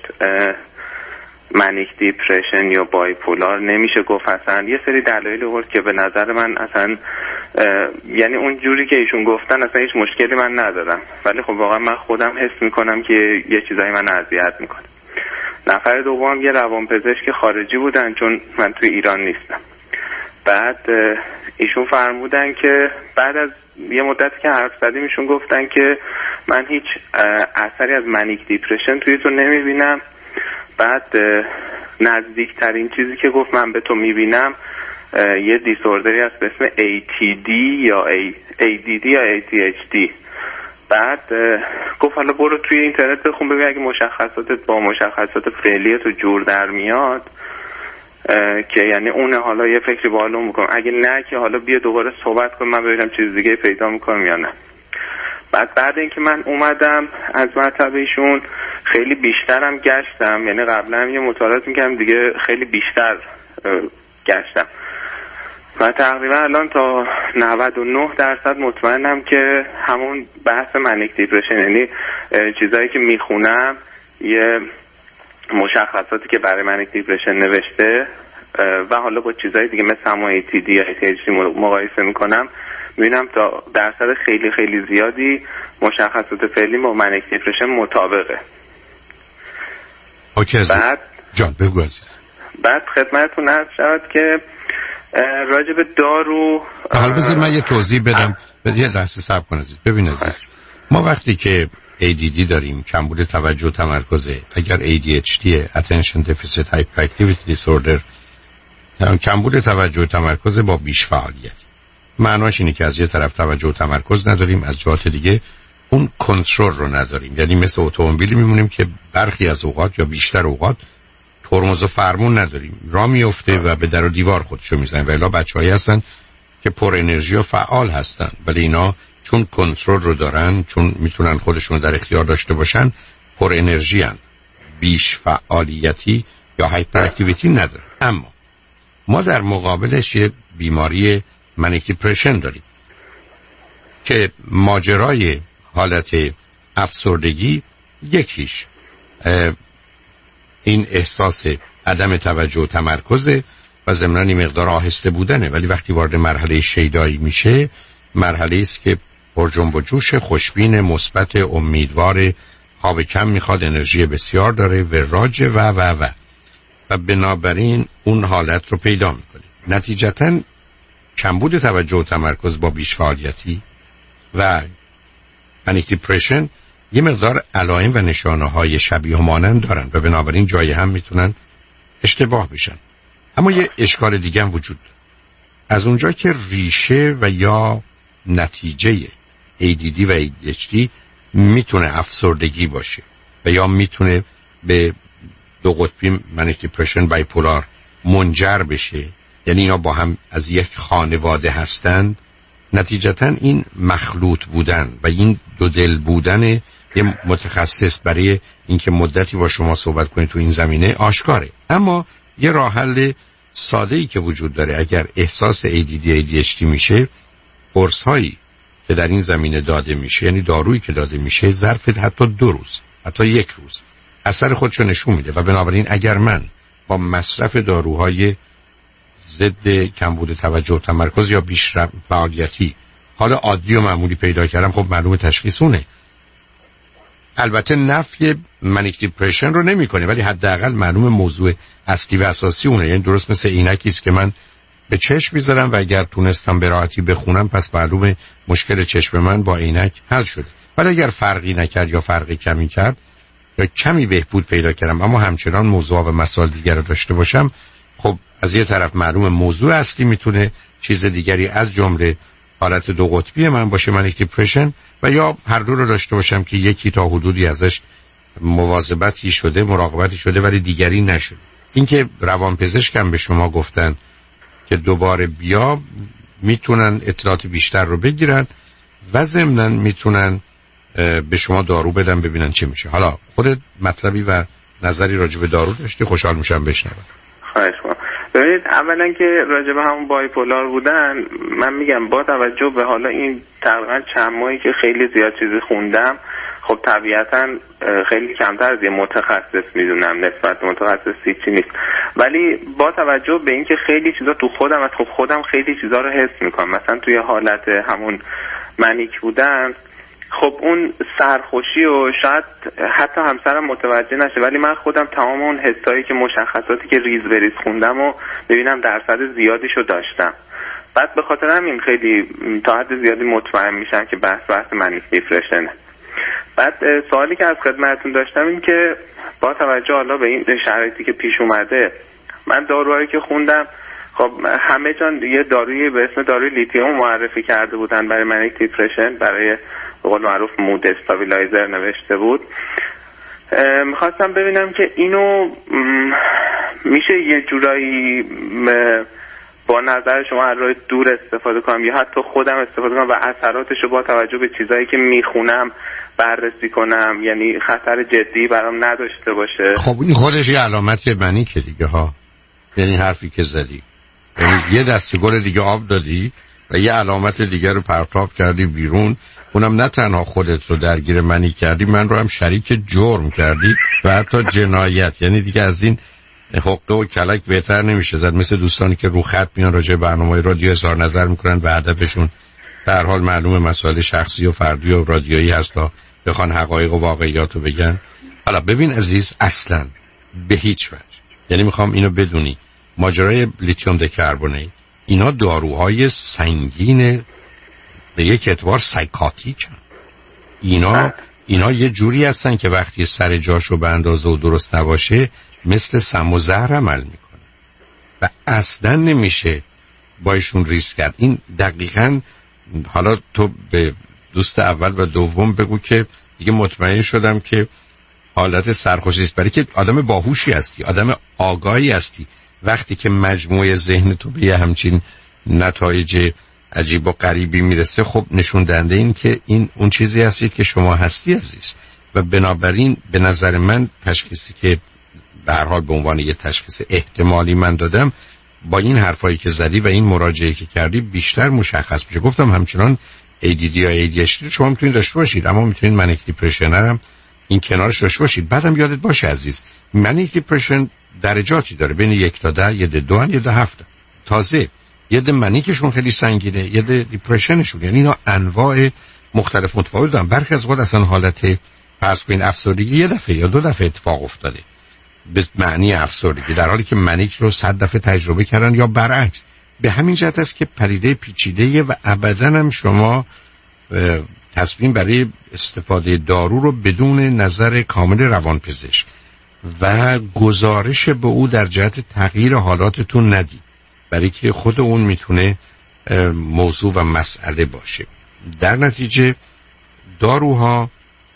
منیک دیپرشن یا بایپولار، نمیشه گفت. اصلا یه سری دلایل آورد که به نظر من اصلا یعنی اون جوری که ایشون گفتن اصلا هیچ مشکلی من ندارم، ولی خب واقعا من خودم حس میکنم که یه چیزایی من اذیت میکنه. نفر دوم یه روانپزشک خارجی بودن چون من توی ایران نیستم. بعد ایشون فرمودن که بعد از یه مدتی که حرف زدیم ایشون گفتن که من هیچ اثری از منیک دیپرشن توی تو نمیبینم. بعد نزدیکترین چیزی که گفت من به تو میبینم یه دیسوردری هست به اسم ای تی دی یا ای دی دی یا ای تی اچ دی. بعد گفت حالا برو توی اینترنت بخون ببین اگه مشخصاتت با مشخصات فعلی تو جور در میاد که یعنی اون حالا یه فکری با حالون میکنم، اگه نه که حالا بیا دوباره صحبت کن من ببینم چیز دیگه پیدا میکنم یا نه. بعد بعد اینکه من اومدم از مطب ایشون خیلی بیشترم گشتم، یعنی قبلا هم یه مطالعات میکردم دیگه خیلی بیشتر گشتم و تقریبا الان تا نود و نه درصد مطمئنم که همون بحث منیک دیپرشن، یعنی چیزایی که میخونم یه مشخصاتی که برای منیک دیپرشن نوشته و حالا با چیزای دیگه مثل همون ای تی دی یا ای تی اچ دی مقایسه میکنم میبینم تا درصد خیلی خیلی زیادی مشخصات فعلی با منیک دیپرشن مطابقه. اوکی بعد جان بگو عزیز. بعد خدمتتون عرض شود که راجب دارو حالا بذار من یه توضیح بدم. یه لحظه صبر کن عزیز. ببین عزیز، ما وقتی که ای دی دی داریم، کمبود توجه و تمرکزه، اگر ای دی اچ دی Attention Deficit Hyperactivity Disorder، کمبود توجه و تمرکز با بیش فعالیت، معناش اینه که از یه طرف توجه و تمرکز نداریم، از جهات دیگه اون کنترل رو نداریم. یعنی مثل اتومبیلی میمونیم که برخی از اوقات یا بیشتر اوقات ترمز و فرمون نداریم، راه میفته و به در و دیوار خودشو میزنه. و الا بچه‌هایی هستن که پر انرژی و فعال هستن، ولی اینا چون کنترل رو دارن، چون میتونن خودشون در اختیار داشته باشن، پر انرژی هن. بیش فعالیتی یا هایپر اکتیویتی ندارن. اما ما در مقابلش یه بیماری منیک دیپرشن داریم که ماجرای حالت افسردگی یکیش این احساس عدم توجه و تمرکزه و ضمناً این مقدار آهسته بودنه، ولی وقتی وارد مرحله شیدایی میشه، مرحله است که پر جنب و جوش، خوشبین، مثبت، امیدوار، خواب کم میخواد، انرژی بسیار داره، وراج و و و و بنابراین اون حالت رو پیدا میکنه. نتیجتاً کمبود توجه و تمرکز با بیش فعالیتی و پانیک دیپرشن یه مقدار علائم و نشانه های شبیه و مانند دارن و بنابراین جای هم میتونن اشتباه بشن. اما یه اشکال دیگه هم وجود داره. از اونجا که ریشه و یا نتیجه ای دی دی و ای دی اچ دی میتونه افسردگی باشه و یا میتونه به دو قطبی منیک دیپرشن بایپولار منجر بشه، یعنی اینا با هم از یک خانواده هستند، نتیجتا این مخلوط بودن و این دو دل بودن یه متخصص برای اینکه مدتی با شما صحبت کنید تو این زمینه آشکاره. اما یه راه حل ساده‌ای که وجود داره، اگر احساس ای دی دی ای دی اچ دی میشه، قرص هایی که در این زمینه داده میشه، یعنی دارویی که داده میشه، ظرف حتی دو روز، حتی یک روز اثر خودشو نشون میده و بنابراین اگر من با مصرف داروهای ضد کمبود توجه و تمرکز یا بیش فعالیتی حال عادی و معمولی پیدا کردم، خب معلومه تشخیص اونه. البته نفی منیک دیپرشن رو نمیکنه، ولی حداقل معلومه موضوع اصلی و اساسی اونه. یعنی درست مثل عینکی است که من به چشم میذارم و اگر تونستم به راحتی بخونم، پس معلومه مشکل چشم من با عینک حل شده. ولی اگر فرقی نکرد یا فرقی کمی کرد یا کمی بهبود پیدا کردم اما همچنان موضوع و مسائل دیگر رو داشته باشم، خب از یه طرف معلومه موضوع اصلی میتونه چیز دیگری از جمله حالت دو قطبی من باشه، منیک دیپرشن، و یا هر دو رو داشته باشم که یکی تا حدودی ازش مواظبتی شده، مراقبتی شده، ولی دیگری نشده. اینکه روانپزشکم به شما گفتن که دوباره بیا، میتونن اطلاعات بیشتر رو بگیرن و ضمناً میتونن به شما دارو بدن ببینن چه میشه. حالا خودت مطلبی و نظری راجع به دارو داشتی، خوشحال میشم بشنوم. خواهش می‌کنم. ببینید، اولا که راجع به همون بایپولار بودن، من میگم با توجه به حالا این تقریبا چند ماهی که خیلی زیاد چیزی خوندم، خب طبیعتا خیلی کمتر از یه متخصص میدونم، نسبت به متخصصی چی نیست، ولی با توجه به اینکه خیلی چیزا تو خودم از خب خودم خیلی چیزا رو حس میکنم. مثلا توی حالت همون منیک بودن، خب اون سرخوشی و شاید حتی همسرم متوجه نشه، ولی من خودم تمام اون حسایی که مشخصاتی که ریز بریز خوندم و ببینم درصد زیادیشو داشتم. بعد به خاطر همین خیلی تا حد زیادی مطمئن میشم که بحث بحث منیک دیپرشنه. بعد سوالی که از خدمتتون داشتم این که با توجه حالا به این شرایطی که پیش اومده، من داروهایی که خوندم خب همه جان یه دارویی به اسم داروی لیتیوم معرفی کرده بودن برای منیک دیپرشن، برای به قول معروف مود استابیلایزر نوشته بود. میخواستم ببینم که اینو میشه یه جورایی با نظر شما از راه دور استفاده کنم یا حتی خودم استفاده کنم و اثراتش رو با توجه به چیزایی که میخونم بررسی کنم، یعنی خطر جدی برام نداشته باشه؟ خب این خودش یه علامت منیکه دیگه ها، یعنی حرفی که زدی، یعنی یه دسته گل دیگه آب دادی و یه علامت دیگه رو پرتاب کردی بیرون. اونم نه تنها خودت رو درگیر منی کردی، من رو هم شریک جرم کردی و حتی جنایت. یعنی دیگه از این حقه و کلک بهتر نمیشه زد، مثل دوستانی که رو خط میان راجع به برنامه‌های رادیو اظهار نظر میکنن و هدفشون در حال معلومه مسائل شخصی و فردی و رادیویی هست تا بخوان حقایق و واقعیات رو بگن. حالا ببین عزیز، اصلا به هیچ وجه، یعنی میخوام اینو بدونی، ماجرای لیتیوم دکربونیت اینا داروهای سنگین به یک اعتبار سایکاتیک هن. اینا اینا یه جوری هستن که وقتی سر جاشو به اندازه و درست نباشه مثل سم و زهر عمل میکنه و اصلا نمیشه بایشون ریسک کرد. این دقیقاً، حالا تو به دوست اول و دوم بگو که دیگه مطمئن شدم که حالت سرخوشی است، برای که آدم باهوشی هستی، آدم آگاهی هستی. وقتی که مجموعه ذهن تو به همچین نتایج عجیب و غریبی میرسه، خب نشون دهنده این که این اون چیزی هستید که شما هستی عزیز. و بنابراین به نظر من تشخیصی که به هر حال به عنوان یه تشخیص احتمالی من دادم با این حرفایی که زدی و این مراجعه که کردی بیشتر مشخص میشه. گفتم همچنان ای دی دی یا ای دی اچ دی شما میتونید داشته باشید، اما میتونید منیک دیپرشن هم این کنارش داشته باشید. بعدم یادت باشه عزیز، منیک دیپرشن درجاتی داره، بین یک تا ده، یه ده دو هن، یه ده هفت. تازه یه ده منیکشون خیلی سنگینه، یه ده دیپرشنشون، یعنی اینا انواع مختلف متفاوت دارن. برخی از وقت اصلا حالت فرض کنین افسردگی یه دفعه یا دو دفعه اتفاق افتاده به معنی افسردگی، در حالی که منیک رو صد دفعه تجربه کردن یا برعکس. به همین جهت است که پدیده پیچیده و ابداً هم شما تصمیم برای استفاده دارو رو بدون نظر کامل روانپزشک و گزارش به او در جهت تغییر حالاتتون ندید، برای که خود اون میتونه موضوع و مسئله باشه. در نتیجه داروها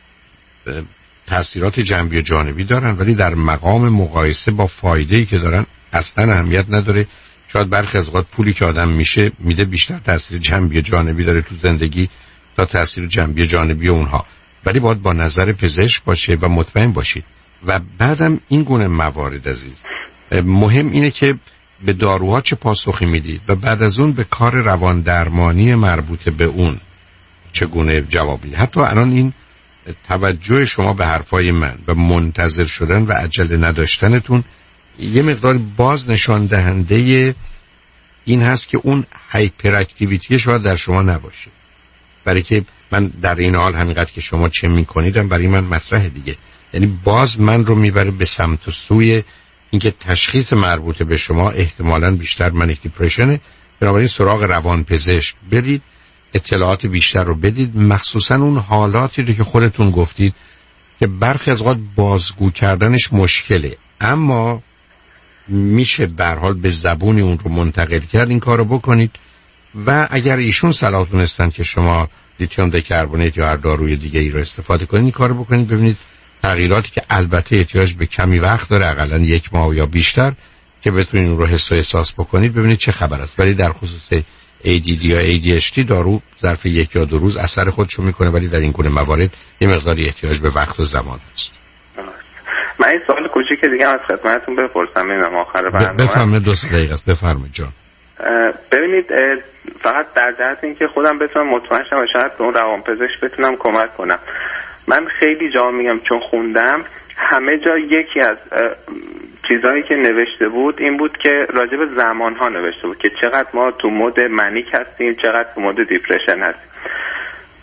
تأثیرات جنبی و جانبی دارن، ولی در مقام مقایسه با فایده‌ای که دارن اصلا اهمیت نداره. شاید برخی از اوقات پولی که آدم میشه میده بیشتر تأثیر جنبی و جانبی داره تو زندگی تا تأثیر جنبی و جانبی اونها، ولی باید با نظر پزشک باشه و مطمئن باشید. و بعدم این گونه موارد عزیز مهم اینه که به داروها چه پاسخی میدید و بعد از اون به کار روان درمانی مربوط به اون چگونه جواب میدید. حتی الان این توجه شما به حرفای من و منتظر شدن و عجله نداشتنتون یه مقدار باز نشان دهنده این هست که اون هایپر اکتیویتی شاید در شما نباشه، برای که من در این حال همینقدر که شما چه میکنیدم برای من مطرح دیگه. یعنی باز من رو میبره به سمت و سوی اینکه تشخیص مربوط به شما احتمالاً بیشتر منیک دیپرشنه، بنابراین سراغ روانپزشک برید، اطلاعات بیشتر رو بدید، مخصوصا اون حالاتی رو که خودتون گفتید که برخی از اوقات بازگو کردنش مشکله، اما میشه به هر حال به زبون اون رو منتقل کرد. این کارو بکنید و اگر ایشون صلاح دونستن که شما لیتیوم دکربونیت یا هر داروی دیگه ای رو استفاده کنید، این کارو بکنید، ببینید تغییراتی که البته احتیاج به کمی وقت داره، حداقل یک ماه یا بیشتر، که بتونید اون رو حس و احساس بکنید، ببینید چه خبر است. ولی در خصوص ای دی دی یا ای دی اچ دی دارو ظرف یک یا دو روز اثر خودشو میکنه، ولی در این گونه موارد یه مقداری احتیاج به وقت و زمان است. من این سوال کوچیک دیگه از خدمتتون بپرسم، اینم آخر برنامه. بفرمایید، دو سه دقیقه است، بفرمایید جان. ببینید فقط در جهت اینکه خودم بتونم مطمئن شم و شاید به اون روانپزشک بتونم کمک کنم. من خیلی جا میگم چون خوندم همه جا یکی از چیزهایی که نوشته بود این بود که راجع به زمانها نوشته بود که چقدر ما تو مود منیک هستیم، چقدر تو مود دیپرشن هستیم.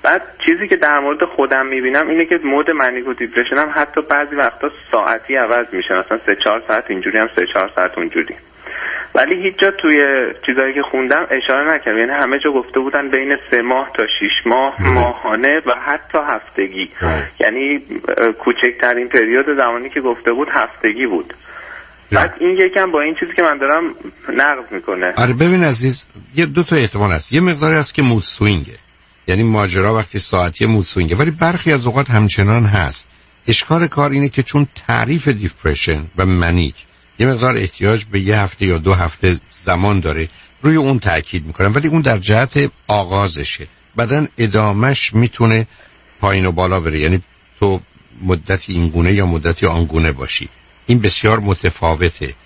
بعد چیزی که در مورد خودم میبینم اینه که مود منیک و دیپرشن هم حتی بعضی وقتا ساعتی عوض میشه، مثلا سه چهار ساعت اینجوری هم سه چهار ساعت اونجوری. ولی هیچ جا توی چیزایی که خوندم اشاره نکردم، یعنی همه جا گفته بودن بین سه ماه تا شش ماه، ماهانه و حتی هفتگی. یعنی کوچکترین پریود زمانی که گفته بود هفتگی بود. بعد این یکم با این چیزی که من دارم نقض میکنه. آره ببین عزیز، یه دو تا احتمال هست. یه مقداری هست که مود سوینگه، یعنی ماجرا وقتی ساعتی مود سوینگه، ولی برخی از اوقات همچنان هست. اشکال کار اینه که چون تعریف دیپرشن و منیک یه مقدار احتیاج به یه هفته یا دو هفته زمان داره، روی اون تاکید میکنم، ولی اون در جهت آغازشه. بعدن ادامش میتونه پایین و بالا بره، یعنی تو مدتی اینگونه یا مدتی آنگونه باشی. این بسیار متفاوته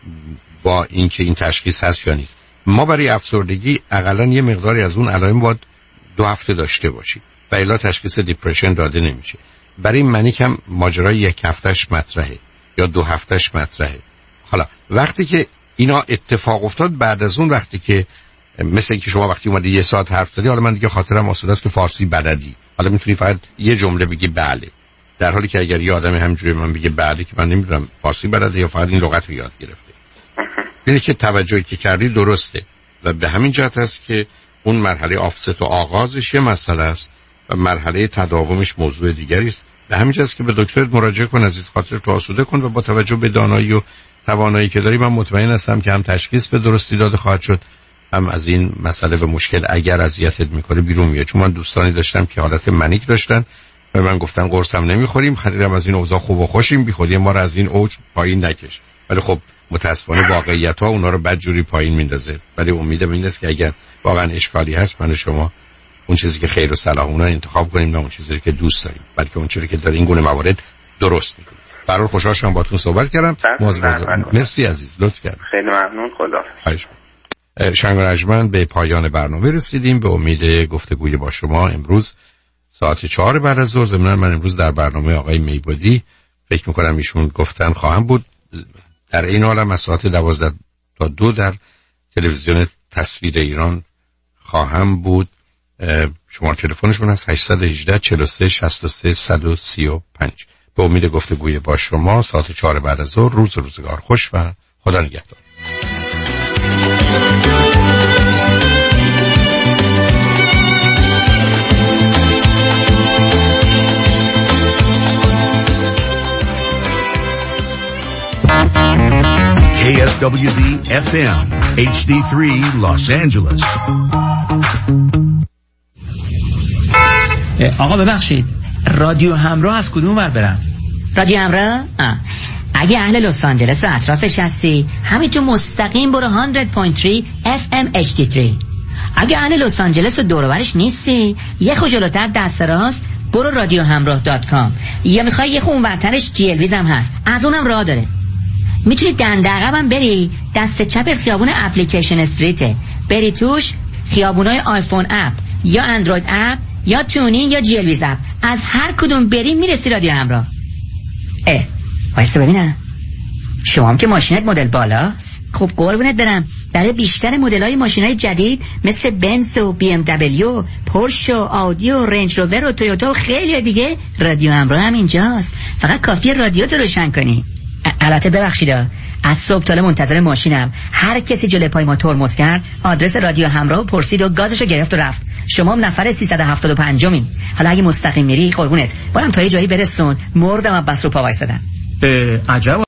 با اینکه این تشخیص هست یا نیست. ما برای افسردگی حداقل یه مقداری از اون علائم باید دو هفته داشته باشی و الا تشخیص دیپرشن داده نمیشه. برای منیک هم ماجرای یک هفتهش مطرحه یا دو هفتهش مطرحه. حالا وقتی که اینا اتفاق افتاد، بعد از اون وقتی که مثل اینکه شما وقتی اومدی یه ساعت حرف زدی، حالا من دیگه خاطرم آسوده است که فارسی بلدی، حالا میتونی فقط یه جمله بگی بله، در حالی که اگر یه آدم همینجوری من بگه بله که من نمیدونم فارسی بلده یا فقط این لغت رو یاد گرفته. اینه که توجهی که کردی درسته و به همین جهت است که اون مرحله آفست و آغازش یه مسئله است و مرحله تداومش موضوع دیگری است. به همین جهت است که به دکترت مراجعه کن عزیز، خاطر تو آسوده کن و با توجه به دانایی و توانایی که داری من مطمئن هستم که هم تشخیص به درستی داده خواهد شد، هم از این مسئله و مشکل اگر اذیتت میکنه بیرون میاد. چون من دوستانی داشتم که حالت منیک داشتن و من گفتم قرص هم نمیخوریم، خریدم از این اوضاع خوب و خوشیم، بی خودی ما رو از این اوج پایین نکش. ولی خب متاسفانه واقعیت ها اونا رو بدجوری پایین میندازه. ولی امیدم این است که اگر واقعا اشکالی هست من شما اون چیزی که خیر و صلاح اونا انتخاب کنیم، نه اون چیزی که دوست داریم، بلکه اون چیزی که در این گونه موارد درست میکنه. برای خوشحال شدم باهاتون صحبت کردم. مرسی عزیز، لطف کردید. خیلی ممنون. خدا. شنگ رجمن به پایان برنامه رسیدیم. به امید گفتگوی با شما امروز ساعت چهار بعد از ظهر. ضمن من امروز در برنامه آقای میبودی فکر میکنم ایشون گفتن خواهم بود. در این حال هم از ساعت دوازده تا دو در تلویزیون تصویر ایران خواهم بود. شماره تلفنشون از هشت یک هشت چهار سه شصت و سه صد و سی و پنج. به امید گفتگوی با شما ساعت چهار بعد از ظهر. روز روزگار خوش و خدا نگهدار. K S W D F M H D three Los Angeles. آقا ببخشید، رادیو همراه از کدوم ور برم؟ رادیو همراه؟ آه. اگه اهل لس آنجلس و اطرافش هستی همینطور مستقیم برو صد و سه اف ام اچ دی سه. اگه اهل لس آنجلس و دور و برش نیستی یه خو جلوتر دست راست برو رادیو همراه دات کام، یا میخوای یه خو اونورترش جی ال ویز هم هست، از اونم راه داره. میتونی دنده عقبم بری دست چپ خیابون اپلیکیشن استریته، بری توش خیابونای آیفون اپ یا اندروید اپ یا تونین یا جی ال ویز اپ، از هر کدوم بری میرسی رادیو همراه. اه وایسا ببینم، شما هم که ماشینت مدل بالاست. خب قربونت برم، برای بیشتر مدل‌های ماشین‌های جدید مثل بنز و بی ام دبلیو، پورش و آودی و رنج روور و تویوتا و خیلی دیگه رادیو همراه هم اینجاست. فقط کافیه رادیو تو روشن کنی. البته ببخشید از صبح تا منتظر ماشینم، هر کسی جلوی پای ما ترمز کرد آدرس رادیو همراه پرسید و گازشو گرفت و رفت. شما هم نفر سیصد و هفتاد و پنج مین. حالا اگه مستقیم میری قربونت برام تا یه جایی برسون، مردم از بس رو پا وایسادم. عجب.